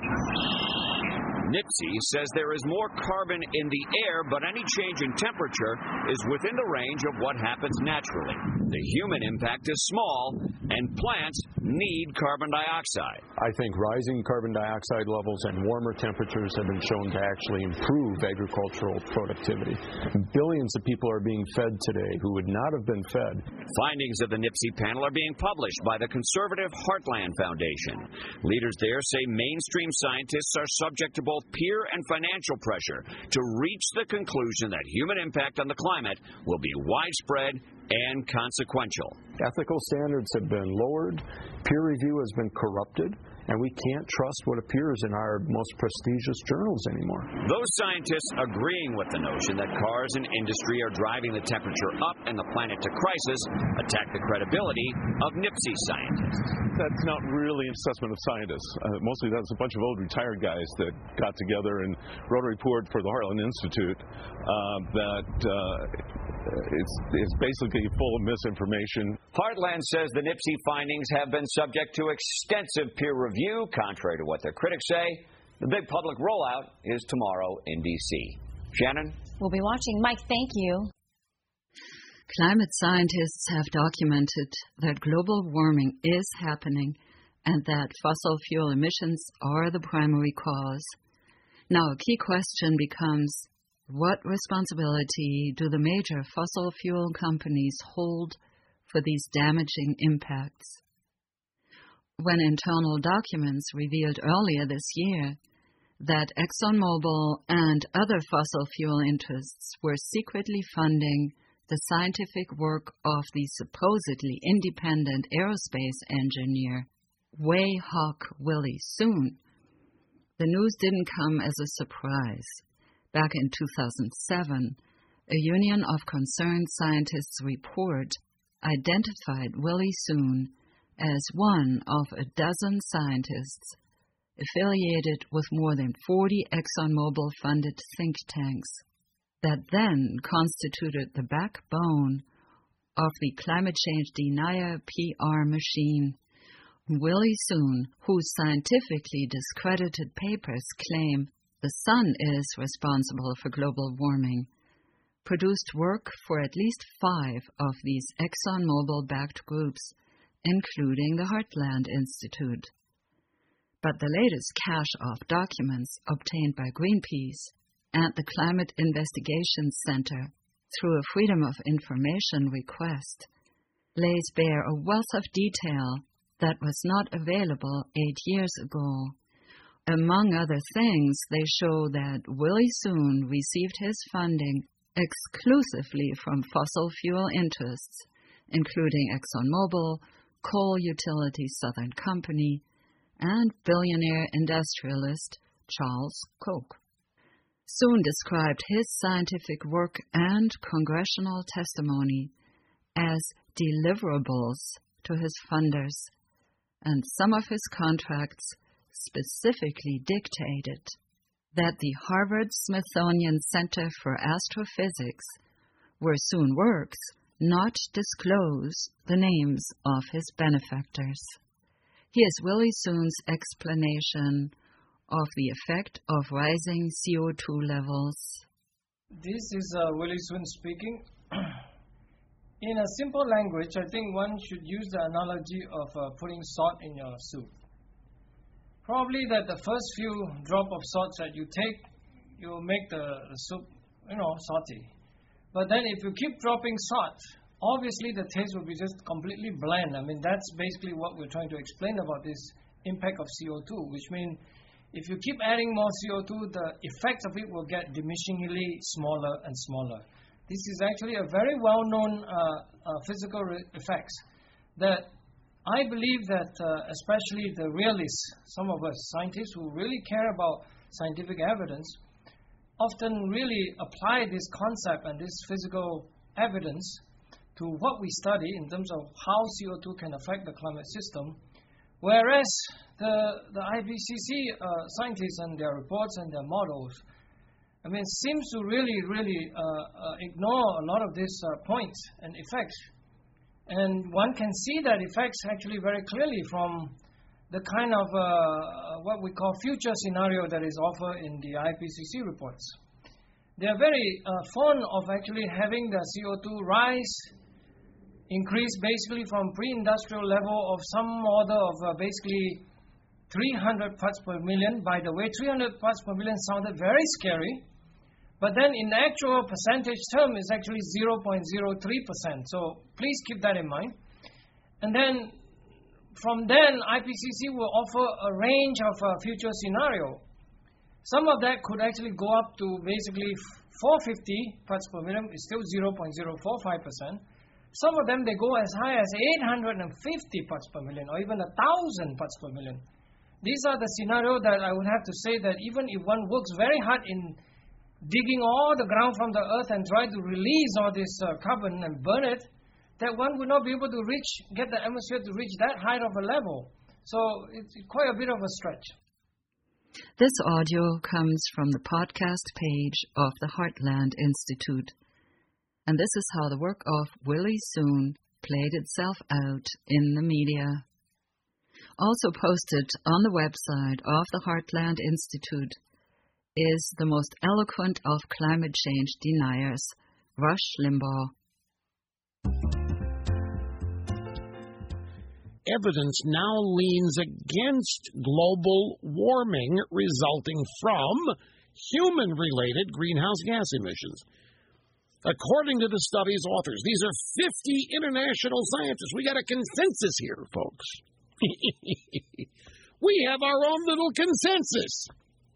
Speaker 3: NIPSI says there is more carbon in the air, but any change in temperature is within the range of what happens naturally. The human impact is small, and plants need carbon dioxide.
Speaker 29: I think rising carbon dioxide levels and warmer temperatures have been shown to actually improve agricultural productivity. Billions of people are being fed today who would not have been fed.
Speaker 3: Findings of the NIPSI panel are being published by the conservative Heartland Foundation. Leaders there say mainstream scientists are subject to both peer and financial pressure to reach the conclusion that human impact on the climate will be widespread and consequential.
Speaker 29: Ethical standards have been lowered, peer review has been corrupted, and we can't trust what appears in our most prestigious journals anymore.
Speaker 3: Those scientists agreeing with the notion that cars and industry are driving the temperature up and the planet to crisis attack the credibility of NIPSI scientists.
Speaker 9: That's not really an assessment of scientists. Uh, mostly that's a bunch of old retired guys that got together and wrote a report for the Heartland Institute uh, that uh, it's, it's basically full of misinformation.
Speaker 3: Heartland says the NIPSI findings have been subject to extensive peer review, contrary to what their critics say. The big public rollout is tomorrow in D C. Shannon?
Speaker 7: We'll be watching. Mike, thank you.
Speaker 5: Climate scientists have documented that global warming is happening and that fossil fuel emissions are the primary cause. Now, a key question becomes, what responsibility do the major fossil fuel companies hold for these damaging impacts? When internal documents revealed earlier this year that ExxonMobil and other fossil fuel interests were secretly funding the scientific work of the supposedly independent aerospace engineer Wei Hawk Willie Soon, the news didn't come as a surprise. Back in two thousand seven, a Union of Concerned Scientists report identified Willie Soon as one of a dozen scientists affiliated with more than forty ExxonMobil-funded think tanks that then constituted the backbone of the climate change denier P R machine. Willie Soon, whose scientifically discredited papers claim the sun is responsible for global warming, produced work for at least five of these ExxonMobil-backed groups, including the Heartland Institute. But the latest cache of documents obtained by Greenpeace and the Climate Investigation Center through a Freedom of Information request lays bare a wealth of detail that was not available eight years ago. Among other things, they show that Willie Soon received his funding exclusively from fossil fuel interests, including ExxonMobil, coal utility Southern Company, and billionaire industrialist Charles Koch. Soon described his scientific work and congressional testimony as deliverables to his funders, and some of his contracts specifically dictated that the Harvard-Smithsonian Center for Astrophysics, where Soon works, not disclose the names of his benefactors. Here's Willie Soon's explanation of the effect of rising C O two levels.
Speaker 6: This is uh, Willie Soon speaking. In a simple language, I think one should use the analogy of uh, putting salt in your soup. Probably that the first few drop of salt that you take, you will make the, the soup, you know, salty. But then if you keep dropping salt, obviously the taste will be just completely bland. I mean, that's basically what we're trying to explain about this impact of C O two, which means if you keep adding more C O two, the effects of it will get diminishingly smaller and smaller. This is actually a very well-known uh, uh, physical re- effects that I believe that uh, especially the realists, some of us scientists who really care about scientific evidence, often really apply this concept and this physical evidence to what we study in terms of how C O two can affect the climate system, whereas the, the I P C C uh, scientists and their reports and their models, I mean, seems to really, really uh, uh, ignore a lot of these uh, points and effects. And one can see that effects actually very clearly from the kind of uh, what we call future scenario that is offered in the I P C C reports. They are very uh, fond of actually having the C O two rise, increase basically from pre-industrial level of some order of uh, basically three hundred parts per million. By the way, three hundred parts per million sounded very scary, but then in actual percentage term is actually zero point zero three percent. So please keep that in mind. And then from then, I P C C will offer a range of uh, future scenario. Some of that could actually go up to basically four hundred fifty parts per million. It's still zero point zero four five percent. Some of them, they go as high as eight hundred fifty parts per million or even one thousand parts per million. These are the scenario that I would have to say that even if one works very hard in digging all the ground from the earth and try to release all this uh, carbon and burn it, that one would not be able to reach, get the atmosphere to reach that height of a level. So it's quite a bit of a stretch.
Speaker 5: This audio comes from the podcast page of the Heartland Institute. And this is how the work of Willie Soon played itself out in the media. Also posted on the website of the Heartland Institute is the most eloquent of climate change deniers, Rush Limbaugh.
Speaker 1: Evidence now leans against global warming resulting from human-related greenhouse gas emissions. According to the study's authors, these are fifty international scientists. We got a consensus here, folks. We have our own little consensus.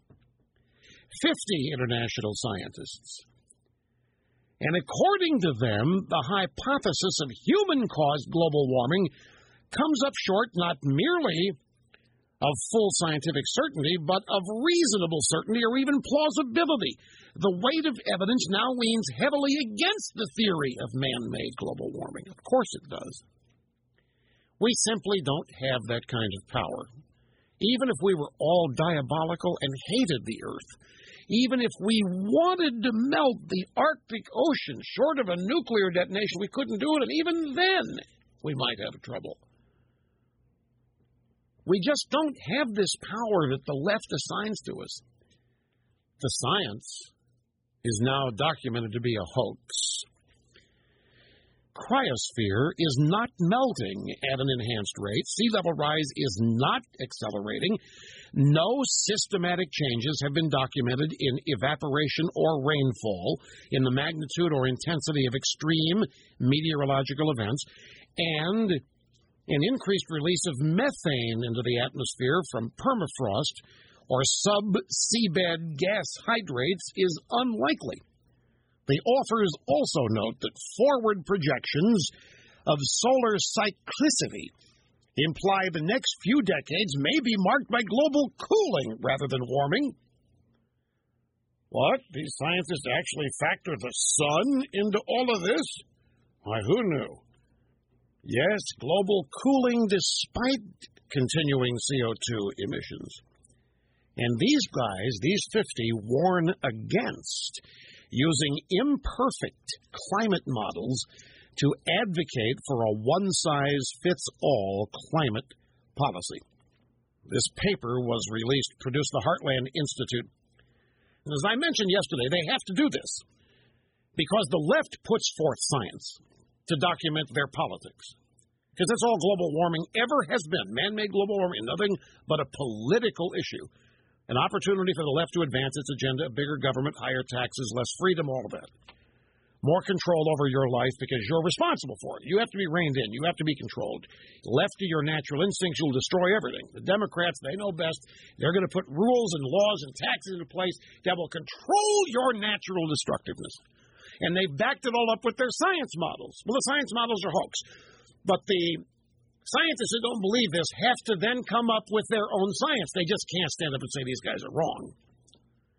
Speaker 1: fifty international scientists. And according to them, the hypothesis of human-caused global warming comes up short not merely of full scientific certainty, but of reasonable certainty or even plausibility. The weight of evidence now leans heavily against the theory of man-made global warming. Of course it does. We simply don't have that kind of power. Even if we were all diabolical and hated the Earth, even if we wanted to melt the Arctic Ocean short of a nuclear detonation, we couldn't do it, and even then we might have trouble. We just don't have this power that the left assigns to us. The science is now documented to be a hoax. Cryosphere is not melting at an enhanced rate. Sea level rise is not accelerating. No systematic changes have been documented in evaporation or rainfall, in the magnitude or intensity of extreme meteorological events, and an increased release of methane into the atmosphere from permafrost or sub-seabed gas hydrates is unlikely. The authors also note that forward projections of solar cyclicity imply the next few decades may be marked by global cooling rather than warming. What? These scientists actually factor the sun into all of this? Why, who knew? Yes, global cooling despite continuing C O two emissions. And these guys, these fifty, warn against using imperfect climate models to advocate for a one-size-fits-all climate policy. This paper was released, produced the Heartland Institute. And as I mentioned yesterday, they have to do this because the left puts forth science to document their politics. Because that's all global warming ever has been. Man-made global warming, nothing but a political issue. An opportunity for the left to advance its agenda of bigger government, higher taxes, less freedom, all of that. More control over your life because you're responsible for it. You have to be reined in. You have to be controlled. Left to your natural instincts, you'll destroy everything. The Democrats, they know best. They're going to put rules and laws and taxes into place that will control your natural destructiveness. And they've backed it all up with their science models. Well, the science models are hoax. But the scientists who don't believe this have to then come up with their own science. They just can't stand up and say these guys are wrong.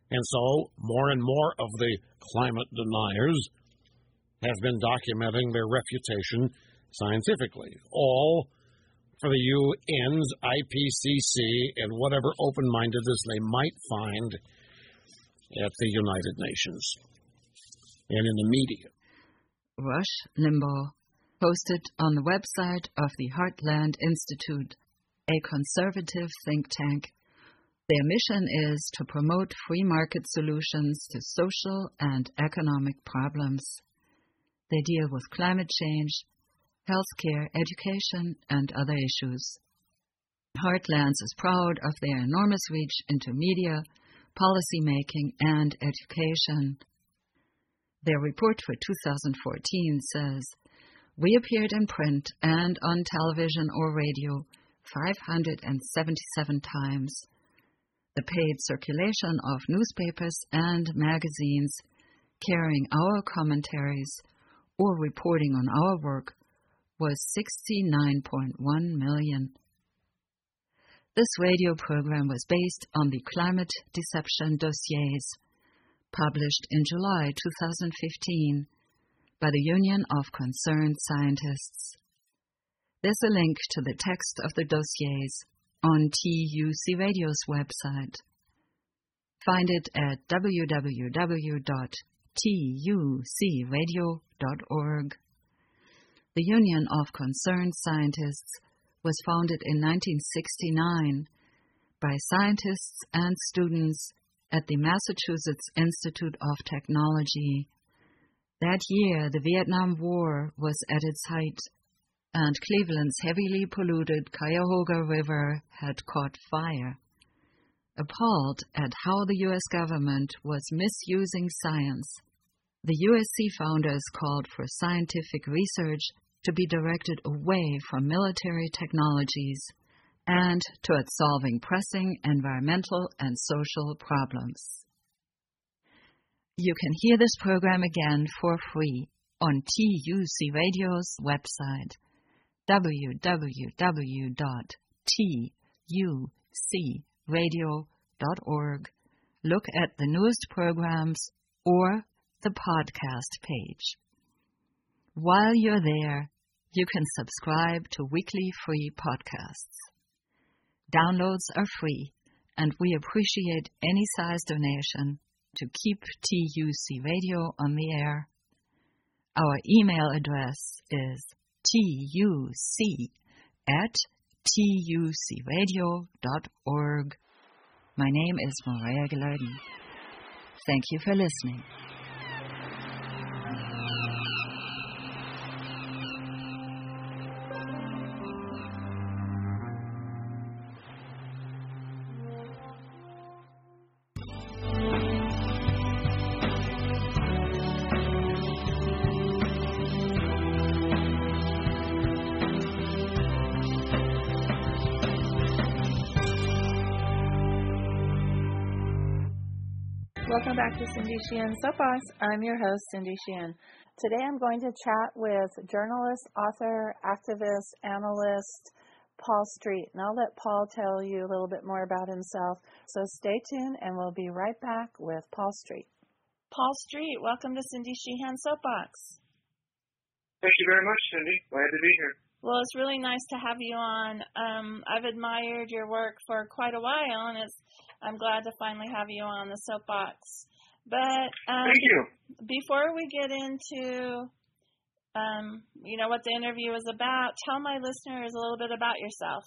Speaker 1: And so more and more of the climate deniers have been documenting their refutation scientifically, all for the U N's I P C C and whatever open-mindedness they might find at the United Nations and in the media.
Speaker 5: Rush Limbaugh posted on the website of the Heartland Institute, a conservative think tank. Their mission is to promote free market solutions to social and economic problems. They deal with climate change, healthcare, education, and other issues. Heartlands is proud of their enormous reach into media, policymaking, and education. Their report for two thousand fourteen says, "We appeared in print and on television or radio five hundred seventy-seven times. The paid circulation of newspapers and magazines carrying our commentaries or reporting on our work was sixty-nine point one million. This radio program was based on the Climate Deception Dossiers, published in July two thousand fifteen by the Union of Concerned Scientists. There's a link to the text of the dossiers on T U C Radio's website. Find it at w w w dot t u c radio dot org. The Union of Concerned Scientists was founded in nineteen sixty-nine by scientists and students at the Massachusetts Institute of Technology. That year, the Vietnam War was at its height, and Cleveland's heavily polluted Cuyahoga River had caught fire. Appalled at how the U S government was misusing science, the U S C founders called for scientific research to be directed away from military technologies and toward solving pressing environmental and social problems. You can hear this program again for free on T U C Radio's website, w w w dot t u c radio dot org. Look at the newest programs or the podcast page. While you're there, you can subscribe to weekly free podcasts. Downloads are free, and we appreciate any size donation to keep T U C Radio on the air. Our email address is tuc at t u c radio dot org. My name is Maria Gilardi. Thank you for listening.
Speaker 12: Welcome back to Cindy Sheehan Soapbox. I'm your host, Cindy Sheehan. Today I'm going to chat with journalist, author, activist, analyst, Paul Street. And I'll let Paul tell you a little bit more about himself. So stay tuned and we'll be right back with Paul Street. Paul Street, welcome to Cindy Sheehan Soapbox.
Speaker 14: Thank you very much, Cindy. Glad to be here.
Speaker 12: Well, it's really nice to have you on. Um, I've admired your work for quite a while, and it's I'm glad to finally have you on the Soapbox. But um,
Speaker 14: thank you. Before we get into, um, you know, what the interview is about, tell my listeners a little bit about yourself.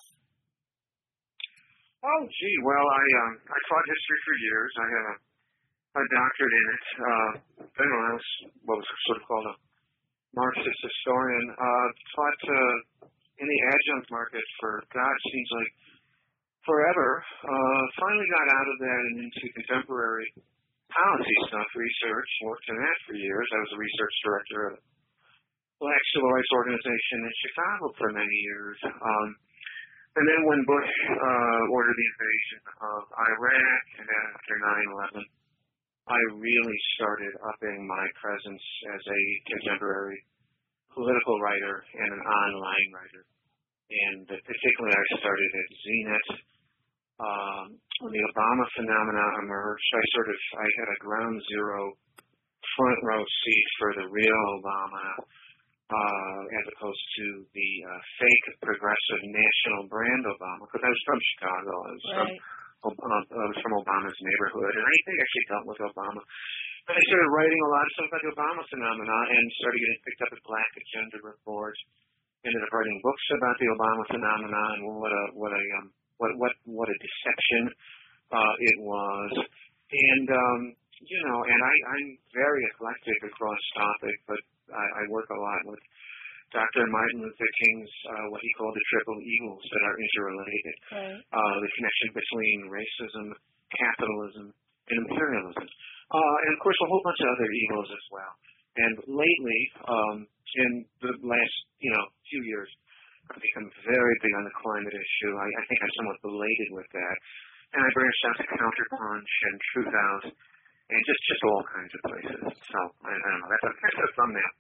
Speaker 14: Oh, gee, well, I um, I taught history for years. I had a, a doctorate in it. Uh, then I was what was sort of called a Marxist historian. Uh, taught uh, in the adjunct market for, God, seems like forever. Uh, finally got out of that and into contemporary policy stuff, research. Worked in that for years. I was a research director at a Black Civil Rights Organization in Chicago for many years. Um, and then when Bush uh, ordered the invasion of Iraq, and then after nine eleven, I really started upping my presence as a contemporary political writer and an online writer. And particularly I started at Z net um, when the Obama phenomenon emerged, I sort of I had a ground zero front row seat for the real Obama, uh, as opposed to the uh, fake progressive national brand Obama, because I was from Chicago. I was right. from uh, I was from Obama's neighborhood, and I think I actually dealt with Obama. But I started writing a lot of stuff about the Obama phenomenon and started getting picked up at Black Agenda Reports. Ended up writing books about the Obama phenomenon and what a what a um, what what what a deception uh, it was. And um, you know, and I, I'm very eclectic across topic, but I, I work a lot with Doctor Martin Luther King's uh, what he called the triple evils that are interrelated. Right. Uh, the connection between racism, capitalism, and imperialism. Uh, and of course a whole bunch of other evils as well. And lately, um, in the last, you know, few years, I've become very big on the climate issue. I, I think I'm somewhat belated with that. And I branched out to Counterpunch and Truth Out and just, just all kinds of places. So, I, I don't know, that's a, that's a thumbnail.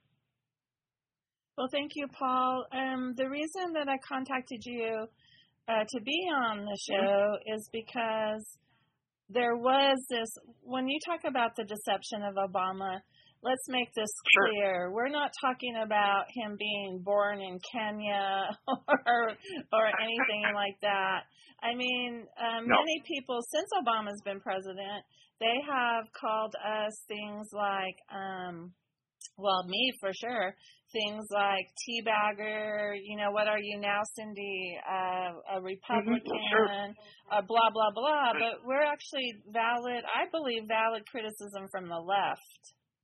Speaker 12: Well, thank you, Paul. Um, the reason that I contacted you uh, to be on the show mm-hmm. is because there was this, when you talk about the deception of Obama, let's make this clear. We're not talking about him being born in Kenya or or anything like that. I mean, um, no. many people, since Obama's been president, they have called us things like, um, well, me for sure, things like teabagger, you know, what are you now, Cindy, uh, a Republican, mm-hmm, sure. uh, blah, blah, blah. But we're actually valid, I believe, valid criticism from the left.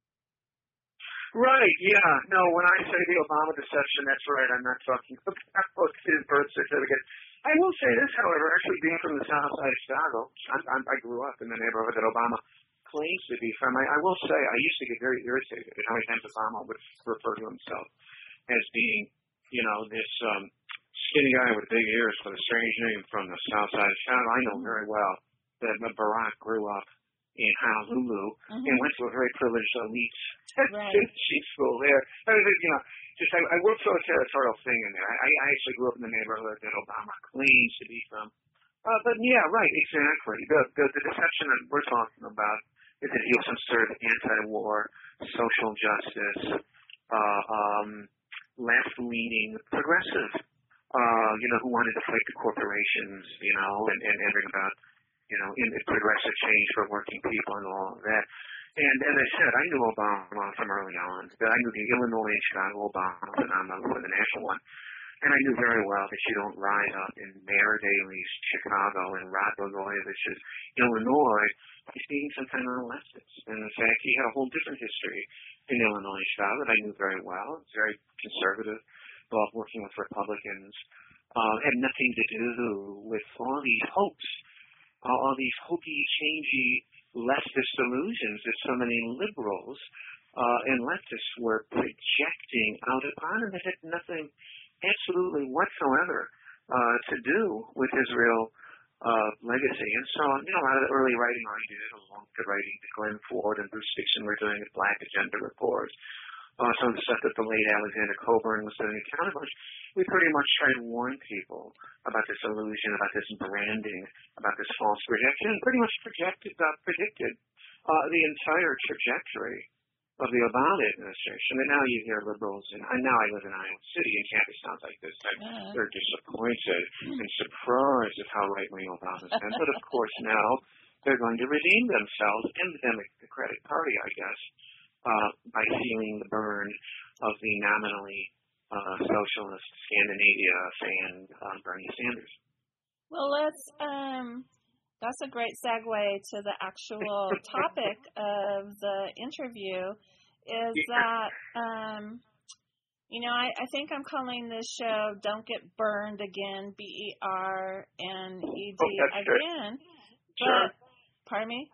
Speaker 14: Right, yeah. No, when I say the Obama deception, that's right. I'm not talking about his birth certificate. I will say this, however, actually being from the south side of Chicago, I'm, I'm, I grew up in the neighborhood that Obama claims to be from. I, I will say I used to get very irritated at how many times Obama would refer to himself as being, you know, this um, skinny guy with big ears with a strange name from the south side of Chicago. I know very well that Barack grew up in Honolulu mm-hmm. and went to a very privileged elite right. chief school there. I mean, you know, just I, I worked for a territorial thing in there. I, I actually grew up in the neighborhood that Obama claims to be from. Uh, but yeah, right, exactly. The, the the deception that we're talking about is that he was some sort of anti-war, social justice, uh, um, left-leaning progressive, uh, you know, who wanted to fight the corporations, you know, and, and, and bring about, you know, in progressive change for working people and all of that. And as I said, I knew Obama from early on. I knew the Illinois and Chicago Obama phenomenon or the national one. And I knew very well that you don't rise up in Mayor Daley's Chicago and Rod Blagojevich's Illinois speaking some kind of leftist. And in fact, he had a whole different history in Illinois and Chicago that I knew very well. It's very conservative, both working with Republicans. Uh, had nothing to do with all these hopes, uh, all these hokey, changey leftist illusions that so many liberals uh, and leftists were projecting out upon him that had nothing absolutely whatsoever uh, to do with his real uh, legacy. And so, you know, a lot of the early writing I did, along with the writing that Glenn Ford and Bruce Dixon were doing at Black Agenda Reports, uh, some of the stuff that the late Alexander Coburn was doing at Counterpunch, we pretty much tried to warn people about this illusion, about this branding, about this false projection, and pretty much projected, uh, predicted uh, the entire trajectory of the Obama administration. And now you hear liberals, and now I live in Iowa City, and campus sounds like this. Yeah. They're disappointed and surprised at how right-wing Obama's been. But of course now they're going to redeem themselves and the Democratic Party, I guess, uh, by feeling the burn of the nominally uh, socialist Scandinavia fan uh, Bernie Sanders.
Speaker 12: Well, let's. Um... That's a great segue to the actual topic of the interview, is that, um, you know, I, I think I'm calling this show Don't Get Burned Again, B E R N E D
Speaker 14: oh,
Speaker 12: again.
Speaker 14: Sure.
Speaker 12: But, pardon me?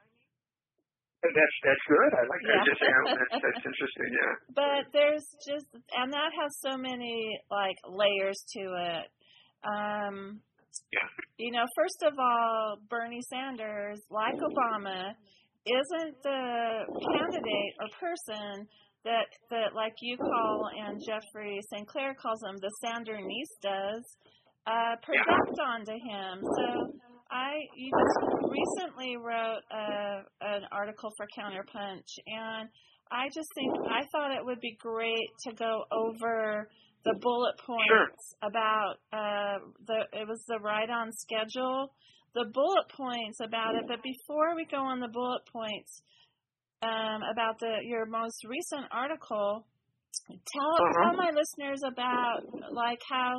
Speaker 14: That's that's good. I like that. Yeah. Just, yeah, that's, that's interesting, yeah.
Speaker 12: But there's just, and that has so many, like, layers to it. Um
Speaker 14: Yeah.
Speaker 12: You know, first of all, Bernie Sanders, like Obama, isn't the candidate or person that, that like you call and Jeffrey Saint Clair calls them, the Sandernistas, uh, project yeah. onto him. So I you just recently wrote a, an article for Counterpunch, and I just think I thought it would be great to go over the bullet points
Speaker 14: sure.
Speaker 12: about uh, the it was the right on schedule, the bullet points about it. But before we go on the bullet points um, about the your most recent article, tell
Speaker 14: uh-huh.
Speaker 12: tell my listeners about like how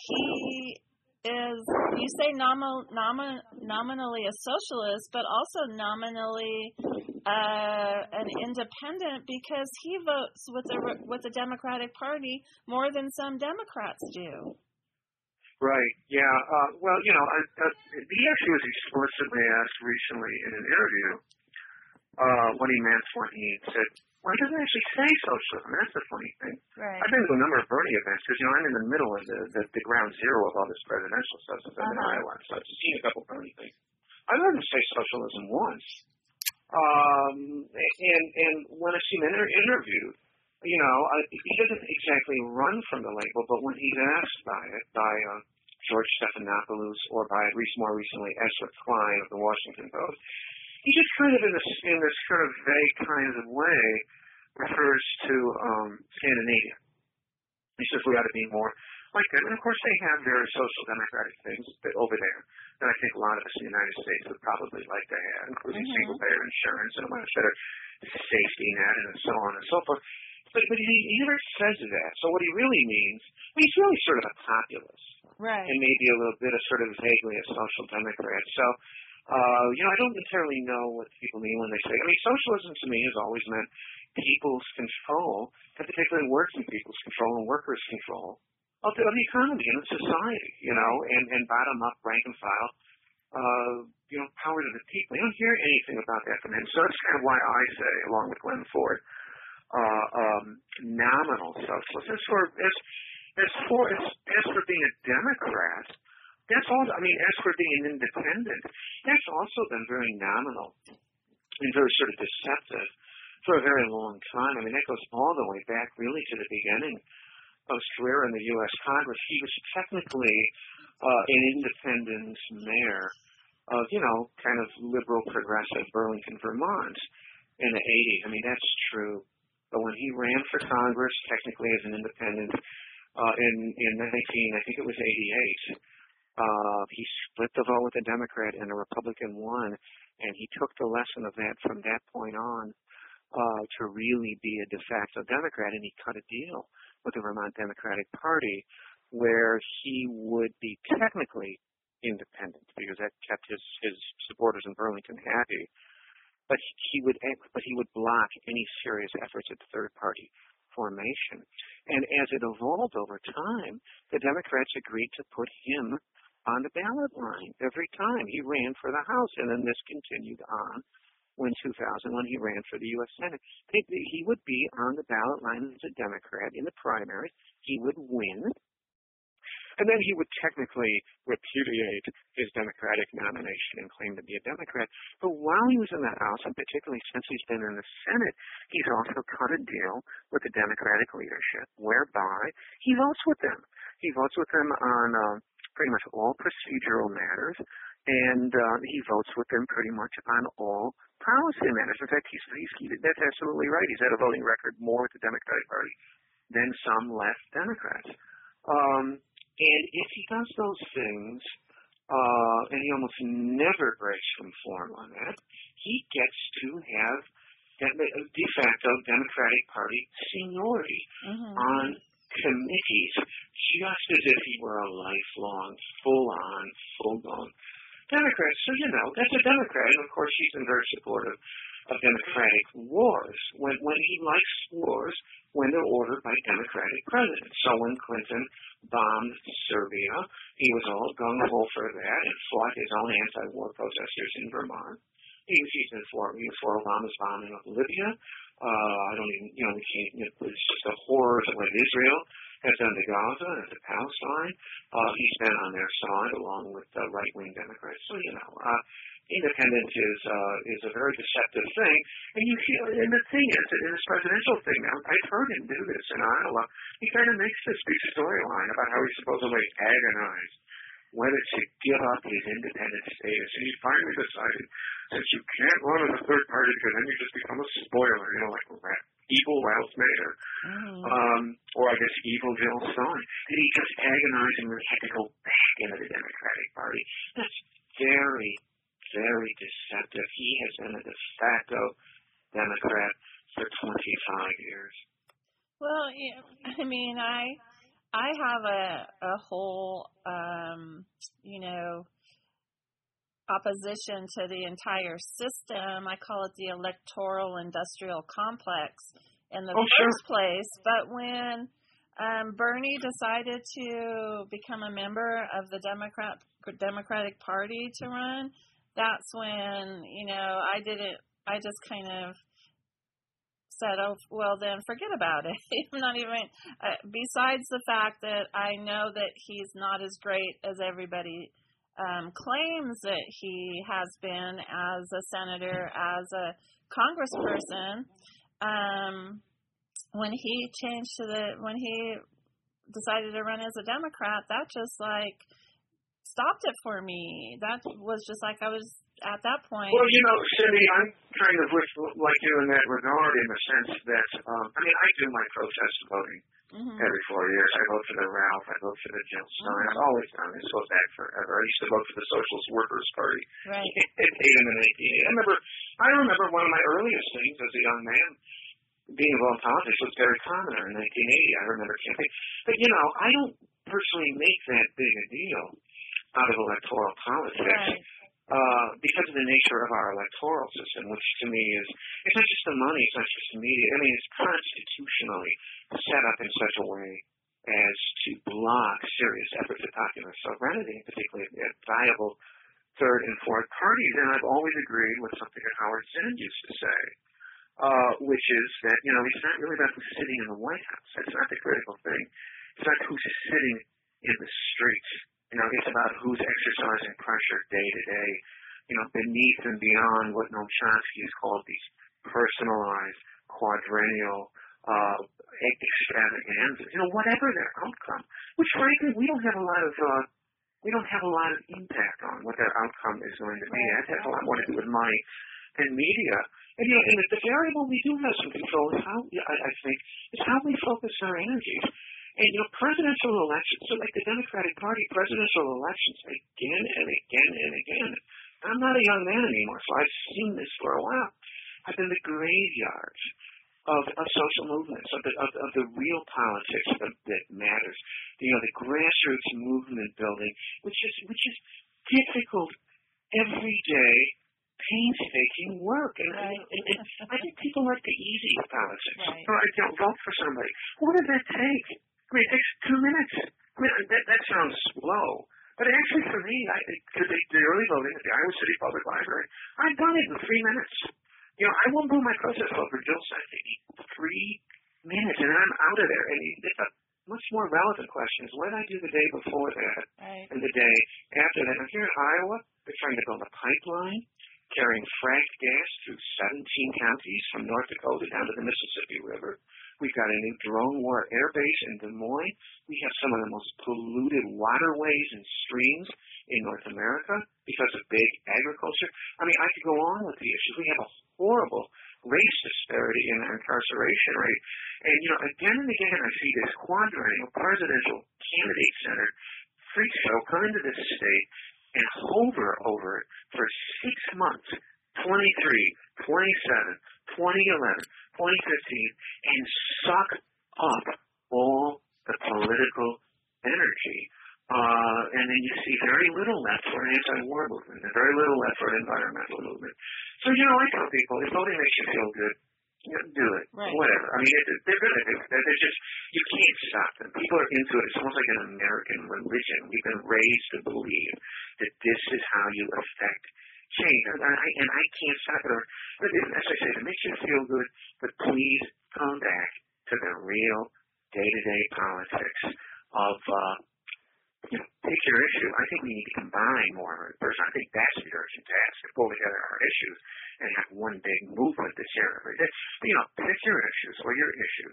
Speaker 12: he is, you say nomi- nomi- nominally a socialist, but also nominally uh, an independent, because he votes with the with the Democratic Party more than some Democrats do.
Speaker 14: Right. Yeah. Uh, well, you know, I, I, he actually was explicitly asked recently in an interview uh, what he meant when he said, well, he doesn't actually say socialism. That's the funny thing.
Speaker 12: Right.
Speaker 14: I've been to a number of Bernie events because, you know, I'm in the middle of the, the, the ground zero of all this presidential stuff since I've been in Iowa. So I've seen a couple Bernie things. I've heard him say socialism once. Um, and, and when I see him inter- interviewed, you know, I, he doesn't exactly run from the label, but when he's asked by it, by uh, George Stephanopoulos or by, at least more recently, Ezra Klein of the Washington Post, he just kind of, in this, in this kind of vague kind of way, refers to um, Scandinavia. He says we ought to be more like them. And, of course, they have their social democratic things over there that I think a lot of us in the United States would probably like to have, including mm-hmm. single-payer insurance and a much better safety net and so on and so forth. But, but he, he never says that. So what he really means, I mean, he's really sort of a populist.
Speaker 12: Right.
Speaker 14: And maybe a little bit of sort of vaguely a social democrat. So, Uh, you know, I don't necessarily know what people mean when they say, I mean, socialism to me has always meant people's control, and particularly working people's control and workers' control of the, of the economy and of society, you know, and, and bottom-up, rank and file, uh, you know, power to the people. You don't hear anything about that from him. So that's kind of why I say, along with Glenn Ford, uh, um, nominal socialist. As for, as, as for, as, as for being a Democrat, that's all. I mean, as for being an independent, that's also been very nominal and very sort of deceptive for a very long time. I mean, that goes all the way back really to the beginning of his career in the U S Congress. He was technically uh, an independent mayor of, you know, kind of liberal, progressive Burlington, Vermont in the eighties. I mean, that's true. But when he ran for Congress, technically as an independent uh, in in nineteen, I think it was eighty-eight. Uh, he split the vote with a Democrat and a Republican won, and he took the lesson of that from that point on uh, to really be a de facto Democrat, and he cut a deal with the Vermont Democratic Party where he would be technically independent because that kept his, his supporters in Burlington happy, but he would but he would block any serious efforts at third party formation. And as it evolved over time, the Democrats agreed to put him on the ballot line every time he ran for the House, and then this continued on when two thousand, when he ran for the U S Senate. He would be on the ballot line as a Democrat in the primaries. He would win, and then he would technically repudiate his Democratic nomination and claim to be a Democrat. But while he was in the House, and particularly since he's been in the Senate, he's also cut a deal with the Democratic leadership, whereby he votes with them. He votes with them on um, pretty much all procedural matters, and uh, he votes with them pretty much on all policy matters. In fact, he's, he's, he, that's absolutely right. He's had a voting record more with the Democratic Party than some left Democrats. Um, and if he does those things, uh, and he almost never breaks from form on that, he gets to have de facto Democratic Party seniority mm-hmm. on committees, just as if he were a lifelong, full-on, full-blown Democrat. So, you know, that's a Democrat, and of course he's been very supportive of Democratic wars, when, when he likes wars when they're ordered by Democratic presidents. So when Clinton bombed Serbia, he was all gung-ho for that and fought his own anti-war protesters in Vermont. He was, he's been for, he was for Obama's bombing of Libya. Uh, I don't even, you know, we can't, you know, it's just the horrors of what Israel has done to Gaza and to Palestine. Uh, he's been on their side along with uh, right-wing Democrats. So, you know, uh, independence is uh, is a very deceptive thing. And you feel, and the thing is, in this presidential thing now, I've heard him do this in Iowa. He kind of makes this big storyline about how he supposedly agonized whether to give up his independent status. And he finally decided, since you can't run as a third party because then you just become a spoiler, you know, like Ra- evil Ralph Nader,
Speaker 12: Mm.
Speaker 14: um, or I guess evil Jill Stein, that he just agonizingly had to go back into the Democratic Party. That's very, very deceptive. He has been a de facto Democrat for twenty-five years.
Speaker 12: Well, yeah, I mean, I I have a a whole, um, you know, opposition to the entire system. I call it the electoral industrial complex in the
Speaker 14: Oh,
Speaker 12: first
Speaker 14: sure.
Speaker 12: place. But when um, Bernie decided to become a member of the Democrat Democratic Party to run, that's when, you know, I didn't. I just kind of said, oh, well, then forget about it. I'm not even, uh, besides the fact that I know that he's not as great as everybody um, claims that he has been as a senator, as a congressperson, um, when he changed to the, when he decided to run as a Democrat, that just like stopped it for me. That was just like I was at that point.
Speaker 14: Well, you know, Cindy, I'm kind of with, like you in that regard, in the sense that, um, I mean, I do my protest voting
Speaker 12: mm-hmm.
Speaker 14: every four years. I vote for the Ralph, I vote for the Jill Stein. Mm-hmm. I've always done this, goes back forever. I used to vote for the Socialist Workers Party.
Speaker 12: Right.
Speaker 14: It paid in nineteen eighty. I remember, I remember one of my earliest things as a young man being involved in politics was Gary Commoner in nineteen eighty. I remember campaigning. But, you know, I don't personally make that big a deal out of electoral politics.
Speaker 12: Right.
Speaker 14: Uh, because of the nature of our electoral system, which to me is, it's not just the money, it's not just the media. I mean, it's constitutionally set up in such a way as to block serious efforts at popular sovereignty, particularly at viable third and fourth parties. And I've always agreed with something that Howard Zinn used to say, uh, which is that, you know, it's not really about who's sitting in the White House. That's not the critical thing. It's not who's sitting in the streets. You know, it's about who's exercising pressure day to day, you know, beneath and beyond what Noam Chomsky has called these personalized, quadrennial, uh, extravaganzas, you know, whatever their outcome, which frankly, we don't have a lot of, uh, we don't have a lot of impact on what their outcome is going to be. That has a lot more to do with money and media. And, you know, and the variable we do have some control is how, I, I think, is how we focus our energies. And, you know, presidential elections, so like the Democratic Party, presidential elections again and again and again. I'm not a young man anymore, so I've seen this for a while. I've been the graveyards of, of social movements, of the, of, of the real politics that, that matters. You know, the grassroots movement building, which is, which is difficult, everyday, painstaking work. And, right. and, and I think people like the easy politics. Right. So I don't vote for somebody. What does that take? I mean, it takes two minutes. I mean, that, that sounds slow. But actually, for me, I because the, the early voting at the Iowa City Public Library, I've done it in three minutes. You know, I won't do my protest vote for Jill Stein. Three minutes, and I'm out of there. And it's a much more relevant question is what did I do the day before that
Speaker 12: right.
Speaker 14: and the day after that? And here in Iowa, they're trying to build a pipeline carrying fracked gas through seventeen counties from North Dakota down to the Mississippi River. We've got a new drone war air base in Des Moines. We have some of the most polluted waterways and streams in North America because of big agriculture. I mean, I could go on with the issues. We have a horrible race disparity in our incarceration rate. And, you know, again and again, I see this quadrennial presidential candidate center freak show come into this state and hover over it for six months, twenty-three, twenty-seven, twenty eleven, twenty fifteen, and suck up all the political energy. Uh, and then you see very little left for an anti-war movement and very little left for an environmental movement. So, you know, I tell people, if voting makes you feel good, you know, do it.
Speaker 12: Right.
Speaker 14: Whatever. I mean, it, they're going to do it. They're just, you can't stop them. People are into it. It's almost like an American religion. We've been raised to believe that this is how you affect change. And I, and I can't stop it. Or, as I say, it makes you feel good, but please come back to the real day-to-day politics of, uh, you know, pick your issue. I think we need to combine more. First, I think that's the urgent task, to pull together our issues and have one big movement this year. You know, pick your issues or your issues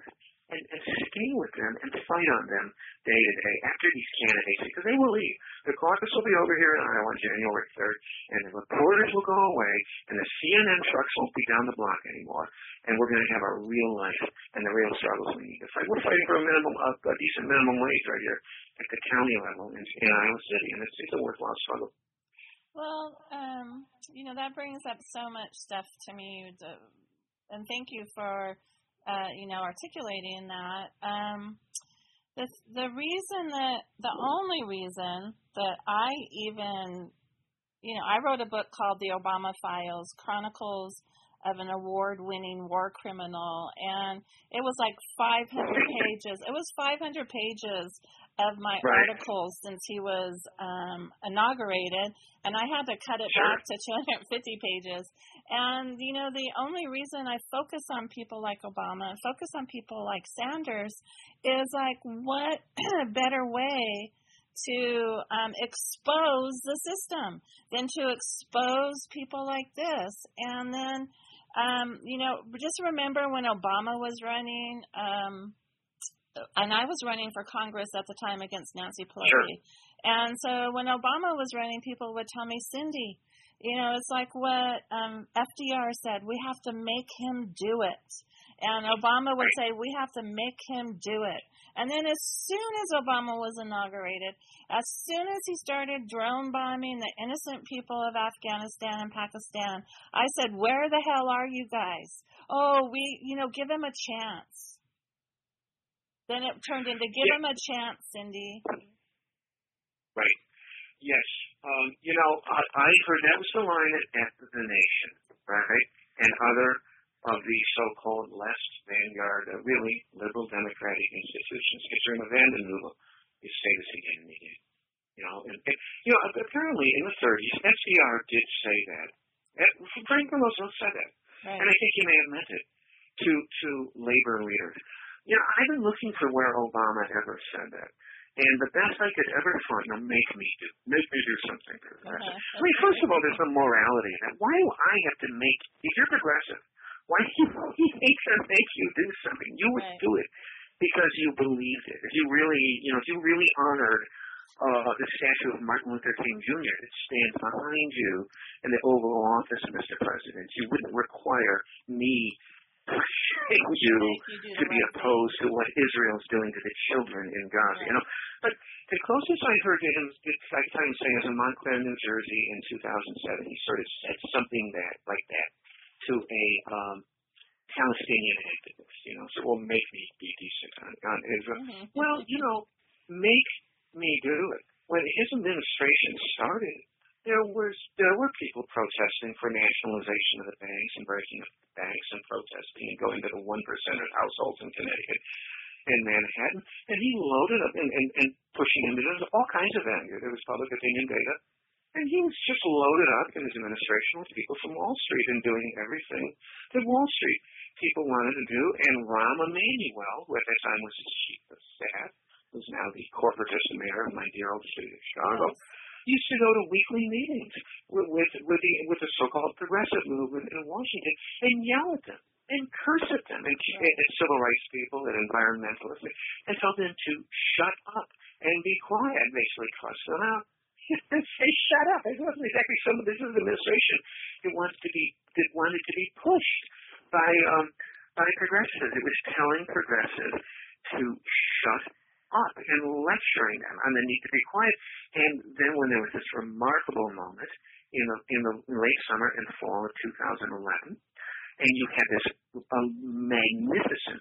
Speaker 14: and, and stay with them and fight on them day to day after these candidates, because they will leave. The caucus will be over here in Iowa on January third, and the reporters will go away, and the C N N trucks won't be down the block anymore, and we're going to have our real life and the real struggles we need to fight. We're fighting for a minimum, a, a decent minimum wage right here at the county level in, in Iowa City, and it's, it's a worthwhile struggle.
Speaker 12: Well, um, you know, that brings up so much stuff to me, to, and thank you for, uh, you know, articulating that. Um, the, the reason that, the only reason that I even, you know, I wrote a book called The Obama Files, Chronicles of an Award-Winning War Criminal, and it was like five hundred pages. It was five hundred pages of my
Speaker 14: right.
Speaker 12: articles since he was um, inaugurated, and I had to cut it
Speaker 14: sure.
Speaker 12: back to two hundred fifty pages. And, you know, the only reason I focus on people like Obama and focus on people like Sanders is like, what better way to um, expose the system than to expose people like this? And then, um, you know, just remember when Obama was running, um, and I was running for Congress at the time against Nancy Pelosi.
Speaker 14: Sure.
Speaker 12: And so when Obama was running, people would tell me, Cindy, you know, it's like what um, F D R said, we have to make him do it. And Obama would say, we have to make him do it. And then as soon as Obama was inaugurated, as soon as he started drone bombing the innocent people of Afghanistan and Pakistan, I said, where the hell are you guys? Oh, we, you know, give him a chance. Then it turned into give
Speaker 14: yeah.
Speaker 12: him a chance, Cindy.
Speaker 14: Right. Yes. Um, you know, I, I heard that was the line at, at the Nation, right? And other of the so-called left vanguard, uh, really liberal democratic institutions. Concerning Vandenheuvel, you say this again and again. You know, and, and, you know, apparently in the thirties, F D R did say that. Franklin Roosevelt said that. Right. And I think he may have meant it to, to labor leaders. You know, I've been looking for where Obama ever said that. And the best I could ever find, now make me do, make me do something progressive. Uh-huh. I mean, first of all, there's no morality in that. Why do I have to make, if you're progressive, why do you make to make you do something? You would right. do it because you believed it. If you really, you know, if you really honored uh, the statue of Martin Luther King Junior that stands behind you in the Oval Office, Mister President, you wouldn't require me pushing you to be opposed to what Israel's doing to the children in Gaza. You know, but the closest I heard to him, I can him say, is in Montclair, New Jersey, in two thousand seven. He sort of said something that like that to a um, Palestinian activist. You know, so well, make me be decent on, on Israel. Mm-hmm. Well, you know, make me do it. When his administration started, there was there were people protesting for nationalization of the banks and breaking up the banks and protesting and going to the one percent of households in Connecticut and Manhattan, and he loaded up and, and, and pushing into all kinds of anger. There was public opinion data, and he was just loaded up in his administration with people from Wall Street and doing everything that Wall Street people wanted to do. And Rahm Emanuel, who at that time was his chief of staff, who's now the corporatist mayor of my dear old city of Chicago, used to go to weekly meetings with with, with the with the so-called progressive movement in Washington and yell at them and curse at them and, and, and civil rights people and environmentalists and tell them to shut up and be quiet, basically cuss them out. And say shut up. It wasn't exactly some of this is administration that wants to be that wanted to be pushed by um by progressives. It was telling progressives to shut up and lecturing them on the need to be quiet. And then when there was this remarkable moment in the in the late summer and fall of two thousand eleven, and you had this uh, magnificent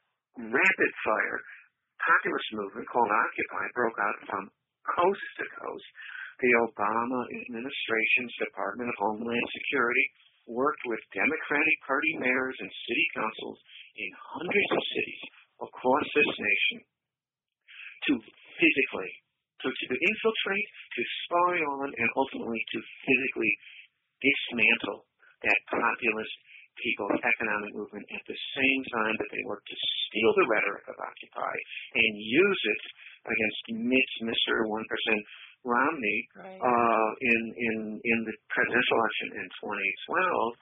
Speaker 14: rapid fire populist movement called Occupy broke out from coast to coast. The Obama administration's Department of Homeland Security worked with Democratic Party mayors and city councils in hundreds of cities across this nation to physically, to, to infiltrate, to spy on, and ultimately to physically dismantle that populist people's economic movement at the same time that they work to steal the rhetoric of Occupy and use it against Mister one percent Romney right. uh, in, in, in the presidential election in twenty twelve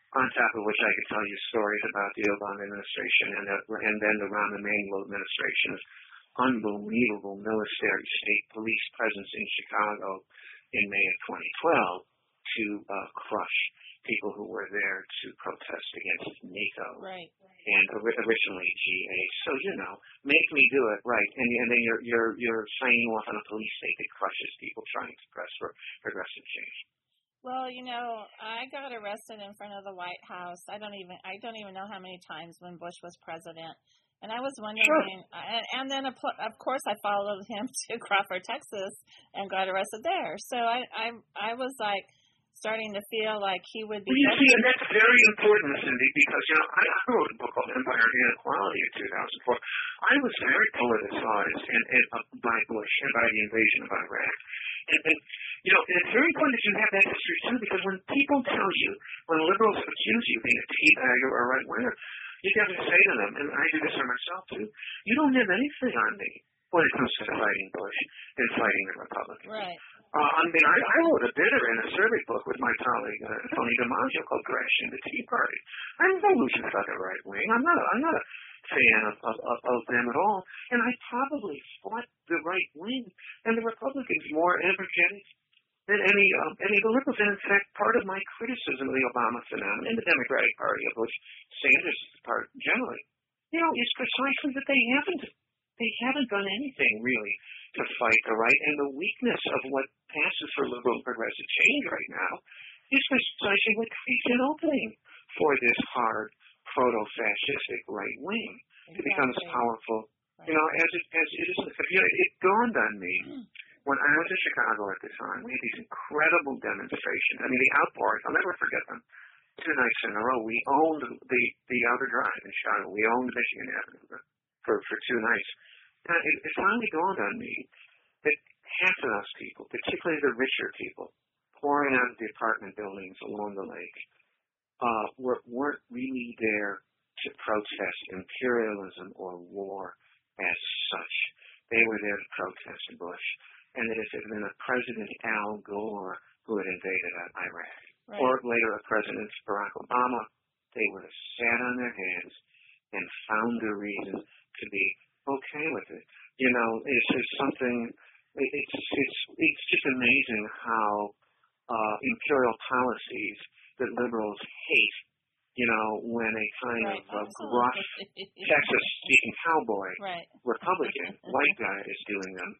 Speaker 14: On top of which I could tell you stories about the Obama administration and, the, and then the Rahm Emanuel administration's unbelievable military state police presence in Chicago in May of twenty twelve to uh, crush people who were there to protest against NATO
Speaker 12: right.
Speaker 14: and originally G A. So, you know, make me do it, right? And, and then you're you're you're signing off on a police state that crushes people trying to press for progressive change.
Speaker 12: Well, you know, I got arrested in front of the White House. I don't even I don't even know how many times when Bush was president. And I was wondering, sure. and, and then of course I followed him to Crawford, Texas, and got arrested there. So I I, I was like starting to feel like he would be.
Speaker 14: Well, you see, and that's very important, Cindy, because you know I, I wrote a book called Empire and Inequality in two thousand four. I was very politicized and, and uh, by Bush and by the invasion of Iraq. And, and you know, it's very important that you have that history too, because when people tell you, when liberals accuse you of being a teabagger or a right winger, you got to say to them, and I do this for myself too, you don't have anything on me when it comes to fighting Bush and fighting the Republicans.
Speaker 12: Right.
Speaker 14: Uh, I mean, I, I wrote a bitter in a survey book with my colleague uh, Tony DiMaggio called "Crashing the Tea Party." I'm no illusion about the right wing. I'm not. A, I'm not a fan of, of, of, of them at all. And I probably fought the right wing and the Republicans more energetic than any um, any of the liberals. And in fact, part of my criticism of the Obama phenomenon and the Democratic Party, of which Sanders is part generally, you know, is precisely that they haven't they haven't done anything really to fight the right. And the weakness of what passes for liberal and progressive change right now is precisely what creates an opening for this hard proto-fascistic right wing exactly. to become as powerful, right. you know, as it as it is. You know, it dawned on me mm. when I was in Chicago at the time. We had these incredible demonstrations. I mean, the outpours. I'll never forget them. Two nights in a row, we owned the the Outer Drive in Chicago. We owned Michigan Avenue for for two nights. And it, it finally dawned on me that half of those people, particularly the richer people, pouring out of the apartment buildings along the lake, uh, were, weren't really there to protest imperialism or war as such. They were there to protest Bush. And that if it had been a President Al Gore who had invaded Iraq, right. or later a President Barack Obama, they would have sat on their hands and found a reason to be okay with it. You know, it's just something. It's it's it's just amazing how uh, imperial policies that liberals hate. You know, when a kind
Speaker 12: right,
Speaker 14: of uh, gruff Texas-speaking cowboy
Speaker 12: right.
Speaker 14: Republican white guy is doing them.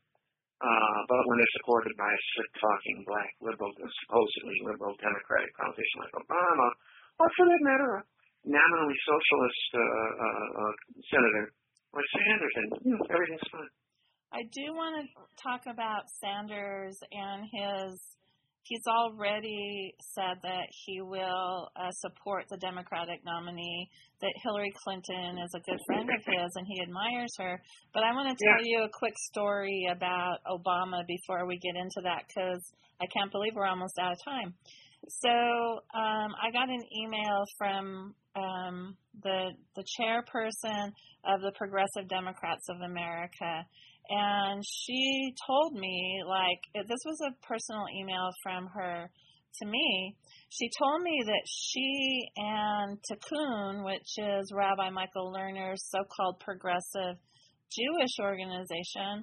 Speaker 14: Uh, but when they're supported by a slick-talking black liberal, supposedly liberal Democratic politician like Obama, or for that matter, a nominally socialist uh, uh, uh, senator like Sanders, and you know, everything's fine.
Speaker 12: I do want to talk about Sanders and his. He's already said that he will uh, support the Democratic nominee, that Hillary Clinton is a good friend of his and he admires her. But I want to tell yeah. you a quick story about Obama before we get into that, because I can't believe we're almost out of time. So um, I got an email from um, the the chairperson of the Progressive Democrats of America, and she told me, like, this was a personal email from her to me. She told me that she and Tikkun, which is Rabbi Michael Lerner's so-called progressive Jewish organization,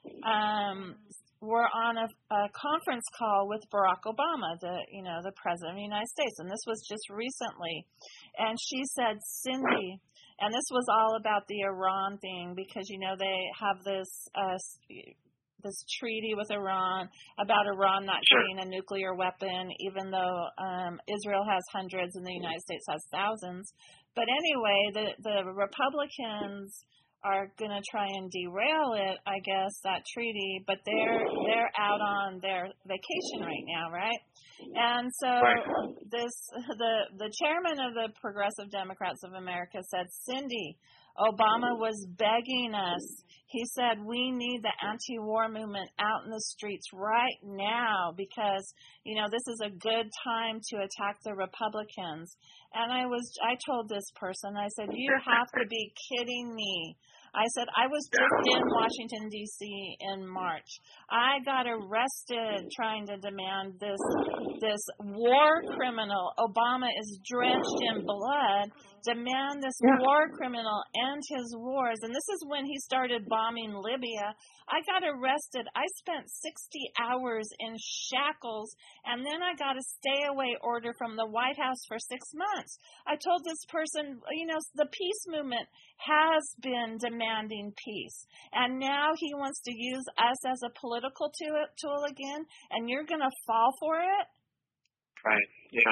Speaker 12: um, were on a, a conference call with Barack Obama, the you know the president of the United States, and this was just recently. And she said, Cindy, and this was all about the Iran thing, because you know they have this uh, this treaty with Iran about Iran not getting a nuclear weapon, even though um, Israel has hundreds and the United States has thousands. But anyway, the the Republicans are going to try and derail it, I guess, that treaty, but they're they're out on their vacation right now, right? And so right. this the the chairman of the Progressive Democrats of America said, Cindy, Obama was begging us. He said, we need the anti-war movement out in the streets right now because, you know, this is a good time to attack the Republicans. And I was, I told this person, I said, you have to be kidding me. I said, I was just in Washington, D C in March. I got arrested trying to demand this this war criminal. Obama is drenched in blood. Demand this
Speaker 14: Yeah.
Speaker 12: war criminal end his wars. And this is when he started bombing Libya. I got arrested. I spent sixty hours in shackles, and then I got a stay-away order from the White House for six months. I told this person, you know, the peace movement has been demanding peace, and now he wants to use us as a political tool, tool again, and you're going to fall for it?
Speaker 14: Right, yeah.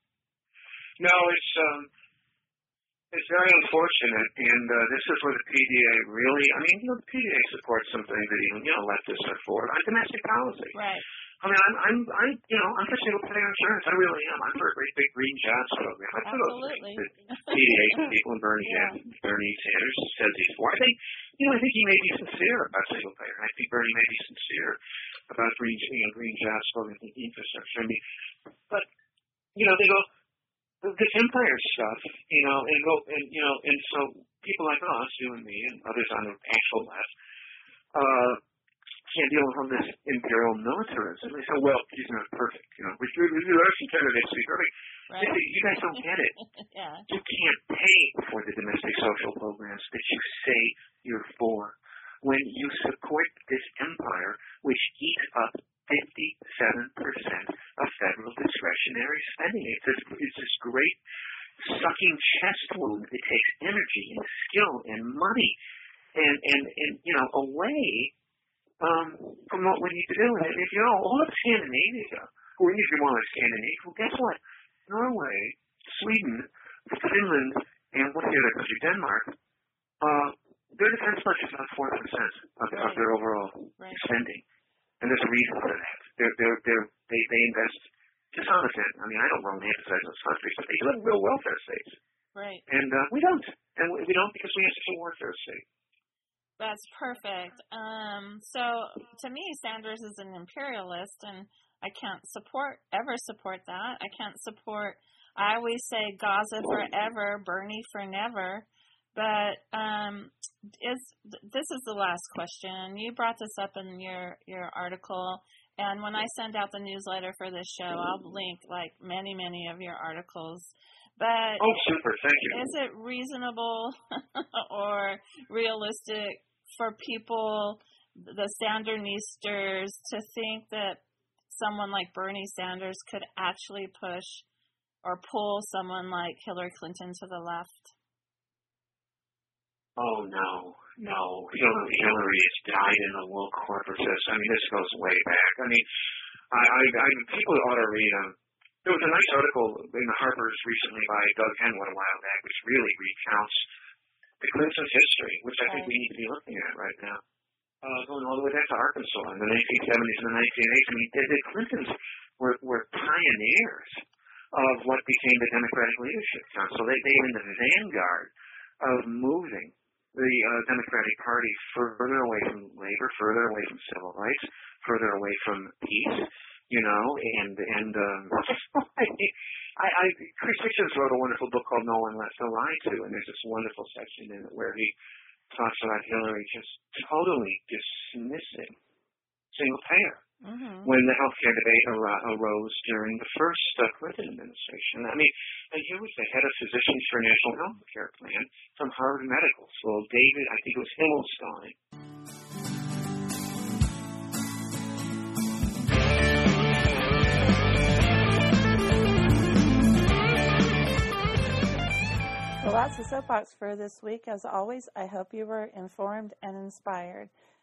Speaker 14: No, it's um, it's very unfortunate, and uh, this is where the P D A really, I mean, you know, the P D A supports something that even, you know, leftists are for, on domestic policy.
Speaker 12: Right.
Speaker 14: I mean, I'm, I'm, I'm, you know, I'm for single-payer insurance. I really am. I'm for a great big green jobs program. I for those things that P D A people and Bernie, yeah. Bernie Sanders says he's for. I think, you know, I think he may be sincere about single-payer. I think Bernie may be sincere about green, you know, green jobs program and infrastructure. I mean, but you know, they go this empire stuff, you know, and go, and you know, and so people like us, you and me, and others on the actual left, uh. can't deal with all this imperial militarism. They say, well, he's not perfect. You know, we do election candidates to be perfect.
Speaker 12: Right.
Speaker 14: They say, you guys don't get it.
Speaker 12: Yeah.
Speaker 14: You can't pay for the domestic social programs that you say you're for when you support this empire, which eats up fifty-seven percent of federal discretionary spending. It's this, it's this great sucking chest wound that takes energy and skill and money and, and, and you know, away Um, from what we need to do. And if you know, all of Scandinavia, who we need to be more like Scandinavia, well, guess what? Norway, Sweden, Finland, and what's the other country, Denmark, uh, their defense budget is about four percent of, right. of their overall right. spending. And there's a reason for that. They're, they're, they're, they, they invest to some extent. I mean, I don't romanticize those countries, but they live in real welfare states.
Speaker 12: Right.
Speaker 14: And uh, we don't. And we, we don't because we have such a warfare state.
Speaker 12: That's perfect. Um, so to me, Sanders is an imperialist, and I can't support ever support that. I can't support. I always say Gaza forever, Bernie for never. But um, is this is the last question? You brought this up in your your article, and when I send out the newsletter for this show, I'll link like many many of your articles. But
Speaker 14: oh, super! Thank you.
Speaker 12: Is it reasonable or realistic for people, the Sandernistas, to think that someone like Bernie Sanders could actually push or pull someone like Hillary Clinton to the left?
Speaker 14: Oh, no, no. Hillary, Hillary has died in the woke corporates. I mean, this goes way back. I mean, I, I, I people ought to read them. There was a nice article in the Harper's recently by Doug Henwood a while back, which really recounts the Clintons' history, which I think we need to be looking at right now, uh, going all the way back to Arkansas in the nineteen seventies and the nineteen eighties. I mean, the, the Clintons were, were pioneers of what became the Democratic Leadership Council. They, they were in the vanguard of moving the uh, Democratic Party further away from labor, further away from civil rights, further away from peace. You know, and and um, I, I Chris Hitchens wrote a wonderful book called No One Left to Lie To, and there's this wonderful section in it where he talks about Hillary just totally dismissing single payer mm-hmm. when the healthcare debate ar- arose during the first uh, Clinton administration. I mean, and here was the head of Physicians for National Health Care Plan from Harvard Medical School, David, I think it was Himmelstein.
Speaker 12: Well, that's the soapbox for this week. As always, I hope you were informed and inspired.